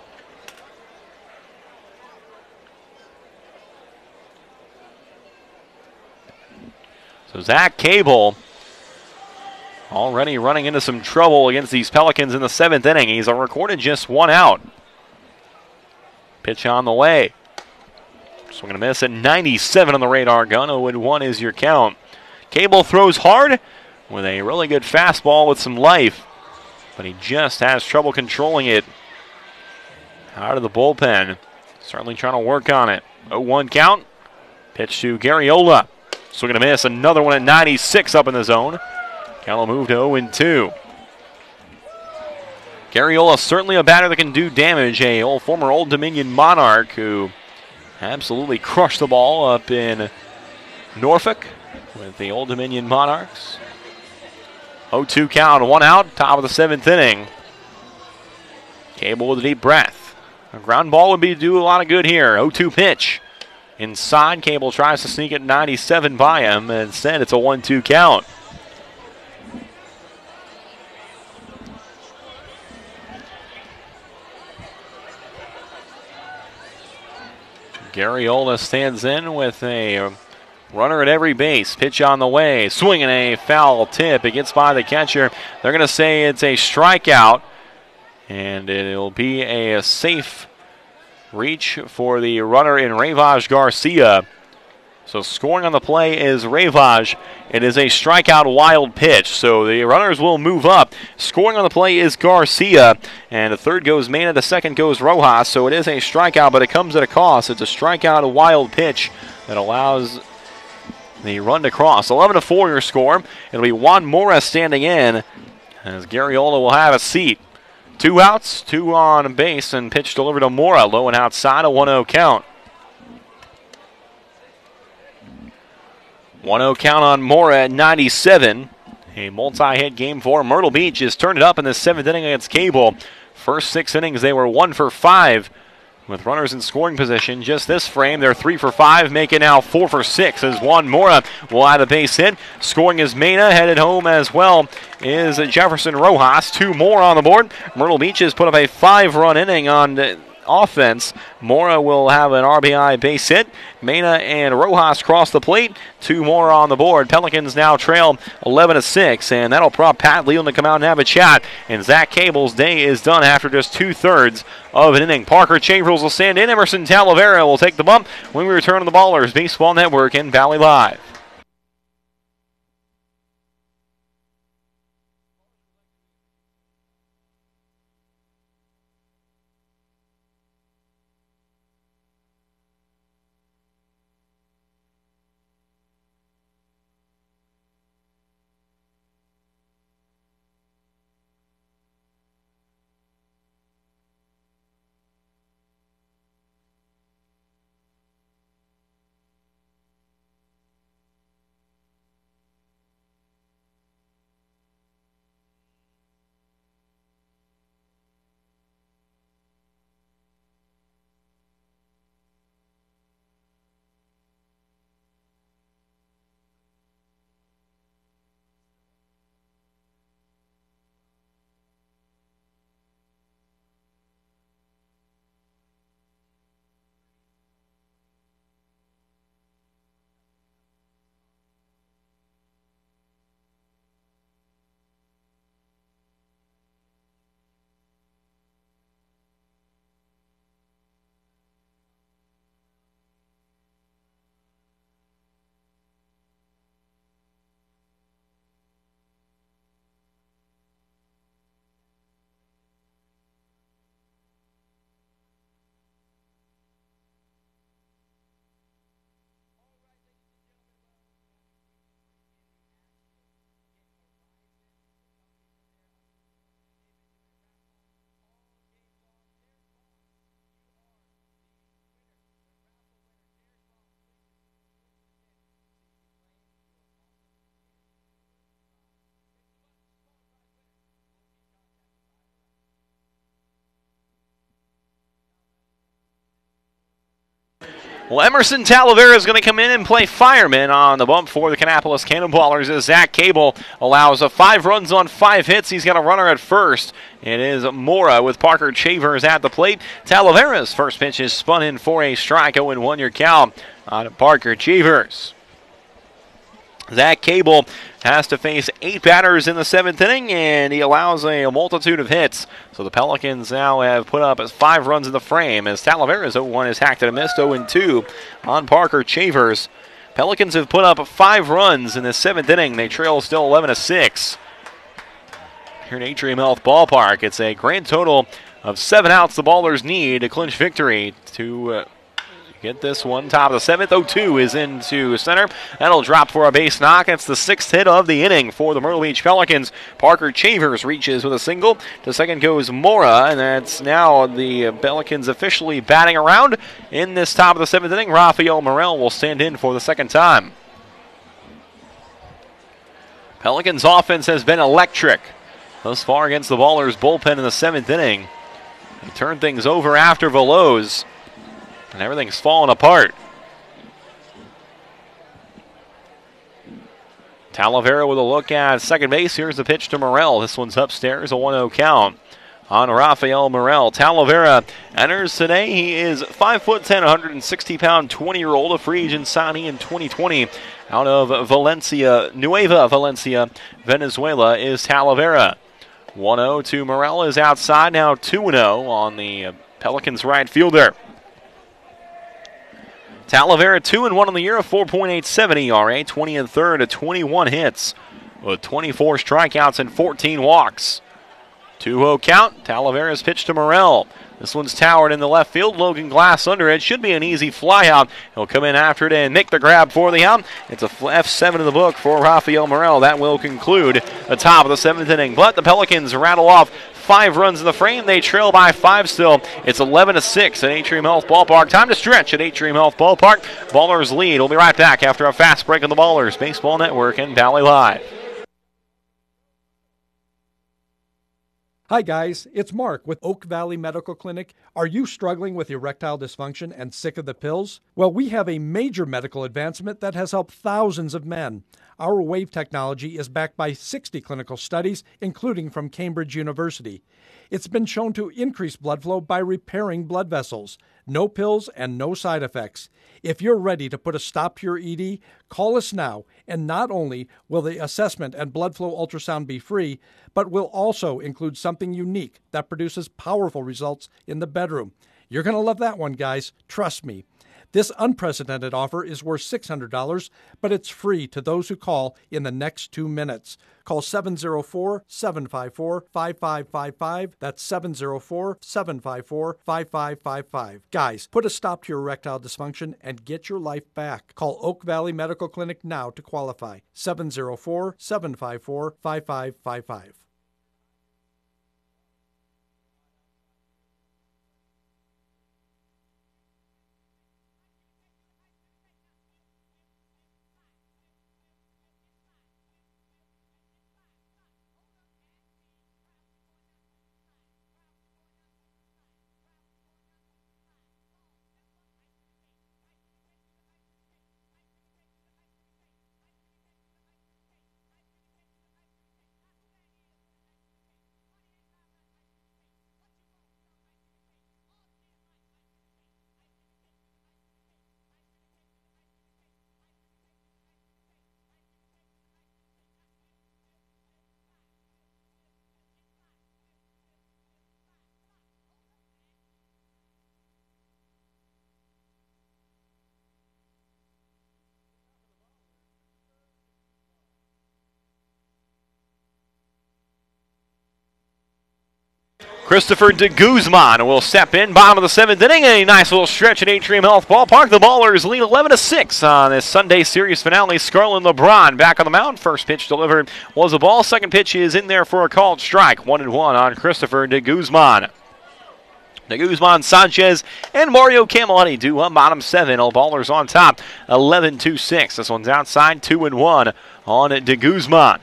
So Zach Cable already running into some trouble against these Pelicans in the 7th inning. He's recorded just 1 out. Pitch on the way. Swing and a miss at 97 on the radar gun. 0-1 is your count. Cable throws hard with a really good fastball with some life, but he just has trouble controlling it out of the bullpen. Certainly trying to work on it. 0-1 count. Pitch to Garriola. Swing and a miss. Another one at 96 up in the zone. Count will move to 0-2. Garriola certainly a batter that can do damage. Former Old Dominion Monarch who absolutely crushed the ball up in Norfolk with the Old Dominion Monarchs. 0-2 count, 1 out, top of the 7th inning. Cable with a deep breath. A ground ball would do a lot of good here. 0-2 pitch. Inside, Cable tries to sneak it 97 by him. Instead, it's a 1-2 count. Garriola stands in with a runner at every base. Pitch on the way. Swinging a foul tip. It gets by the catcher. They're going to say it's a strikeout. And it'll be a safe reach for the runner in Ravage Garcia. So scoring on the play is Ravage. It is a strikeout wild pitch. So the runners will move up. Scoring on the play is Garcia. And the third goes Mena. The second goes Rojas. So it is a strikeout, but it comes at a cost. It's a strikeout wild pitch that allows the run to cross. 11-4 your score. It'll be Juan Mora standing in as Garriola will have a seat. 2 outs, 2 on base, and pitch delivered to Mora. Low and outside, a 1-0 count. 1-0 count on Mora at 97. A multi-hit game for Myrtle Beach has turned it up in the 7th inning against Cable. First 6 innings, they were 1 for 5 with runners in scoring position. Just this frame, they're 3 for 5, making now 4 for 6 as Juan Mora will add a base hit. Scoring is Mena, headed home as well is Jefferson Rojas. 2 more on the board. Myrtle Beach has put up a 5-run inning on offense. Mora will have an RBI base hit. Mena and Rojas cross the plate. 2 more on the board. Pelicans now trail 11-6, and that'll prompt Pat Leland to come out and have a chat. And Zach Cable's day is done after just 2/3 of an inning. Parker Chavrils will stand in. Emerson Talavera will take the bump when we return to the Ballers Baseball Network and Valley Live. Well, Emerson Talavera is going to come in and play fireman on the bump for the Kannapolis Cannonballers as Zach Cable allows 5 runs on 5 hits. He's got a runner at first. It is Mora with Parker Chavers at the plate. Talavera's first pitch is spun in for a strike. 0-1 your count on Parker Chavers. Zach Cable has to face 8 batters in the 7th inning, and he allows a multitude of hits. So the Pelicans now have put up 5 runs in the frame as Talavera's 0-1 is hacked and missed. 0-2 on Parker Chavers. Pelicans have put up 5 runs in the 7th inning. They trail still 11-6. Here at Atrium Health Ballpark, it's a grand total of 7 outs the Ballers need to clinch victory to get this one. Top of the 7th. 0-2 is into center. That'll drop for a base knock. It's the 6th hit of the inning for the Myrtle Beach Pelicans. Parker Chavers reaches with a single. To second goes Mora, and that's now the Pelicans officially batting around in this top of the 7th inning. Rafael Morel will stand in for the second time. Pelicans offense has been electric thus far against the Ballers bullpen in the 7th inning. They turn things over after Veloz, and everything's falling apart. Talavera with a look at second base. Here's the pitch to Morel. This one's upstairs, a 1-0 count on Rafael Morel. Talavera enters today. He is 5'10", 160-pound, 20-year-old, a free agent signee in 2020 out of Valencia, Nueva Valencia, Venezuela is Talavera. 1-0 to Morel is outside, now 2-0 on the Pelicans right fielder. Talavera 2-1 on the year, a 4.87 ERA, 20 and third to 21 hits with 24 strikeouts and 14 walks. 2-0 count. Talavera's pitch to Morel. This one's towered in the left field. Logan Glass under it. Should be an easy fly out. He'll come in after it and make the grab for the out. It's a F7 in the book for Rafael Morel. That will conclude the top of the 7th inning. But the Pelicans rattle off 5 runs in the frame. They trail by 5 still. It's 11-6 at Atrium Health Ballpark. Time to stretch at Atrium Health Ballpark. Ballers lead. We'll be right back after a fast break on the Ballers Baseball Network and Valley Live. Hi guys, it's Mark with Oak Valley Medical Clinic. Are you struggling with erectile dysfunction and sick of the pills? Well, we have a major medical advancement that has helped thousands of men. Our wave technology is backed by 60 clinical studies, including from Cambridge University. It's been shown to increase blood flow by repairing blood vessels. No pills and no side effects. If you're ready to put a stop to your ED, call us now, and not only will the assessment and blood flow ultrasound be free, but will also include something unique that produces powerful results in the bedroom. You're going to love that one, guys. Trust me. This unprecedented offer is worth $600, but it's free to those who call in the next 2 minutes. Call 704-754-5555. That's 704-754-5555. Guys, put a stop to your erectile dysfunction and get your life back. Call Oak Valley Medical Clinic now to qualify. 704-754-5555. Christopher de Guzman will step in, bottom of the 7th inning. A nice little stretch at Atrium Health Ballpark. The Ballers lead 11-6 on this Sunday series finale. Scarlett LeBron back on the mound. First pitch delivered was a ball. Second pitch is in there for a called strike. 1-1 on Christopher de Guzman. De Guzman, Sanchez, and Mario Camilletti do up bottom 7. All Ballers on top, 11-6. This one's outside, 2-1 on de Guzman.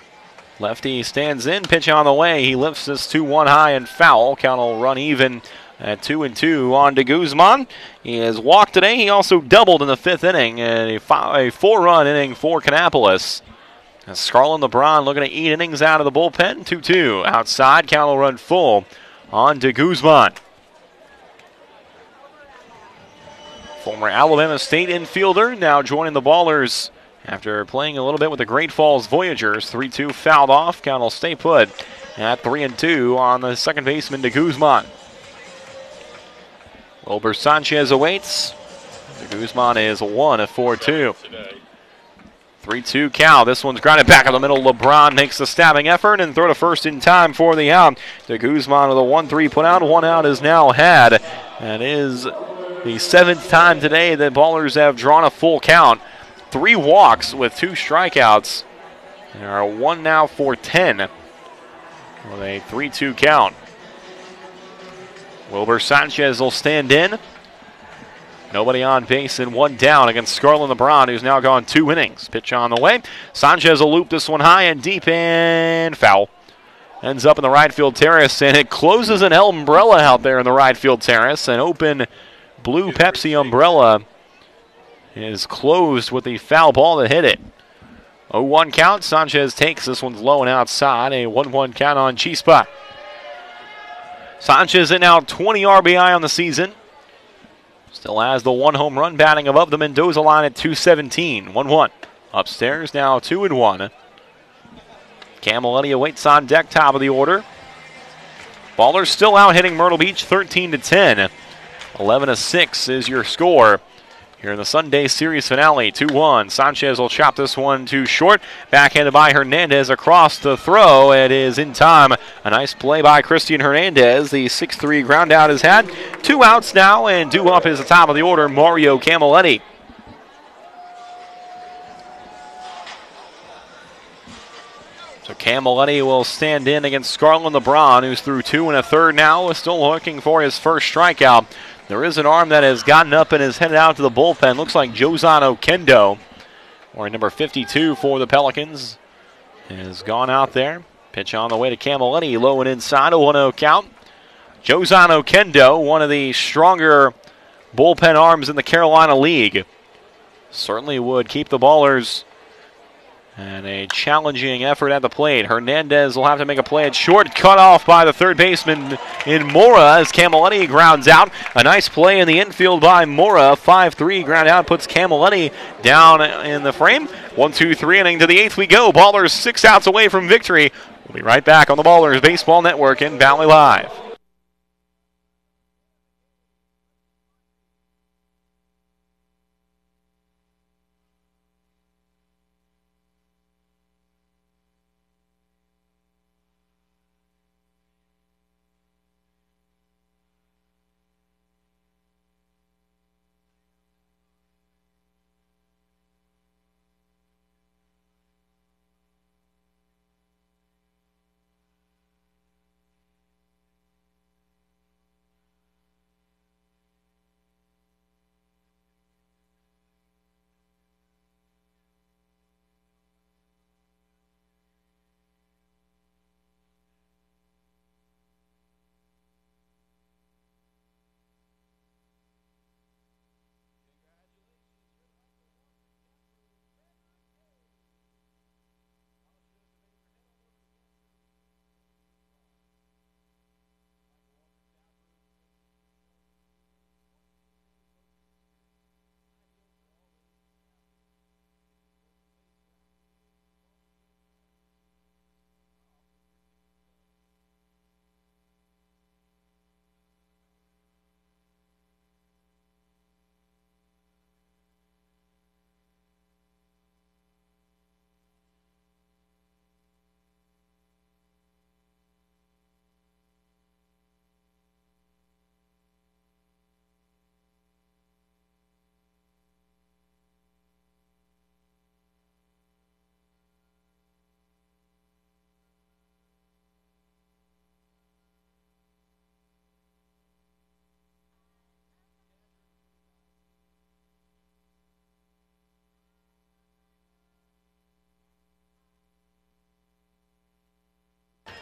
Lefty stands in, pitch on the way. He lifts this 2-1 high and foul. Count will run even At 2-2 on de Guzman. He has walked today. He also doubled in the 5th inning. And a 4-run inning for Kannapolis. Scarlett LeBron looking to eat innings out of the bullpen. 2-2 outside. Count will run full on de Guzman. Former Alabama State infielder now joining the Ballers after playing a little bit with the Great Falls Voyagers. 3-2 fouled off. Count will stay put at 3-2 on the second baseman de Guzman. Wilber Sanchez awaits. De Guzman is 1-4-2. 3-2 count. This one's grounded back in the middle. LeBron makes the stabbing effort and throw to first in time for the out. De Guzman with a 1-3 put out. 1 out is now had. That is the 7th time today that Ballers have drawn a full count. 3 walks with 2 strikeouts. There are 1 now for 10 with a 3-2 count. Wilber Sanchez will stand in. Nobody on base and 1 down against Scarlett LeBron, who's now gone 2 innings. Pitch on the way. Sanchez will loop this one high and deep and foul. Ends up in the right field terrace, and it closes an umbrella out there in the right field terrace. An open blue Pepsi umbrella is closed with the foul ball that hit it. 0-1 count. Sanchez takes this one's low and outside. A 1-1 count on Chispa. Sanchez in now 20 RBI on the season. Still has the 1 home run batting above the Mendoza line at 217. 1-1. Upstairs now 2-1. Camilletti awaits on deck, top of the order. Ballers still out hitting Myrtle Beach 13-10. 11-6 is your score here in the Sunday Series finale. 2-1. Sanchez will chop this one too short. Backhanded by Hernandez across the throw. It is in time. A nice play by Christian Hernandez. The 6-3 ground out is had. 2 outs now, and due up is the top of the order, Mario Camilletti. So Camilletti will stand in against Scarlett LeBron, who's through 2 1/3 now, is still looking for his first strikeout. There is an arm that has gotten up and is headed out to the bullpen. Looks like Jozan Okendo, or number 52 for the Pelicans, has gone out there. Pitch on the way to Camilletti, low and inside, a 1-0 count. Jozan Okendo, one of the stronger bullpen arms in the Carolina League. Certainly would keep the Ballers. And a challenging effort at the plate. Hernandez will have to make a play at short. Cut off by the third baseman in Mora as Camilletti grounds out. A nice play in the infield by Mora. 5-3 ground out puts Camilletti down in the frame. 1-2-3 inning to the 8th we go. Ballers 6 outs away from victory. We'll be right back on the Ballers Baseball Network in Valley Live.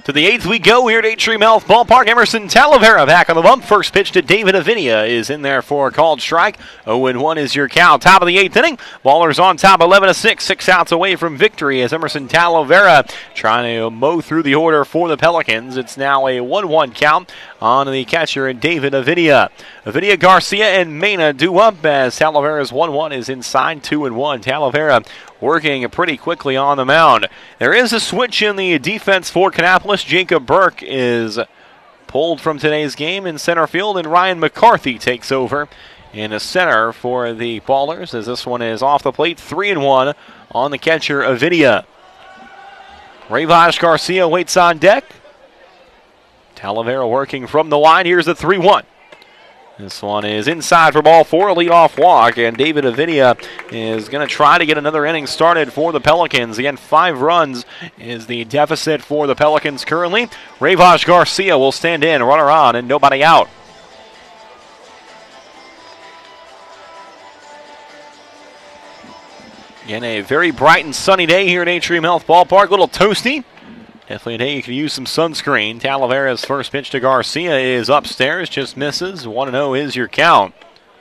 To the 8th we go here at Atrium Health Ballpark. Emerson Talavera back on the bump. First pitch to David Avinia is in there for a called strike. 0-1 is your count. Top of the 8th inning. Ballers on top 11-6. 6 outs away from victory as Emerson Talavera trying to mow through the order for the Pelicans. It's now a 1-1 count on the catcher, David Avinia. Avinia, Garcia, and Mena do up as Talavera's 1-1 is inside 2-1. Talavera working pretty quickly on the mound. There is a switch in the defense for Kannapolis. Jacob Burke is pulled from today's game in center field, and Ryan McCarthy takes over in the center for the Ballers as this one is off the plate. 3-1 on the catcher, Avinia. Rayvaj Garcia waits on deck. Talavera working from the line. Here's the 3-1. This one is inside for ball 4, a leadoff walk, and David Avinia is going to try to get another inning started for the Pelicans. Again, 5 runs is the deficit for the Pelicans currently. Rayvaj Garcia will stand in, runner on, and nobody out. Again, a very bright and sunny day here at Atrium Health Ballpark. A little toasty. Definitely a day you can use some sunscreen. Talavera's first pitch to Garcia is upstairs, just misses. 1-0 is your count.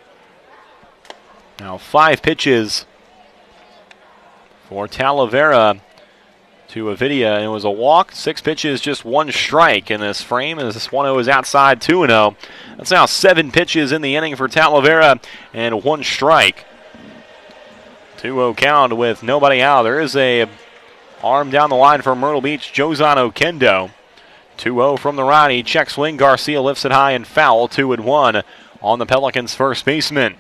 Now 5 pitches for Talavera to Avinia, and it was a walk. 6 pitches, just 1 strike in this frame, as this 1-0 is outside 2-0. That's now 7 pitches in the inning for Talavera and 1 strike. 2-0 count with nobody out. There is a arm down the line for Myrtle Beach, Jozan Okendo. 2-0 from the righty. Check swing. Garcia lifts it high and foul. 2-1 on the Pelicans' first baseman.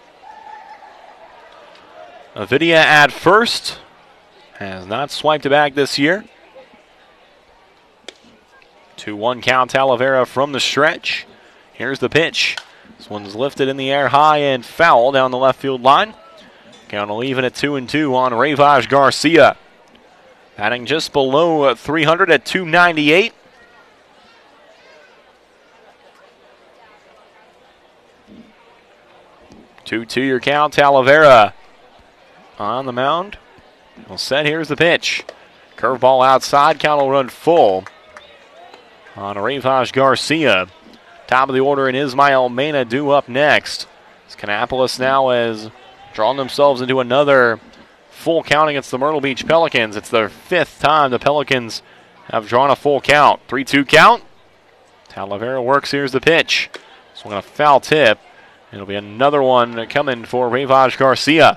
Avinia at first. Has not swiped a bag this year. 2-1 count. Talavera from the stretch. Here's the pitch. This one's lifted in the air high and foul down the left field line. Count will even at 2-2 on Rayvaj Garcia. Batting just below 300 at 298. Two your count. Talavera on the mound. Well set. Here's the pitch. Curveball outside. Count will run full on Rayvaj Garcia. Top of the order, and Ismael Mena due up next. Kannapolis now has drawn themselves into another full count against the Myrtle Beach Pelicans. It's their 5th time the Pelicans have drawn a full count. 3-2 count. Talavera works. Here's the pitch. This one a foul tip. It'll be another one coming for Rayvaj Garcia.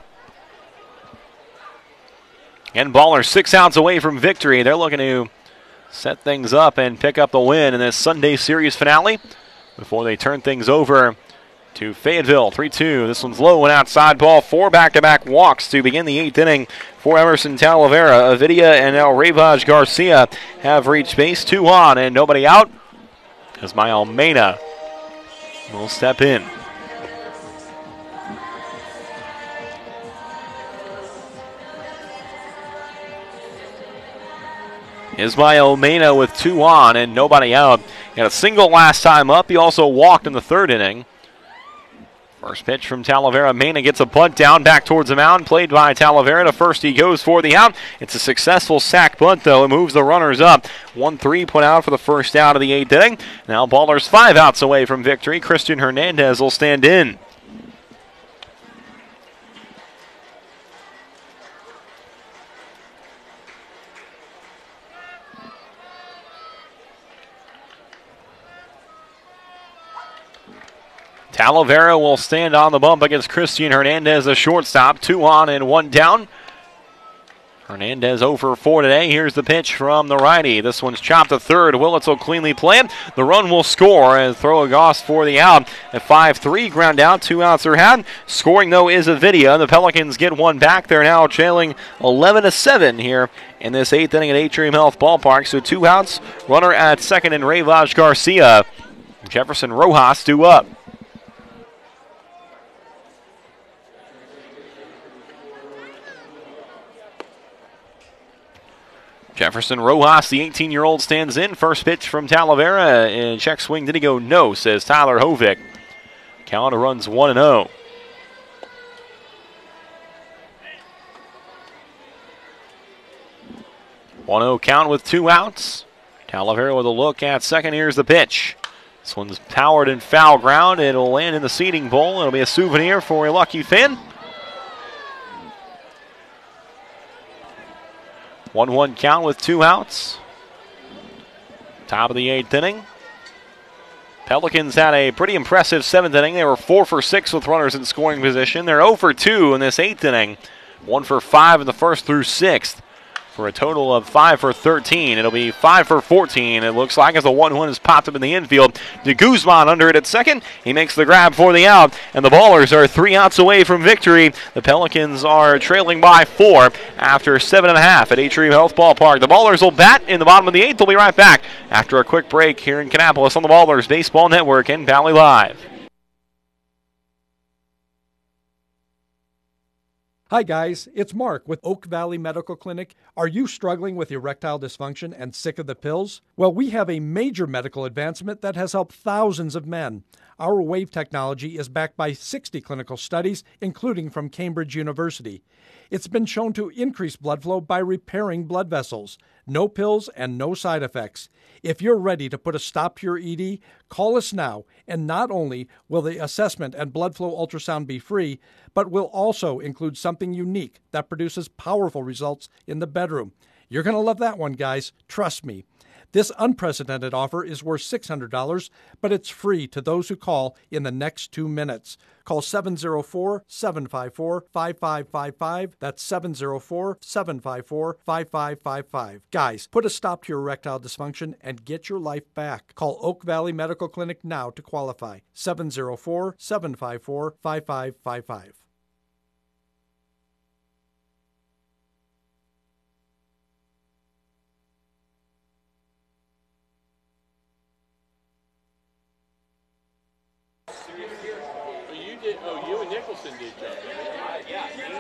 And Ballers 6 outs away from victory. They're looking to set things up and pick up the win in this Sunday series finale before they turn things over to Fayetteville. 3-2. This one's low and outside ball. 4 back-to-back walks to begin the 8th inning for Emerson Talavera. Avinia and now Rayvaj Garcia have reached base. 2 on and nobody out. Ismael Mena will step in. Ismael Mena with 2 on and nobody out. He had a single last time up. He also walked in the 3rd inning. First pitch from Talavera. Mena gets a bunt down back towards the mound. Played by Talavera. To first he goes for the out. It's a successful sack bunt, though. It moves the runners up. 1-3 put out for the first out of the 8th inning. Now Ballers 5 outs away from victory. Christian Hernandez will stand in. Talavera will stand on the bump against Christian Hernandez, the shortstop. 2 on and 1 down. Hernandez 0 for 4 today. Here's the pitch from the righty. This one's chopped to third. Willits will cleanly play it. The run will score and throw a Goss for the out. At 5-3, ground out. 2 outs are had. Scoring, though, is Avinia. The Pelicans get one back. They're now trailing 11-7 here in this 8th inning at Atrium Health Ballpark. So 2 outs. Runner at second and Rayvaj Garcia. Jefferson Rojas due up. Jefferson Rojas, the 18-year-old, stands in. First pitch from Talavera. And check swing. Did he go? No, says Tyler Hovick. Count runs 1-0. Count with 2 outs. Talavera with a look at second. Here's the pitch. This one's powered in foul ground. It'll land in the seating bowl. It'll be a souvenir for a lucky fan. 1-1 count with 2 outs. Top of the 8th inning. Pelicans had a pretty impressive 7th inning. They were 4 for 6 with runners in scoring position. They're 0 for 2 in this 8th inning. 1 for 5 in the 1st through 6th. For a total of 5 for 13. It'll be 5 for 14, it looks like, as the 1-1 has popped up in the infield. De Guzman under it at second. He makes the grab for the out, and the Ballers are 3 outs away from victory. The Pelicans are trailing by 4 after 7.5 at Atrium Health Ballpark. The Ballers will bat in the bottom of the 8th. They'll be right back after a quick break here in Kannapolis on the Ballers Baseball Network and Valley Live. Hi guys, it's Mark with Oak Valley Medical Clinic. Are you struggling with erectile dysfunction and sick of the pills? Well, we have a major medical advancement that has helped thousands of men. Our WAVE technology is backed by 60 clinical studies, including from Cambridge University. It's been shown to increase blood flow by repairing blood vessels. No pills and no side effects. If you're ready to put a stop to your ED, call us now, and not only will the assessment and blood flow ultrasound be free, but will also include something unique that produces powerful results in the bedroom. You're going to love that one, guys. Trust me. This unprecedented offer is worth $600, but it's free to those who call in the next 2 minutes. Call 704-754-5555. That's 704-754-5555. Guys, put a stop to your erectile dysfunction and get your life back. Call Oak Valley Medical Clinic now to qualify. 704-754-5555. You and Nicholson did jump in. Yeah.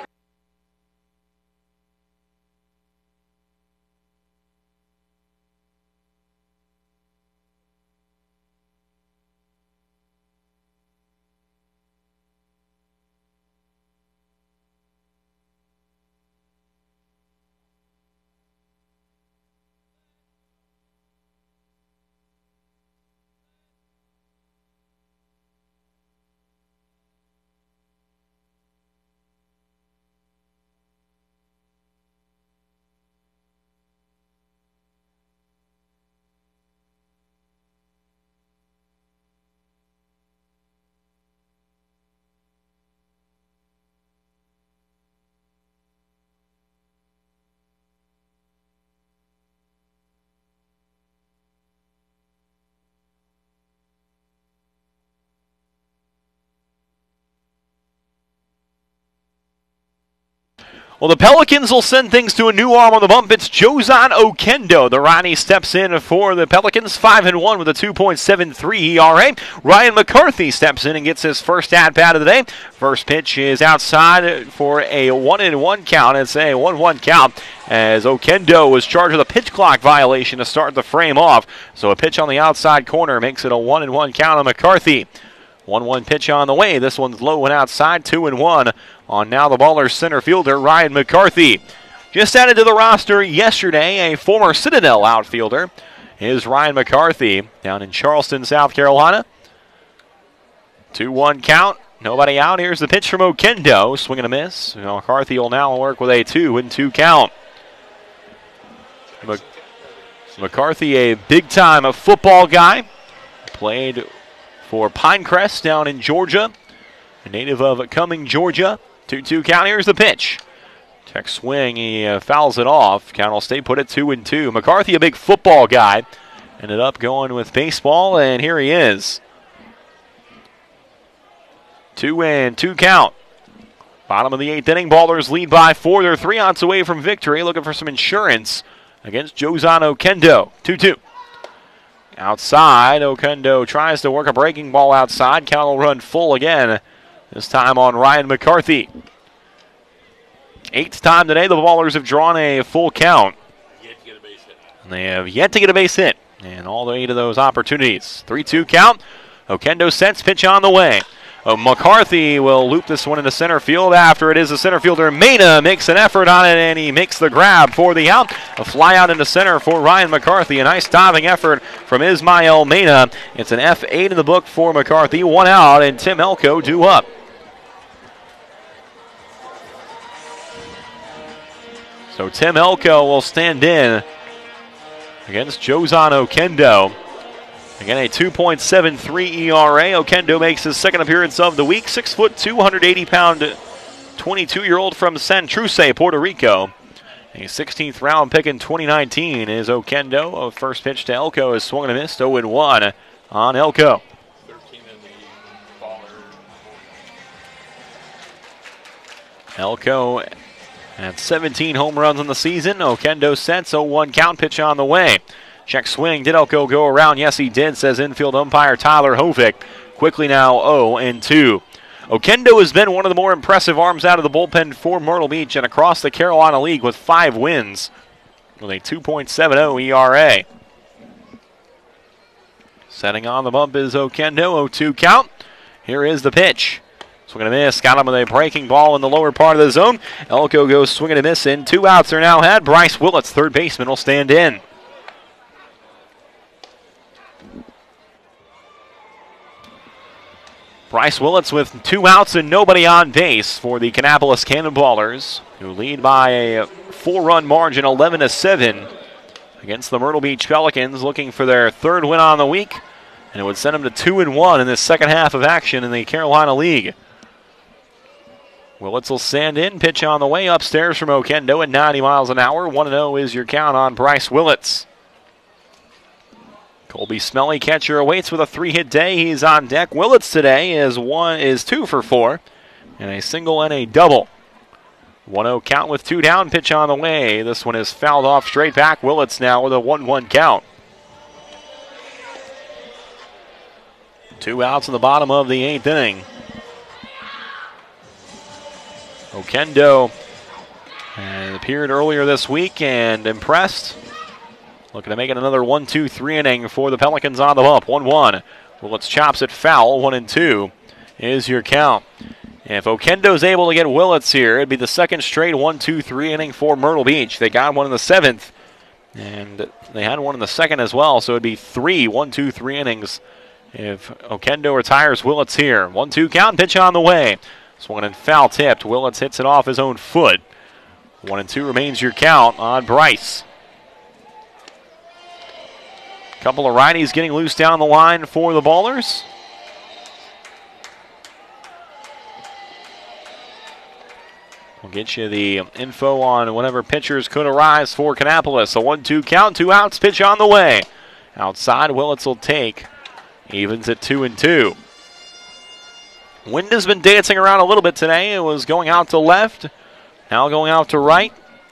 Well, the Pelicans will send things to a new arm on the bump. It's Jozan Okendo. The righty steps in for the Pelicans, 5-1 with a 2.73 ERA. Ryan McCarthy steps in and gets his first at-bat of the day. First pitch is outside for a 1-1 count. It's a 1-1 count as Okendo was charged with a pitch clock violation to start the frame off. So a pitch on the outside corner makes it a 1-1 count on McCarthy. 1-1 pitch on the way. This one's low and outside, 2-1 on now the Ballers center fielder, Ryan McCarthy. Just added to the roster yesterday, a former Citadel outfielder is Ryan McCarthy down in Charleston, South Carolina. 2-1 count, nobody out. Here's the pitch from Okendo, swing and a miss. McCarthy will now work with a 2-2 count. McCarthy, a big-time football guy, played for Pinecrest down in Georgia, a native of Cumming, Georgia. 2-2 count. Here's the pitch. Check swing. He fouls it off. Count will stay put at 2-2. McCarthy, a big football guy, ended up going with baseball, and here he is. 2-2 count. Bottom of the 8th inning. Ballers lead by 4. They're 3 outs away from victory. Looking for some insurance against Jozan Okendo. 2-2. Outside, Okendo tries to work a breaking ball outside. Count will run full again, this time on Ryan McCarthy. 8th time today the Ballers have drawn a full count. Yet to get a base hit. And they have yet to get a base hit in all 8 of those opportunities. 3-2 count. Okendo sets, pitch on the way. McCarthy will loop this one into center field. After it is the center fielder Mena makes an effort on it, and he makes the grab for the out. A fly out into center for Ryan McCarthy. A nice diving effort from Ismael Mena. It's an F8 in the book for McCarthy. 1 out, and Tim Elko due up. So Tim Elko will stand in against Jozan Oquendo. Again, a 2.73 ERA. Oquendo makes his second appearance of the week. 6 foot, 280-pound, 22-year-old from Santurce, Puerto Rico. A 16th round pick in 2019 is Oquendo. First pitch to Elko is swung and missed. 0-1 on Elko. 13 in the baller. Elko at 17 home runs in the season. Oquendo sets. 0-1 count. Pitch on the way. Check swing. Did Elko go around? Yes, he did, says infield umpire Tyler Hovick. Quickly now 0-2. Oquendo has been one of the more impressive arms out of the bullpen for Myrtle Beach and across the Carolina League with 5 wins with a 2.70 ERA. Setting on the bump is Oquendo. 0-2 count. Here is the pitch. Swinging a miss. Got him with a breaking ball in the lower part of the zone. Elko goes swinging a miss in. 2 outs are now had. Bryce Willits, third baseman, will stand in. Bryce Willits with 2 outs and nobody on base for the Kannapolis Cannonballers, who lead by a 4-run margin, 11-7, against the Myrtle Beach Pelicans, looking for their 3rd win on the week, and it would send them to 2-1 in this second half of action in the Carolina League. Willits will stand in, pitch on the way upstairs from Oquendo at 90 miles an hour. 1-0 is your count on Bryce Willits. Colby Smelly, catcher, awaits with a 3-hit day. He's on deck. Willits today is 2 for 4, and a single and a double. 1-0 count with 2 down. Pitch on the way. This one is fouled off straight back. Willits now with a 1-1 count. 2 outs in the bottom of the 8th inning. Oquendo appeared earlier this week and impressed. Looking to make it another 1-2-3 inning for the Pelicans on the bump. 1-1. Willits chops it foul. 1-2 is your count. If Oquendo's able to get Willits here, it'd be the second straight 1-2-3 inning for Myrtle Beach. They got one in the 7th, and they had one in the 2nd as well, so it'd be 3 1-2-3 innings if Oquendo retires Willits here. 1-2 count, pitch on the way. Swung and foul tipped. Willits hits it off his own foot. 1-2 remains your count on Bryce. Couple of righties getting loose down the line for the Ballers. We'll get you the info on whatever pitchers could arise for Kannapolis. A 1-2 count, 2 outs, pitch on the way. Outside, Willits will take. Evens at 2-2. Wind has been dancing around a little bit today. It was going out to left, now going out to right.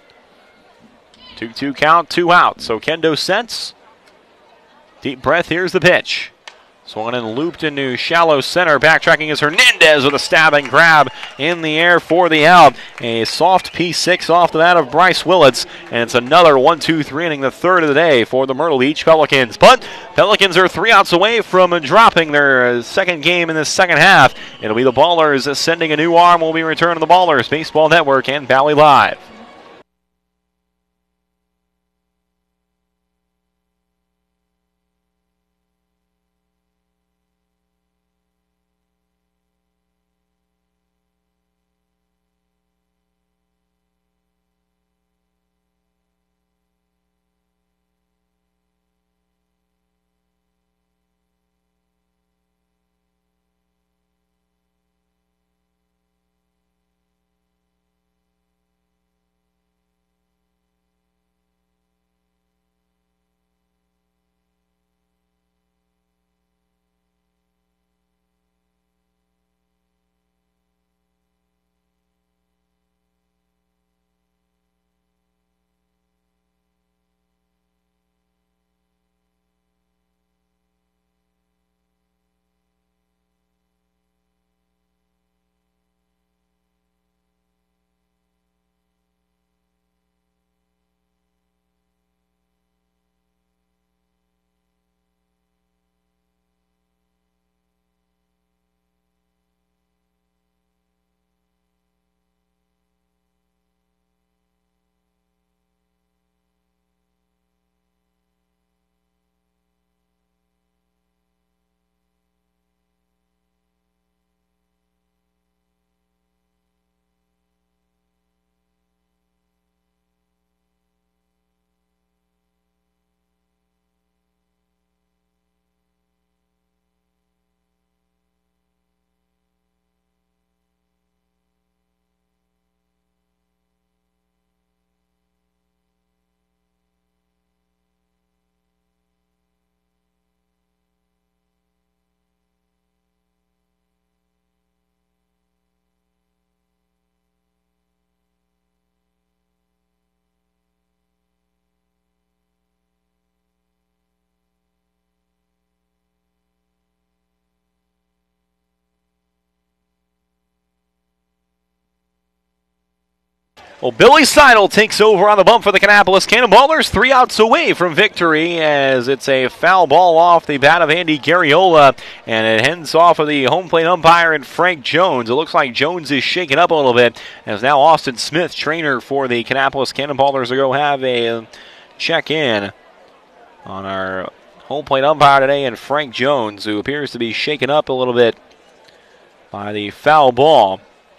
2-2 count, 2 outs. So Oquendo sets. Deep breath, here's the pitch. Swung and looped into shallow center. Backtracking is Hernandez with a stab and grab in the air for the out. A soft P6 off the bat of Bryce Willits. And it's another 1-2-3 inning, the 3rd of the day for the Myrtle Beach Pelicans. But Pelicans are 3 outs away from dropping their 2nd game in the second half. It'll be the Ballers sending a new arm. Will be returned to the Ballers Baseball Network and Valley Live. Well, Billy Seidel takes over on the bump for the Kannapolis Cannonballers. 3 outs away from victory as it's a foul ball off the bat of Andy Garriola, and it ends off of the home plate umpire and Frank Jones. It looks like Jones is shaken up a little bit as now Austin Smith, trainer for the Kannapolis Cannonballers, will go have a check-in on our home plate umpire today, and Frank Jones, who appears to be shaken up a little bit by the foul ball.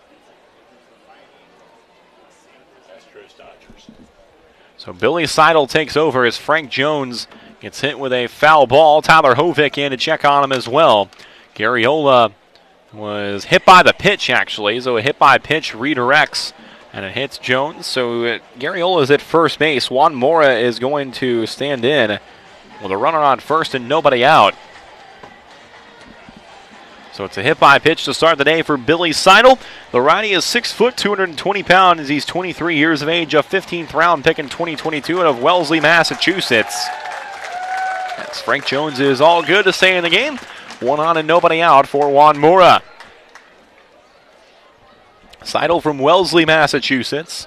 So Billy Seidel takes over as Frank Jones gets hit with a foul ball. Tyler Hovick in to check on him as well. Garriola was hit by the pitch, actually. So a hit by pitch redirects, and it hits Jones. So Garriola is at first base. Juan Mora is going to stand in with a runner on first and nobody out. So it's a hit by pitch to start the day for Billy Seidel. The righty is 6 foot, 220 pounds. He's 23 years of age, a 15th round pick in 2022 out of Wellesley, Massachusetts. As Frank Jones is all good to stay in the game. 1 on and nobody out for Juan Mora. Seidel from Wellesley, Massachusetts.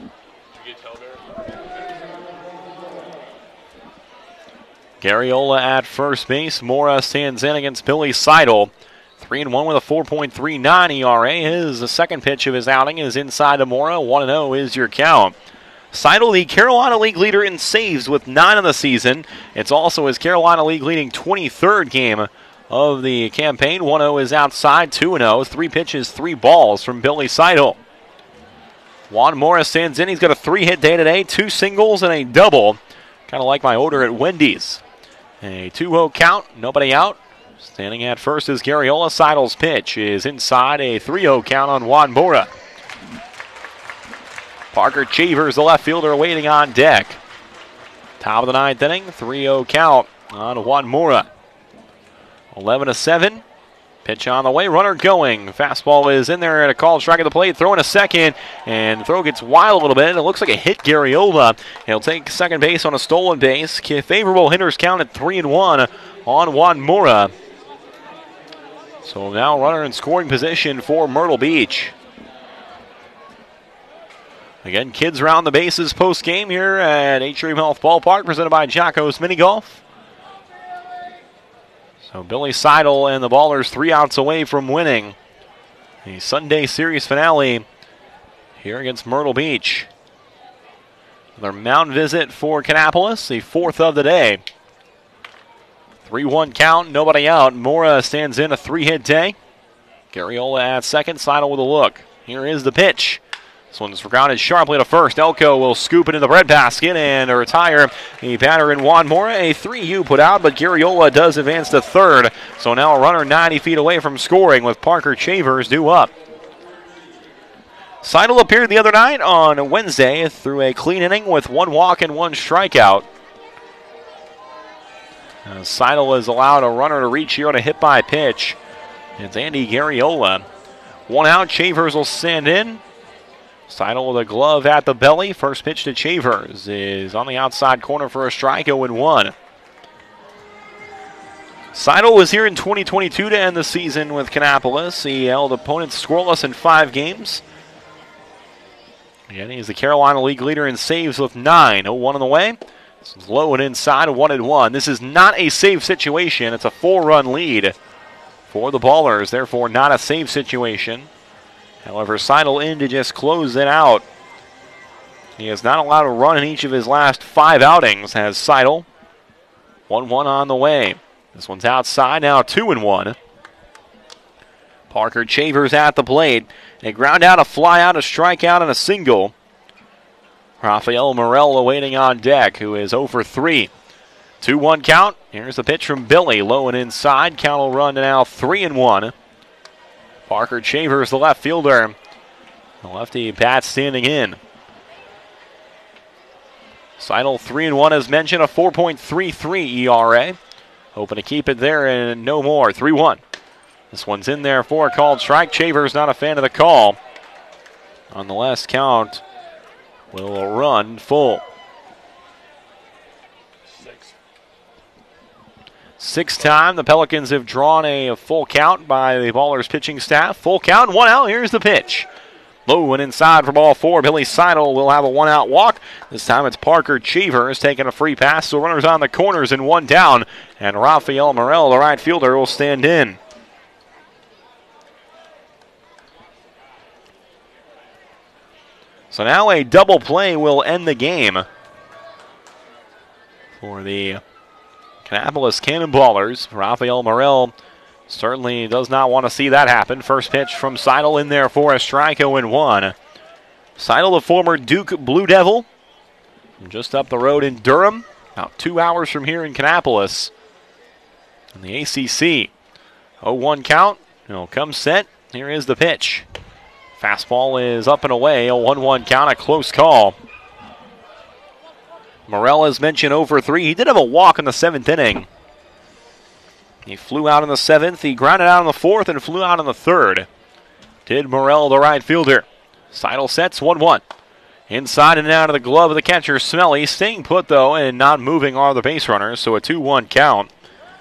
Garriola at first base. Mora stands in against Billy Seidel. 3-1 with a 4.39 ERA. His second pitch of his outing is inside to Mora. 1-0 is your count. Seidel, the Carolina League leader in saves with 9 on the season. It's also his Carolina League leading 23rd game of the campaign. 1-0 is outside, 2-0. 3 pitches, 3 balls from Billy Seidel. Juan Mora stands in. He's got a 3-hit day today, 2 singles and a double. Kind of like my order at Wendy's. A 2-0 count, nobody out. Standing at first is Garriola. Seidel's pitch is inside, a 3-0 count on Juan Mora. Parker Chavers, the left fielder, waiting on deck. Top of the 9th inning, 3-0 count on Juan Mora. 11-7. Pitch on the way, runner going. Fastball is in there at a called strike at the plate. Throwing a second, and the throw gets wild a little bit. It looks like a hit Garriola. He'll take second base on a stolen base. Favorable hitters count at 3-1 on Juan Mora. So now runner in scoring position for Myrtle Beach. Again, kids round the bases post-game here at Atrium Health Ballpark, presented by Jocko's Mini Golf. So Billy Seidel and the Ballers 3 outs away from winning the Sunday series finale here against Myrtle Beach. Another mound visit for Kannapolis, the 4th of the day. 3-1 count, nobody out. Mora stands in, a 3-hit day. Garriola at second, Seidel with a look. Here is the pitch. This one's grounded sharply to first. Elko will scoop it in the breadbasket and retire the batter in Juan Mora. A 3-U put out, but Garriola does advance to third. So now a runner 90 feet away from scoring with Parker Chavers due up. Seidel appeared the other night on Wednesday through a clean inning with 1 walk and 1 strikeout. Seidel has allowed a runner to reach here on a hit by pitch. It's Andy Garriola. 1 out, Chavers will stand in. Seidel with a glove at the belly. First pitch to Chavers is on the outside corner for a strike, 0-1. Seidel was here in 2022 to end the season with Kannapolis. He held opponents scoreless in 5 games. Again, he's the Carolina League leader in saves with 9. 0-1 on the way. This is low and inside, 1-1. This is not a save situation. It's a 4-run lead for the Ballers, therefore not a save situation. However, Seidel in to just close it out. He has not allowed a run in each of his last 5 outings, has Seidel. 1-1 on the way. This one's outside, now 2-1. Parker Chavers at the plate. A ground out, a fly out, a strikeout, and a single. Rafael Morel waiting on deck, who is 0 for 3. 2-1 count. Here's the pitch from Billy. Low and inside. Count will run to now 3-1. Parker Chavers, the left fielder. The lefty bat standing in. Seidel 3-1 as mentioned, a 4.33 ERA. Hoping to keep it there and no more. 3-1. This one's in there for a called strike. Chavers not a fan of the call. On the last count, will run full. 6th time the Pelicans have drawn a full count by the Ballers pitching staff. Full count, 1 out. Here's the pitch. Low and inside for ball 4. Billy Seidel will have a 1-out walk. This time it's Parker Cheevers taking a free pass. So runners on the corners and 1 down. And Rafael Morel, the right fielder, will stand in. So now a double play will end the game for the Kannapolis Cannonballers. Rafael Morel certainly does not want to see that happen. First pitch from Seidel in there for a strike, 0-1. Seidel, the former Duke Blue Devil, just up the road in Durham, about 2 hours from here in Kannapolis. In the ACC, 0-1 count. He'll come set. Here is the pitch. Fastball is up and away, a 1-1 count, a close call. Morel, as mentioned, over 3. He did have a walk in the 7th inning. He flew out in the 7th, he grounded out in the 4th, and flew out in the 3rd. Did Morel, the right fielder. Seidel sets 1-1. Inside and out of the glove of the catcher, Smelly. Staying put, though, and not moving are the base runners, so a 2-1 count.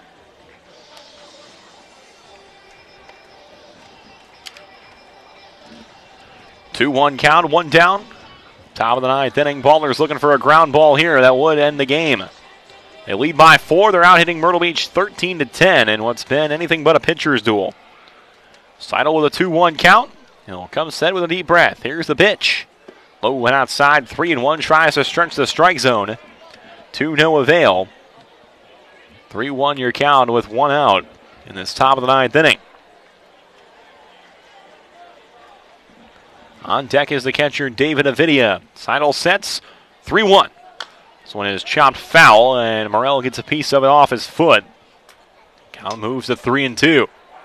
Two-one count, 1 down. Top of the 9th inning. Ballers looking for a ground ball here that would end the game. They lead by 4. They're out hitting Myrtle Beach 13-10 in what's been anything but a pitcher's duel. Seidel with a 2-1 count. He'll come set with a deep breath. Here's the pitch. Low went outside. 3-1. Tries to stretch the strike zone. To no avail. 3-1 your count with 1 out in this top of the 9th inning. On deck is the catcher, David Avidia. Seidel sets 3-1. This one is chopped foul, and Morel gets a piece of it off his foot. Count moves to 3-2.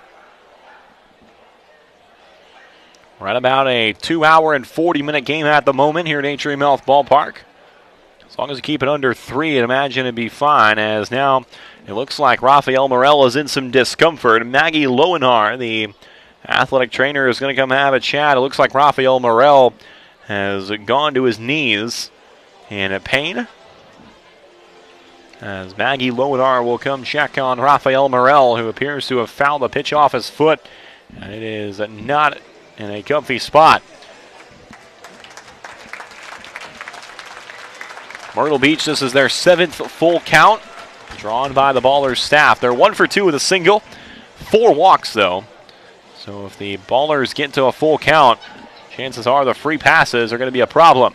Right about a 2-hour and 40-minute game at the moment here at Atrium Health Ballpark. As long as you keep it under 3, I'd imagine it'd be fine, as now it looks like Rafael Morel is in some discomfort. Maggie Lowenhar, the athletic trainer, is going to come have a chat. It looks like Rafael Morel has gone to his knees in pain, as Maggie Lowenhar will come check on Rafael Morel, who appears to have fouled the pitch off his foot, and it is not in a comfy spot. Myrtle Beach, this is their 7th full count, drawn by the Ballers staff. They're 1 for 2 with a single, 4 walks though. So if the Ballers get to a full count, chances are the free passes are going to be a problem.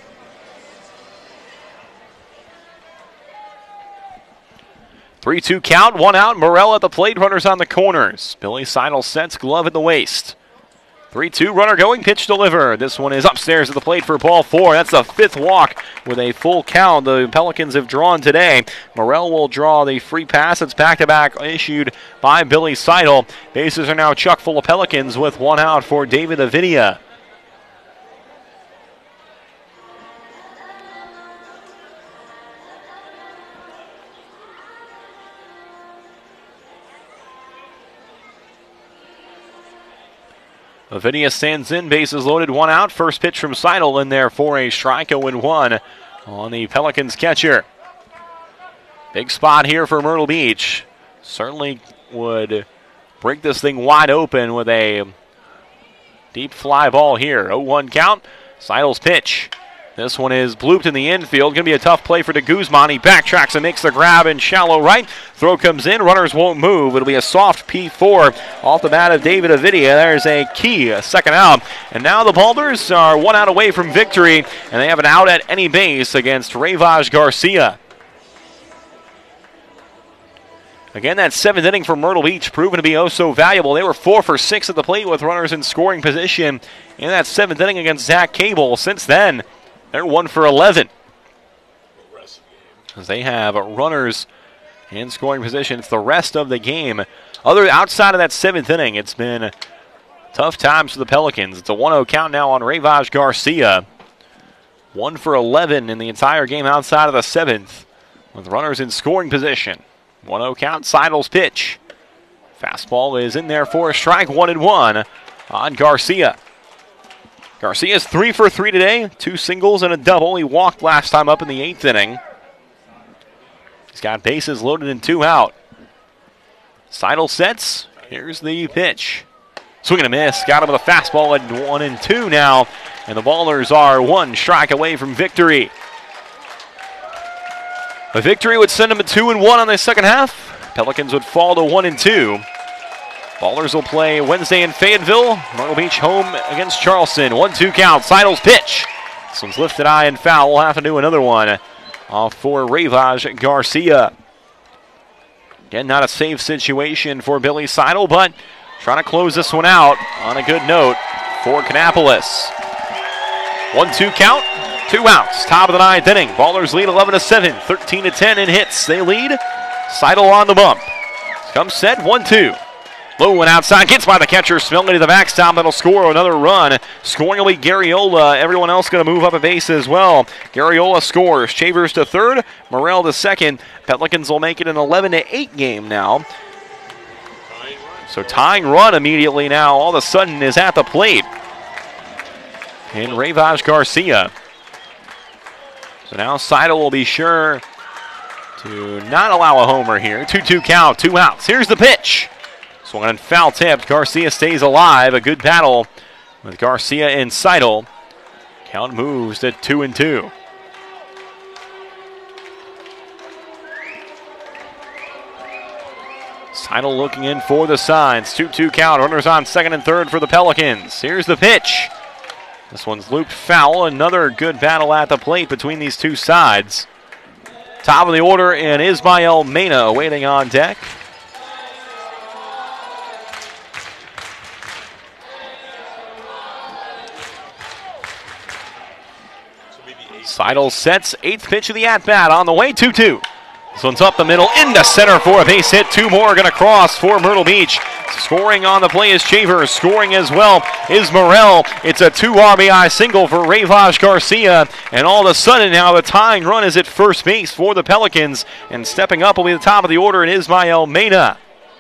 3-2 count, 1 out. Morel at the plate, runners on the corners. Billy Seidel sets, glove at the waist. 3-2, runner going, pitch delivered. This one is upstairs at the plate for ball 4. That's the 5th walk with a full count the Pelicans have drawn today. Morel will draw the free pass. It's back-to-back issued by Billy Seidel. Bases are now chock full of Pelicans with 1 out for David Avidia. Avidia stands in, bases loaded, 1 out. First pitch from Seidel in there for a strike, 0-1 on the Pelicans catcher. Big spot here for Myrtle Beach. Certainly would break this thing wide open with a deep fly ball here. 0-1 count. Seidel's pitch. This one is blooped in the infield. Going to be a tough play for de Guzman. He backtracks and makes the grab in shallow right. Throw comes in. Runners won't move. It'll be a soft P4 off the bat of David Avidia. There's a key, a second out. And now the Ballers are 1 out away from victory, and they have an out at any base against Rayvaj Garcia. Again, that 7th inning for Myrtle Beach proven to be oh so valuable. They were 4 for 6 at the plate with runners in scoring position in that 7th inning against Zach Cable. Since then, they're 1 for 11. As they have runners in scoring position. It's the rest of the game. Outside of that 7th inning, it's been tough times for the Pelicans. It's a 1-0 count now on Rayvaj Garcia. 1 for 11 in the entire game outside of the 7th with runners in scoring position. 1-0 count, Seidel's pitch. Fastball is in there for a strike, 1-1 on Garcia. Garcia's 3 for 3 today, 2 singles and a double. He walked last time up in the 8th inning. He's got bases loaded and 2 out. Seidel sets. Here's the pitch. Swing and a miss. Got him with a fastball at 1-2 now. And the Ballers are one strike away from victory. A victory would send them to 2-1 on the second half. Pelicans would fall to 1-2. Ballers will play Wednesday in Fayetteville. Myrtle Beach home against Charleston. 1-2 count. Seidel's pitch. This one's lifted high and foul. We'll have to do another one off for Ravage Garcia. Again, not a safe situation for Billy Seidel, but trying to close this one out on a good note for Kannapolis. 1-2 count, 2 outs. Top of the 9th inning. Ballers lead 11-7, 13-10 in hits. They lead. Seidel on the bump. Comes set, 1-2. Low and outside, gets by the catcher, Smelly to the backstop. That'll score another run. Scoring will be Garriola. Everyone else going to move up a base as well. Garriola scores. Chavers to third, Morrell to second. Pelicans will make it an 11-8 game now. So tying run immediately now all of a sudden is at the plate in Ravage Garcia. So now Seidel will be sure to not allow a homer here. 2-2 count, 2 outs. Here's the pitch. Swung and foul tipped. Garcia stays alive. A good battle with Garcia and Seidel. Count moves to 2-2. Seidel looking in for the signs. 2-2 count. Runners on second and third for the Pelicans. Here's the pitch. This one's looped foul. Another good battle at the plate between these two sides. Top of the order, and Ismael Mena waiting on deck. Seidel sets 8th pitch of the at-bat on the way, 2-2. This one's up the middle, into center for a base hit. 2 more going to cross for Myrtle Beach. Scoring on the play is Chavers. Scoring as well is Morrell. It's a 2 RBI single for Ravage Garcia. And all of a sudden now the tying run is at first base for the Pelicans. And stepping up will be the top of the order in Ismael Mena.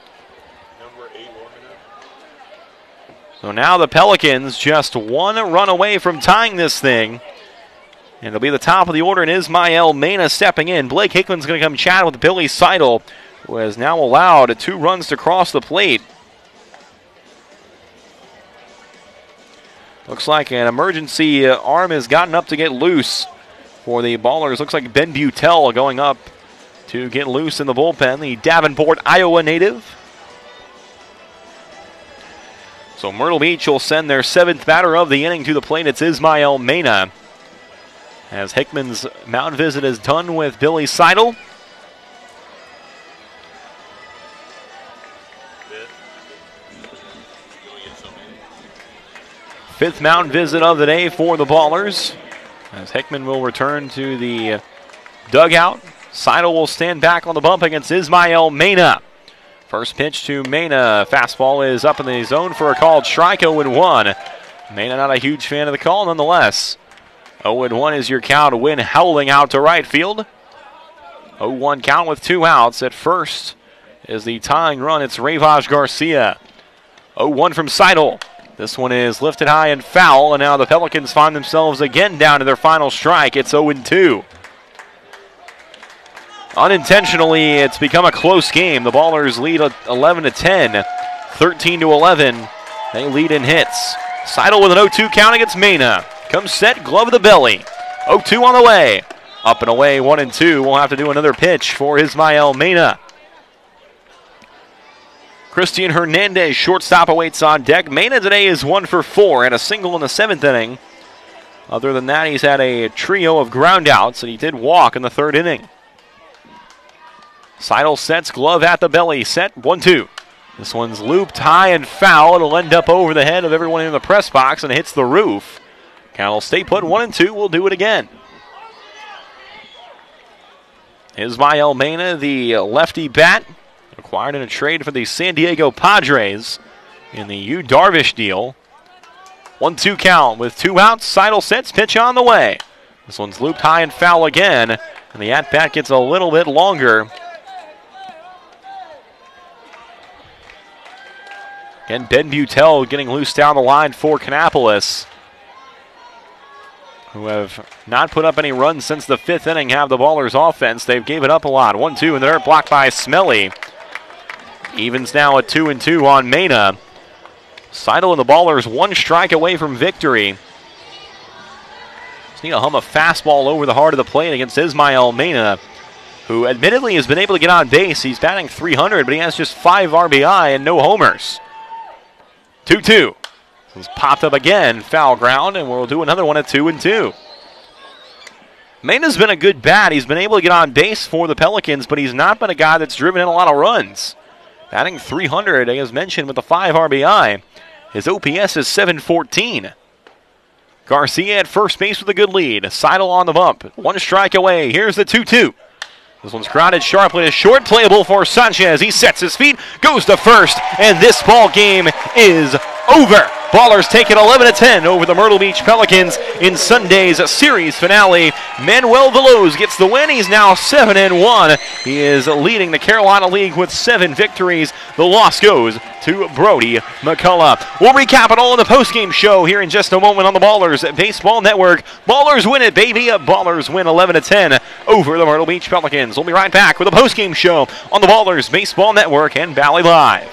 So now the Pelicans just 1 run away from tying this thing. And it'll be the top of the order, and Ismael Mena stepping in. Blake Hickman's going to come chat with Billy Seidel, who has now allowed 2 runs to cross the plate. Looks like an emergency arm has gotten up to get loose for the Ballers. Looks like Ben Butel going up to get loose in the bullpen, the Davenport, Iowa native. So Myrtle Beach will send their 7th batter of the inning to the plate. It's Ismael Mena. As Hickman's mound visit is done with Billy Seidel. Fifth mound visit of the day for the Ballers. As Hickman will return to the dugout. Seidel will stand back on the bump against Ismael Mena. First pitch to Mena. Fastball is up in the zone for a called strike, 0-1. Mena not a huge fan of the call nonetheless. 0-1 is your count. Win howling out to right field. 0-1 count with 2 outs. At first is the tying run. It's Ravage Garcia. 0-1 from Seidel. This one is lifted high and foul, and now the Pelicans find themselves again down to their final strike. It's 0-2. Unintentionally, it's become a close game. The Ballers lead 11-10, 13-11. They lead in hits. Seidel with an 0-2 count against Mena. Comes set, glove of the belly. 0-2 on the way. Up and away, 1-2. We'll have to do another pitch for Ismael Mena. Christian Hernandez, shortstop, awaits on deck. Mena today is 1 for 4 and a single in the 7th inning. Other than that, he's had a trio of ground outs, and he did walk in the 3rd inning. Seidel sets, glove at the belly. Set, 1-2. This one's looped high and foul. It'll end up over the head of everyone in the press box and hits the roof. Count will stay put, 1-2. We'll do it again. Ismael Mena, the lefty bat, acquired in a trade for the San Diego Padres in the Yu Darvish deal. 1-2 count with 2 outs. Seidel sets, pitch on the way. This one's looped high and foul again, and the at-bat gets a little bit longer. Again, Ben Butel getting loose down the line for Kannapolis, who have not put up any runs since the 5th inning, have the Ballers offense. They've gave it up a lot. 1-2 in the dirt, blocked by Smelly. Evens now at 2-2 on Mena. Seidel and the Ballers 1 strike away from victory. Just need to hum a fastball over the heart of the plate against Ismael Mena, who admittedly has been able to get on base. He's batting .300, but he has just 5 RBI and no homers. 2-2. This popped up again, foul ground, and we'll do another one at 2-2. Mena's been a good bat. He's been able to get on base for the Pelicans, but he's not been a guy that's driven in a lot of runs. Batting .300, as mentioned, with the 5 RBI. His OPS is .714. Garcia at first base with a good lead. Seidel on the bump. 1 strike away. Here's the 2-2. This one's grounded sharply to short. Playable for Sanchez. He sets his feet, goes to first, and this ball game is over. Ballers take it 11-10 over the Myrtle Beach Pelicans in Sunday's series finale. Manuel Veloz gets the win. He's now 7-1. He is leading the Carolina League with 7 victories. The loss goes to Brody McCullough. We'll recap it all in the postgame show here in just a moment on the Ballers Baseball Network. Ballers win it, baby. Ballers win 11-10 over the Myrtle Beach Pelicans. We'll be right back with a postgame show on the Ballers Baseball Network and Valley Live.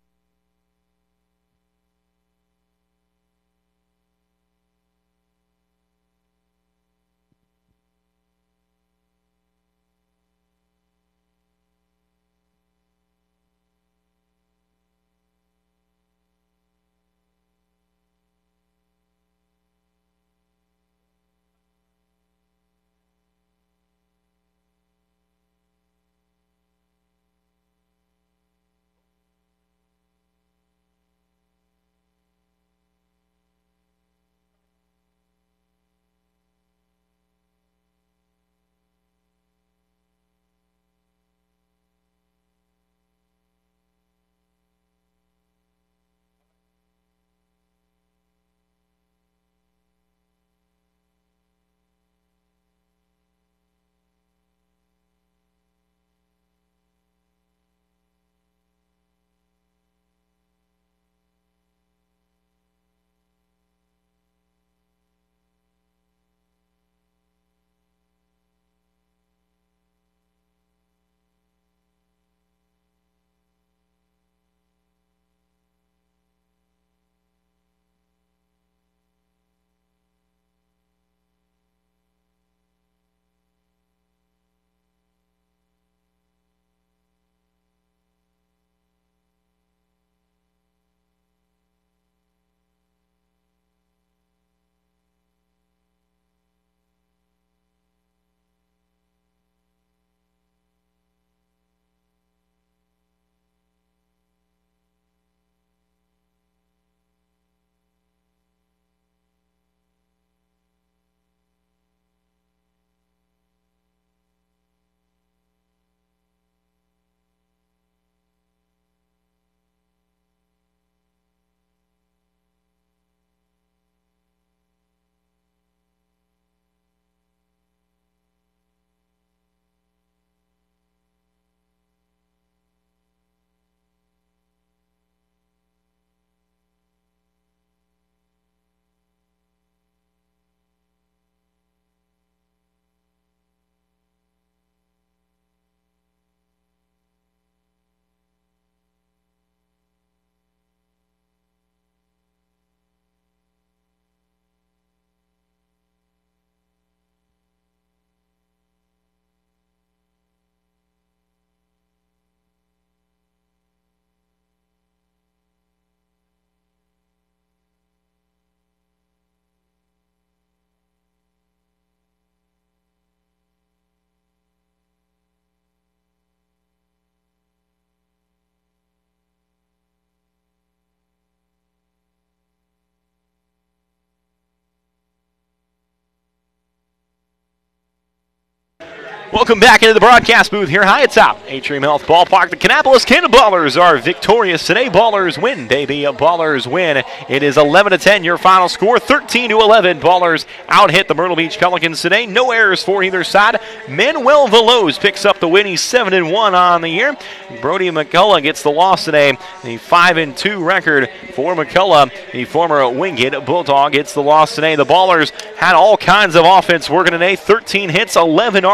Welcome back into the broadcast booth here high atop Atrium Health Ballpark. The Kannapolis Cannonballers are victorious today. Ballers win, baby. Ballers win. It is 11-10, your final score. 13-11. Ballers out-hit the Myrtle Beach Pelicans today. No errors for either side. Manuel Veloz picks up the win. He's 7-1 on the year. Brody McCullough gets the loss today. The 5-2 record for McCullough. The former Wingate Bulldog gets the loss today. The Ballers had all kinds of offense working today. 13 hits, 11 RBI.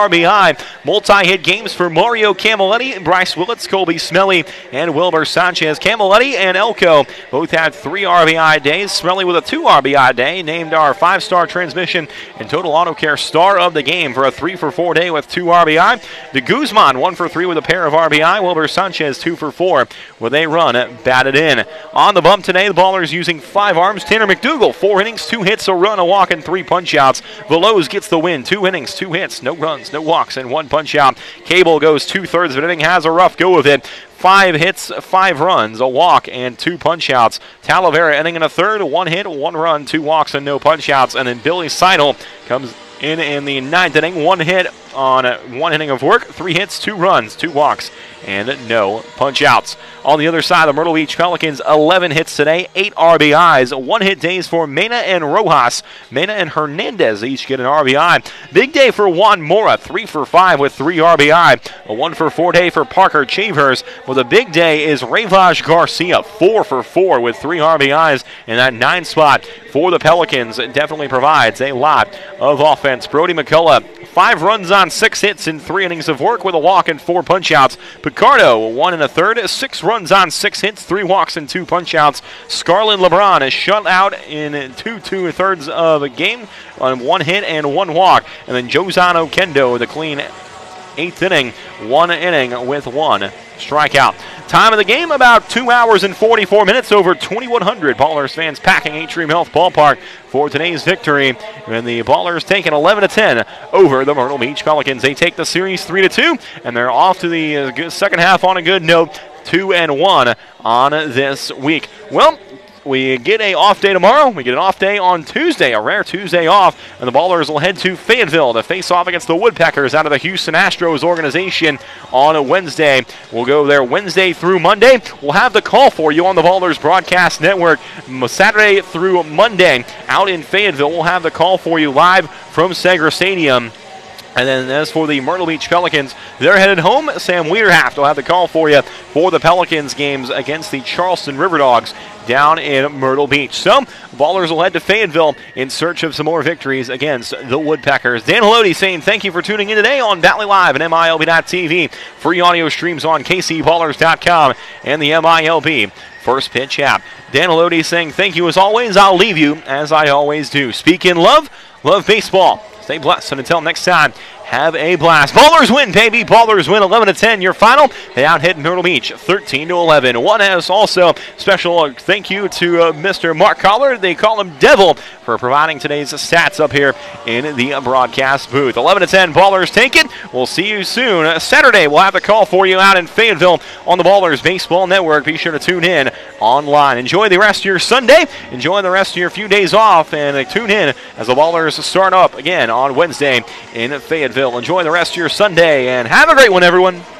RBI. Multi-hit games for Mario Camilletti, Bryce Willits, Colby Smelly, and Wilbur Sanchez. Camilletti and Elko both had 3 RBI days. Smelly with a 2 RBI day, named our 5-star transmission and Total Auto Care star of the game for a 3-for-4 day with 2 RBI. De Guzman 1 for 3 with a pair of RBI. Wilbur Sanchez 2 for 4 with a run batted in. On the bump today, the Ballers using 5 arms. Tanner McDougal, 4 innings, 2 hits, a run, a walk, and 3 punch-outs. Veloz gets the win, 2 innings, 2 hits, no runs, no walks, and 1 punch-out. Cable goes 2/3 of an inning, has a rough go of it. 5 hits, 5 runs, a walk, and 2 punch-outs. Talavera inning and a third, 1 hit, 1 run, 2 walks, and no punch-outs. And then Billy Seidel comes in the 9th inning, 1 hit on 1 inning of work, 3 hits, 2 runs, 2 walks, and no punch-outs. On the other side, the Myrtle Beach Pelicans, 11 hits today, 8 RBIs, 1-hit days for Mena and Rojas. Mena and Hernandez each get an RBI. Big day for Juan Mora, 3 for 5 with 3 RBI. A 1-for-4 day for Parker Chavers. Well, the big day is Rayvaj Garcia, 4 for 4 with 3 RBIs in that 9 spot for the Pelicans. It definitely provides a lot of offense. Brody McCullough, 5 runs on 6 hits in 3 innings of work with a walk and 4 punch-outs. Picardo, 1 1/3, 6 runs on 6 hits, 3 walks, and 2 punch-outs. Scarlett LeBron is shut out in 2/3 of a game on 1 hit and 1 walk. And then Jozano Kendo, the clean 8th inning, 1 inning with 1 strikeout. Time of the game, about 2 hours and 44 minutes, over 2,100 Ballers fans packing Atrium Health Ballpark for today's victory. And the Ballers taking 11-10 over the Myrtle Beach Pelicans. They take the series 3-2, and they're off to the second half on a good note, 2-1 on this week. Well, we get an off day tomorrow. We get an off day on Tuesday, a rare Tuesday off, and the Ballers will head to Fayetteville to face off against the Woodpeckers out of the Houston Astros organization on a Wednesday. We'll go there Wednesday through Monday. We'll have the call for you on the Ballers Broadcast Network Saturday through Monday out in Fayetteville. We'll have the call for you live from Segra Stadium. And then as for the Myrtle Beach Pelicans, they're headed home. Sam Wiederhaft will have the call for you for the Pelicans games against the Charleston River Dogs down in Myrtle Beach. So, Ballers will head to Fayetteville in search of some more victories against the Woodpeckers. Dan Haloti saying thank you for tuning in today on Valley Live and MILB.TV. Free audio streams on KCBallers.com and the MILB First Pitch app. Dan Haloti saying thank you as always. I'll leave you as I always do. Speak in love, love baseball. Stay blessed, and until next time, have a blast. Ballers win, baby. Ballers win 11-10. Your final. They out-hit Myrtle Beach 13-11. One has also special thank you to Mr. Mark Collard. They call him Devil for providing today's stats up here in the broadcast booth. 11-10. Ballers take it. We'll see you soon. Saturday, we'll have the call for you out in Fayetteville on the Ballers Baseball Network. Be sure to tune in online. Enjoy the rest of your Sunday. Enjoy the rest of your few days off, and tune in as the Ballers start up again on Wednesday in Fayetteville. Enjoy the rest of your Sunday, and have a great one, everyone.